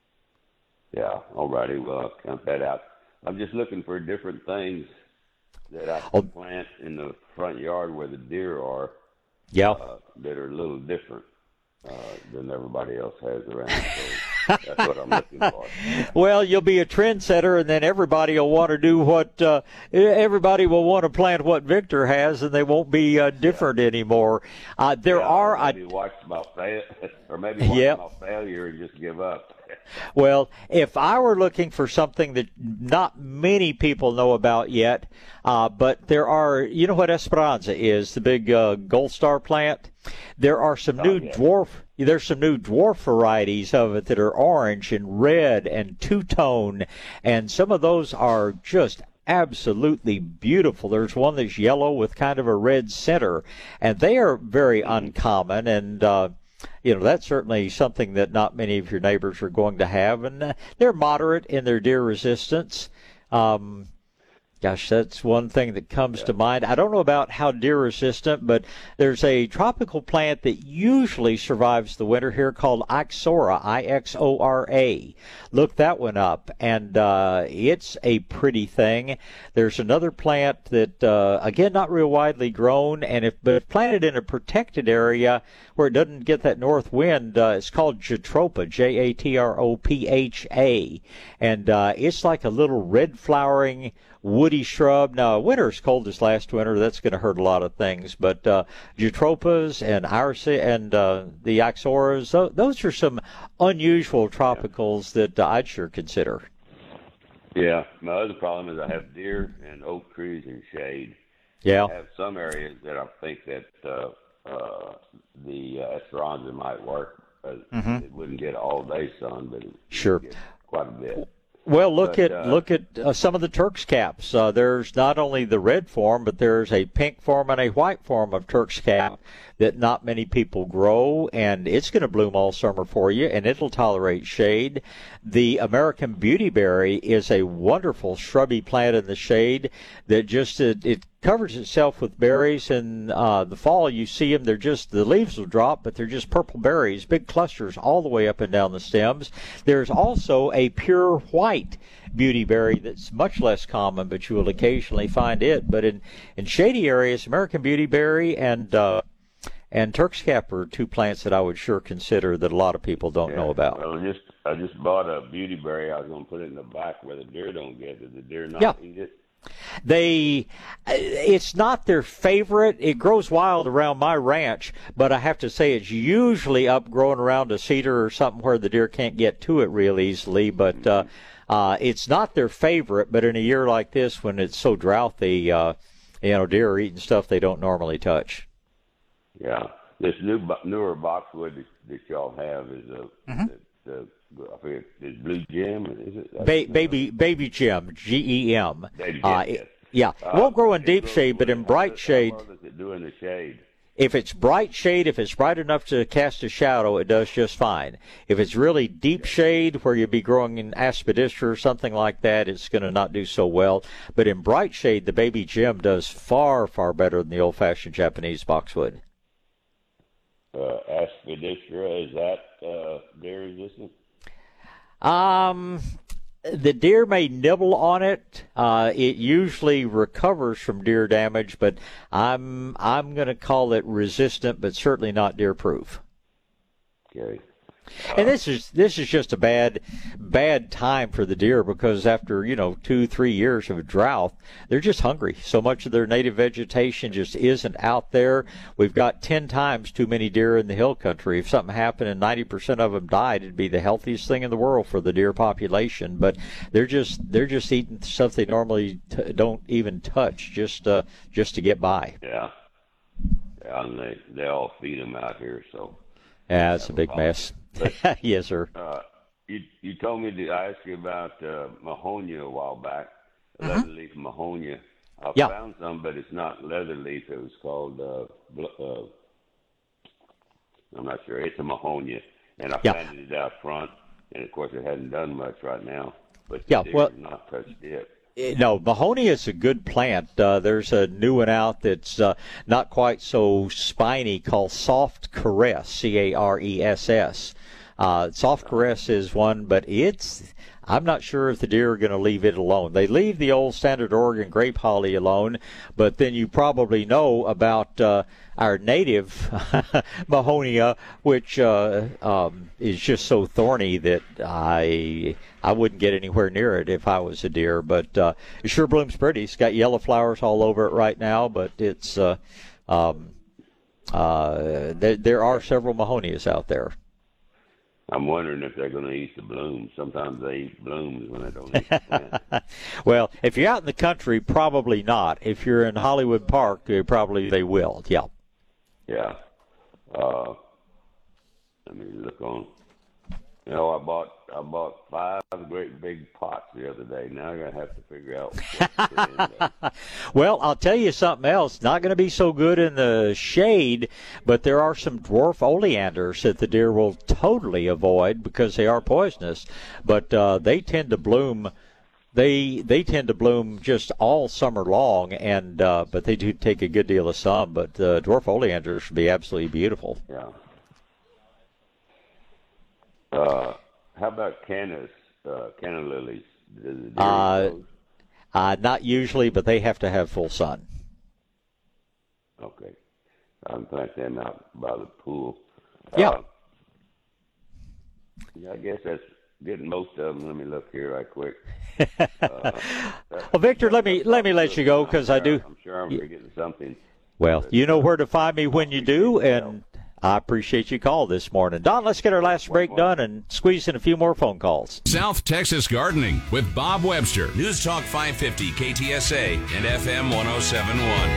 Yeah, all righty. Well, I'll count that out. I'm just looking for different things that I can oh. plant in the front yard where the deer are. Yeah. Uh, that are a little different uh, than everybody else has around. So that's what I'm looking for. Well, you'll be a trendsetter, and then everybody will want to do what uh, everybody will want to plant what Victor has, and they won't be uh, different yeah. anymore. Uh, there yeah, are or maybe I, watch about fail, or maybe watch yep. about failure and just give up. Well, if I were looking for something that not many people know about yet, uh, but there are, you know what Esperanza is, the big uh, gold star plant? There are some oh, new yeah. dwarf, there's some new dwarf varieties of it that are orange and red and two-tone, and some of those are just absolutely beautiful. There's one that's yellow with kind of a red center, and they are very uncommon, and uh, you know, that's certainly something that not many of your neighbors are going to have, and uh, they're moderate in their deer resistance. Um, Gosh, that's one thing that comes yeah. to mind. I don't know about how deer resistant, but there's a tropical plant that usually survives the winter here called Ixora, I X O R A. Look that one up, and uh, it's a pretty thing. There's another plant that, uh, again, not real widely grown, and if but planted in a protected area where it doesn't get that north wind, uh, it's called Jatropha, J A T R O P H A, and uh, it's like a little red flowering woody shrub. Now, winter's cold as last winter. That's going to hurt a lot of things. But uh, Jatropas and iris and uh, the Ixoras, th- those are some unusual tropicals yeah. that uh, I'd sure consider. Yeah. My other problem is I have deer and oak trees in shade. Yeah. I have some areas that I think that uh, uh, the uh, Esperanza might work. Uh, mm-hmm. It wouldn't get all day sun, but it sure. would get quite a bit. Well, look But, at uh, look at uh, some of the Turk's caps. Uh, there's not only the red form, but there's a pink form and a white form of Turk's cap that not many people grow, and it's going to bloom all summer for you, and it'll tolerate shade. The American beautyberry is a wonderful shrubby plant in the shade that just it, it covers itself with berries. In uh, the fall, you see them; they're just the leaves will drop, but they're just purple berries, big clusters all the way up and down the stems. There's also a pure white beautyberry that's much less common, but you will occasionally find it. But in in shady areas, American beautyberry and uh, and Turk's cap are two plants that I would sure consider that a lot of people don't yeah. know about. Well, just I just bought a beautyberry. I was going to put it in the back where the deer don't get it. Did the deer not Yeah. eat it? They, it's not their favorite. It grows wild around my ranch, but I have to say it's usually up growing around a cedar or something where the deer can't get to it real easily. But uh, uh, it's not their favorite. But in a year like this, when it's so drouthy, uh, you know, deer are eating stuff they don't normally touch. Yeah, this new bo- newer boxwood that, that y'all have is a Mhm. the, the I forget, is Blue Gem, is it? Ba- baby, baby Gem, G E M. Baby Gem, Uh, yes. it- yeah, it Uh, won't grow in it deep grows shade, but in bright How shade. well does it do in the shade? If it's bright shade, if it's bright enough to cast a shadow, it does just fine. If it's really deep shade, where you'd be growing in aspidistra or something like that, it's going to not do so well. But in bright shade, the baby Gem does far, far better than the old-fashioned Japanese boxwood. Uh, aspidistra, is that uh, deer resistant? Um, the deer may nibble on it. Uh, it usually recovers from deer damage, but I'm I'm going to call it resistant, but certainly not deer-proof. Okay. And this is this is just a bad bad time for the deer, because after, you know, two, three years of a drought, they're just hungry. So much of their native vegetation just isn't out there. We've got ten times too many deer in the hill country. If something happened and ninety percent of them died, it'd be the healthiest thing in the world for the deer population. But they're just they're just eating stuff they normally t- don't even touch, just uh, just to get by. Yeah. Yeah, and they, they all feed them out here, so. Yeah, it's a big mess. But, yes, sir. Uh, you you told me to ask you about uh, Mahonia a while back, Mhm. leather leaf Mahonia. I Yeah. found some, but it's not leather leaf. It was called, uh, bl- uh, I'm not sure. It's a Mahonia, and I Yeah. planted it out front, and of course it hasn't done much right now. But the Yeah, deer well- have not touched it. Eh, No, Mahonia is a good plant. Uh, there's a new one out that's uh, not quite so spiny called Soft Caress, C A R E S S. Uh, Soft Caress is one, but it's, I'm not sure if the deer are going to leave it alone. They leave the old standard Oregon grape holly alone, but then you probably know about uh, our native Mahonia, which uh, um, is just so thorny that I I wouldn't get anywhere near it if I was a deer. But uh, it sure blooms pretty. It's got yellow flowers all over it right now, but it's uh, um, uh, there, there are several Mahonias out there. I'm wondering if they're going to eat the blooms. Sometimes they eat blooms when they don't eat the plant. Well, if you're out in the country, probably not. If you're in Hollywood Park, uh, probably they will. Yeah. Yeah. Uh, let me look on. You know, I bought I bought five great big pots the other day. Now I'm gonna have to figure out what to put in there. Well, I'll tell you something else. Not going to be so good in the shade, but there are some dwarf oleanders that the deer will totally avoid because they are poisonous. But uh, they tend to bloom. They they tend to bloom just all summer long, and uh, but they do take a good deal of sun. But uh, dwarf oleanders should be absolutely beautiful. Yeah. Uh, how about cannas, uh, canna lilies? Does the deer eat Uh, those? uh, not usually, but they have to have full sun. Okay. I can plant them out by the pool. Yeah. Uh, yeah, I guess that's getting most of them. Let me look here right quick. Uh, Well, Victor, let me let me let you go because I do. I'm sure I'm forgetting something. Well, you know where to find me when you do, and I appreciate your call this morning. Don, let's get our last break done and squeeze in a few more phone calls. South Texas Gardening with Bob Webster. News Talk five fifty K T S A and F M one oh seven point one.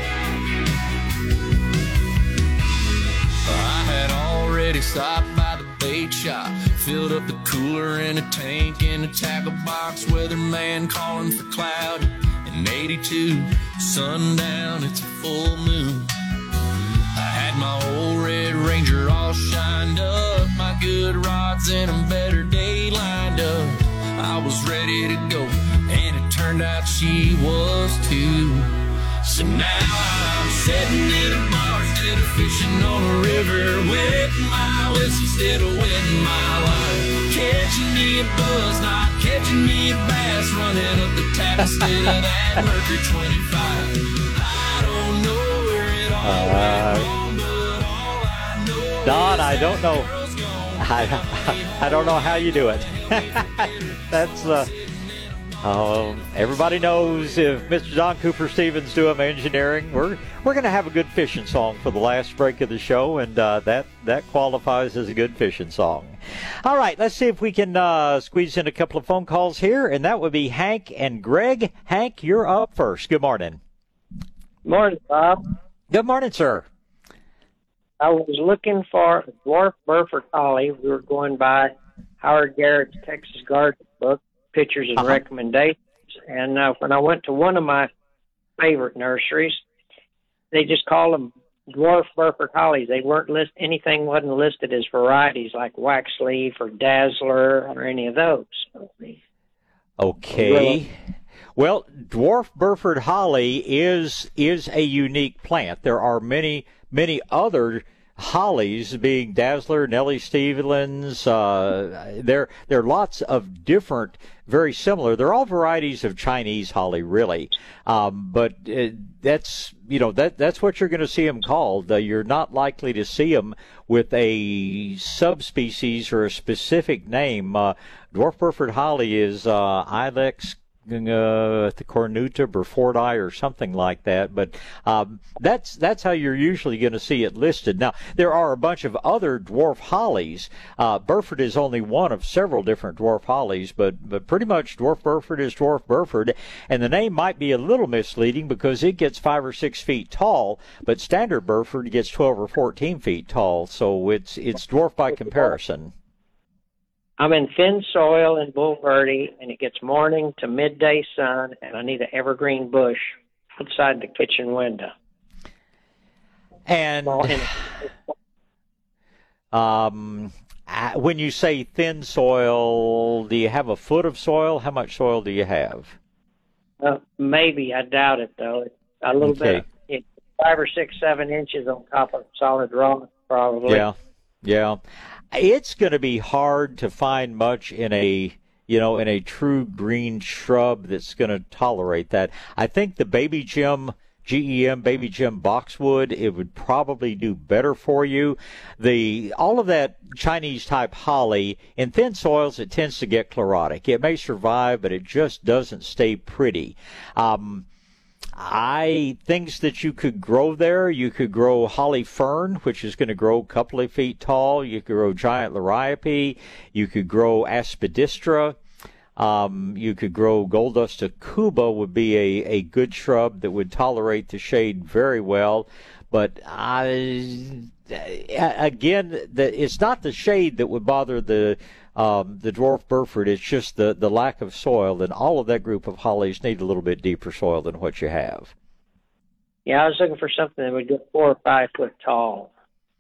I had already stopped by the bait shop, filled up the cooler in a tank in a tackle box. Weatherman calling for cloud. And eighty-two, sundown, it's a full moon. I had my old Red Ranger all shined up, my good rods and a better day lined up. I was ready to go, and it turned out she was too. So now I'm sitting in a bar instead of fishing on a river, wetting my whistle instead of wetting my line. Catching me a buzz, not catching me a bass, running up the tap instead of that Mercury twenty-five. I don't know where it all went wrong, but all I know Don, I don't know. I, I don't know how you do it. That's uh, um, everybody knows if Mister Don Cooper Stevens doing engineering, we're we're going to have a good fishing song for the last break of the show, and uh, that that qualifies as a good fishing song. All right, let's see if we can uh, squeeze in a couple of phone calls here, and that would be Hank and Greg. Hank, you're up first. Good morning. Morning, Bob. Good morning, sir. I was looking for a dwarf Burford holly. We were going by Howard Garrett's Texas Garden book, Pictures and uh-huh. Recommendations. And uh, when I went to one of my favorite nurseries, they just called them dwarf Burford hollies. They weren't list anything wasn't listed as varieties like wax leaf or dazzler or any of those. Okay. Really? Well, dwarf Burford holly is is a unique plant. There are many many other hollies, being Dazzler, Nellie Stevens. Uh, there there are lots of different, very similar. They're all varieties of Chinese holly, really. Um, but uh, that's you know that that's what you're going to see them called. Uh, you're not likely to see them with a subspecies or a specific name. Uh, dwarf Burford holly is uh, Ilex Uh, the Cornuta Burfordi or something like that, but um, that's that's how you're usually going to see it listed. Now, there are a bunch of other dwarf hollies. Uh, Burford is only one of several different dwarf hollies, but but pretty much dwarf Burford is dwarf Burford, and the name might be a little misleading because it gets five or six feet tall, but standard Burford gets twelve or fourteen feet tall, so it's it's dwarf by comparison. I'm in thin soil in Bulverde, and it gets morning to midday sun, and I need an evergreen bush outside the kitchen window. And um, when you say thin soil, do you have a foot of soil? How much soil do you have? Uh, maybe. I doubt it, though. It's a little okay. bit, five or six, seven inches on top of solid rock, probably. Yeah, yeah. It's going to be hard to find much in a, you know, in a true green shrub that's going to tolerate that. I think the Baby Jim, G E M Baby Jim boxwood, it would probably do better for you. The all of that Chinese type holly in thin soils, it tends to get chlorotic. It may survive, but it just doesn't stay pretty. Um, I things that you could grow there, you could grow holly fern, which is going to grow a couple of feet tall. You could grow giant liriope. You could grow aspidistra. Um, you could grow gold dust akuba would be a, a good shrub that would tolerate the shade very well. But I, again, the, it's not the shade that would bother the um, the dwarf Burford. It's just the, the lack of soil, and all of that group of hollies need a little bit deeper soil than what you have. Yeah, I was looking for something that would get four or five foot tall.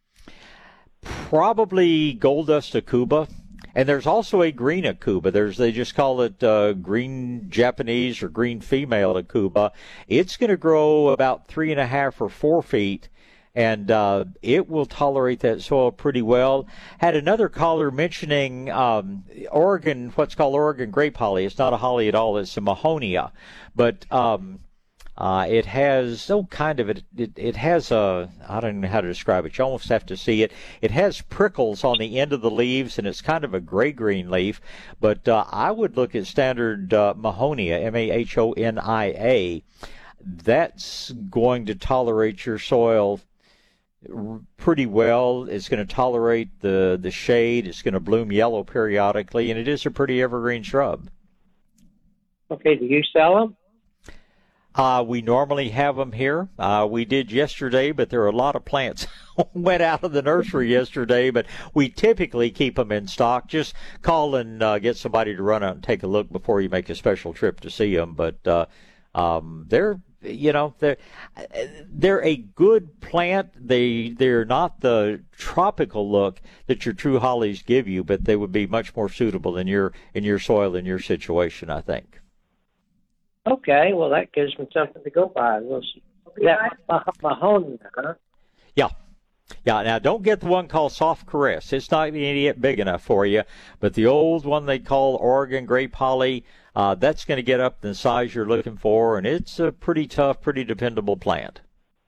Probably gold dust akuba. And there's also a green akuba. There's they just call it uh, green Japanese or green female akuba. It's going to grow about three and a half or four feet, and uh, it will tolerate that soil pretty well. Had another caller mentioning um, Oregon, what's called Oregon grape holly. It's not a holly at all. It's a Mahonia, but um, Uh, it has, oh, kind of, it, it it has a, I don't know how to describe it. You almost have to see it. It has prickles on the end of the leaves, and it's kind of a gray-green leaf. But uh, I would look at standard uh, Mahonia, M A H O N I A. That's going to tolerate your soil pretty well. It's going to tolerate the, the shade. It's going to bloom yellow periodically, and it is a pretty evergreen shrub. Okay, do you sell them? Uh, we normally have them here. Uh, we did yesterday, but there are a lot of plants went out of the nursery yesterday, but we typically keep them in stock. Just call and uh, get somebody to run out and take a look before you make a special trip to see them. But uh, um, they're, you know, they're, they're a good plant. They, they're not the tropical look that your true hollies give you, but they would be much more suitable in your, in your soil, in your situation, I think. Okay, well, that gives me something to go by. We'll see. That Mahonia, huh? Yeah. Yeah, now don't get the one called Soft Caress. It's not yet big enough for you. But the old one they call Oregon Grape Holly, uh, that's going to get up in the size you're looking for, and it's a pretty tough, pretty dependable plant.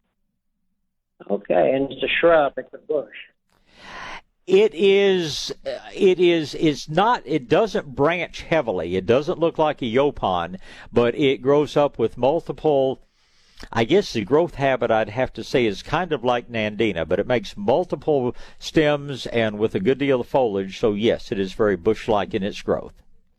Okay, and it's a shrub, it's a bush. It is, it is, it's not, it doesn't branch heavily. It doesn't look like a yaupon, but it grows up with multiple, I guess the growth habit I'd have to say is kind of like Nandina, but it makes multiple stems and with a good deal of foliage. So yes, it is very bush-like in its growth.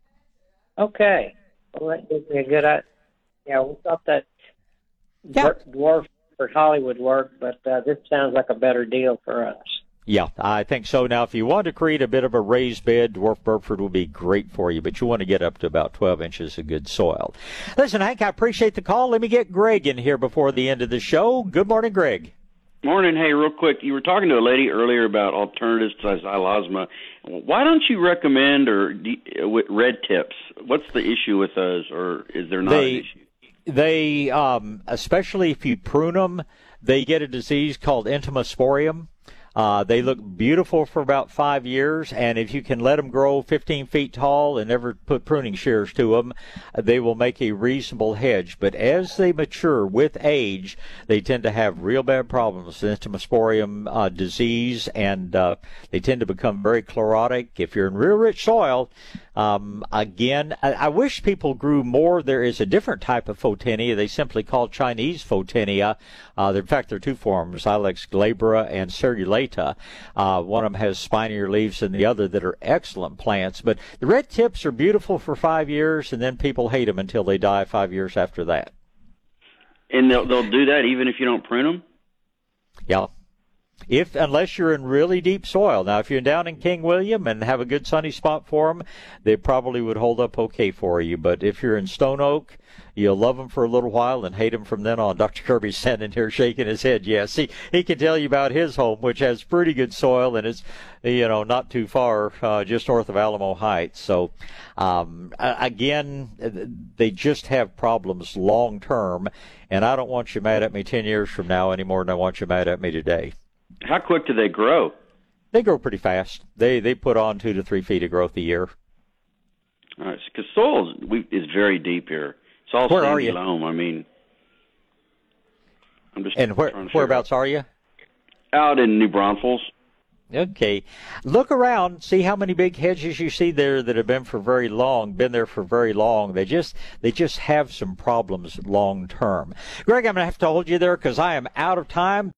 Okay. Well, that gives me a good idea. Yeah, we thought that yeah. dwarf for Holly would work, but uh, this sounds like a better deal for us. Yeah, I think so. Now, if you want to create a bit of a raised bed, dwarf Burford will be great for you, but you want to get up to about twelve inches of good soil. Listen, Hank, I appreciate the call. Let me get Greg in here before the end of the show. Good morning, Greg. Morning. Hey, real quick, you were talking to a lady earlier about alternatives to xylosma. Why don't you recommend or with red tips? What's the issue with those, or is there not they, an issue? They, um, especially if you prune them, they get a disease called entomosporium. Uh, they look beautiful for about five years, and if you can let them grow fifteen feet tall and never put pruning shears to them, they will make a reasonable hedge. But as they mature with age, they tend to have real bad problems with entomosporium uh, disease, and uh, they tend to become very chlorotic. If you're in real rich soil, um, again, I, I wish people grew more. There is a different type of Photinia. They simply call Chinese Photinia. Uh, in fact, there are two forms, Ilex glabra and cerulata. Uh, one of them has spinier leaves and the other that are excellent plants. But the red tips are beautiful for five years, and then people hate them until they die five years after that. And they'll, they'll do that even if you don't prune them? Yeah. If, unless you're in really deep soil. Now, if you're down in King William and have a good sunny spot for them, they probably would hold up okay for you. But if you're in Stone Oak, you'll love them for a little while and hate them from then on. Doctor Kirby's standing here shaking his head. Yes, he, he can tell you about his home, which has pretty good soil, and it's, you know, not too far, uh, just north of Alamo Heights. So, um, again, they just have problems long term, and I don't want you mad at me ten years from now any more than I want you mad at me today. How quick do they grow? They grow pretty fast. They they put on two to three feet of growth a year. All right, because soil is, we, is very deep here. It's all Where are sandy you? loam. I mean, I'm just and where whereabouts are you? Out in New Braunfels. Okay. Look around, see how many big hedges you see there that have been for very long, been there for very long. They just they just have some problems long term. Greg, I'm going to have to hold you there because I am out of time.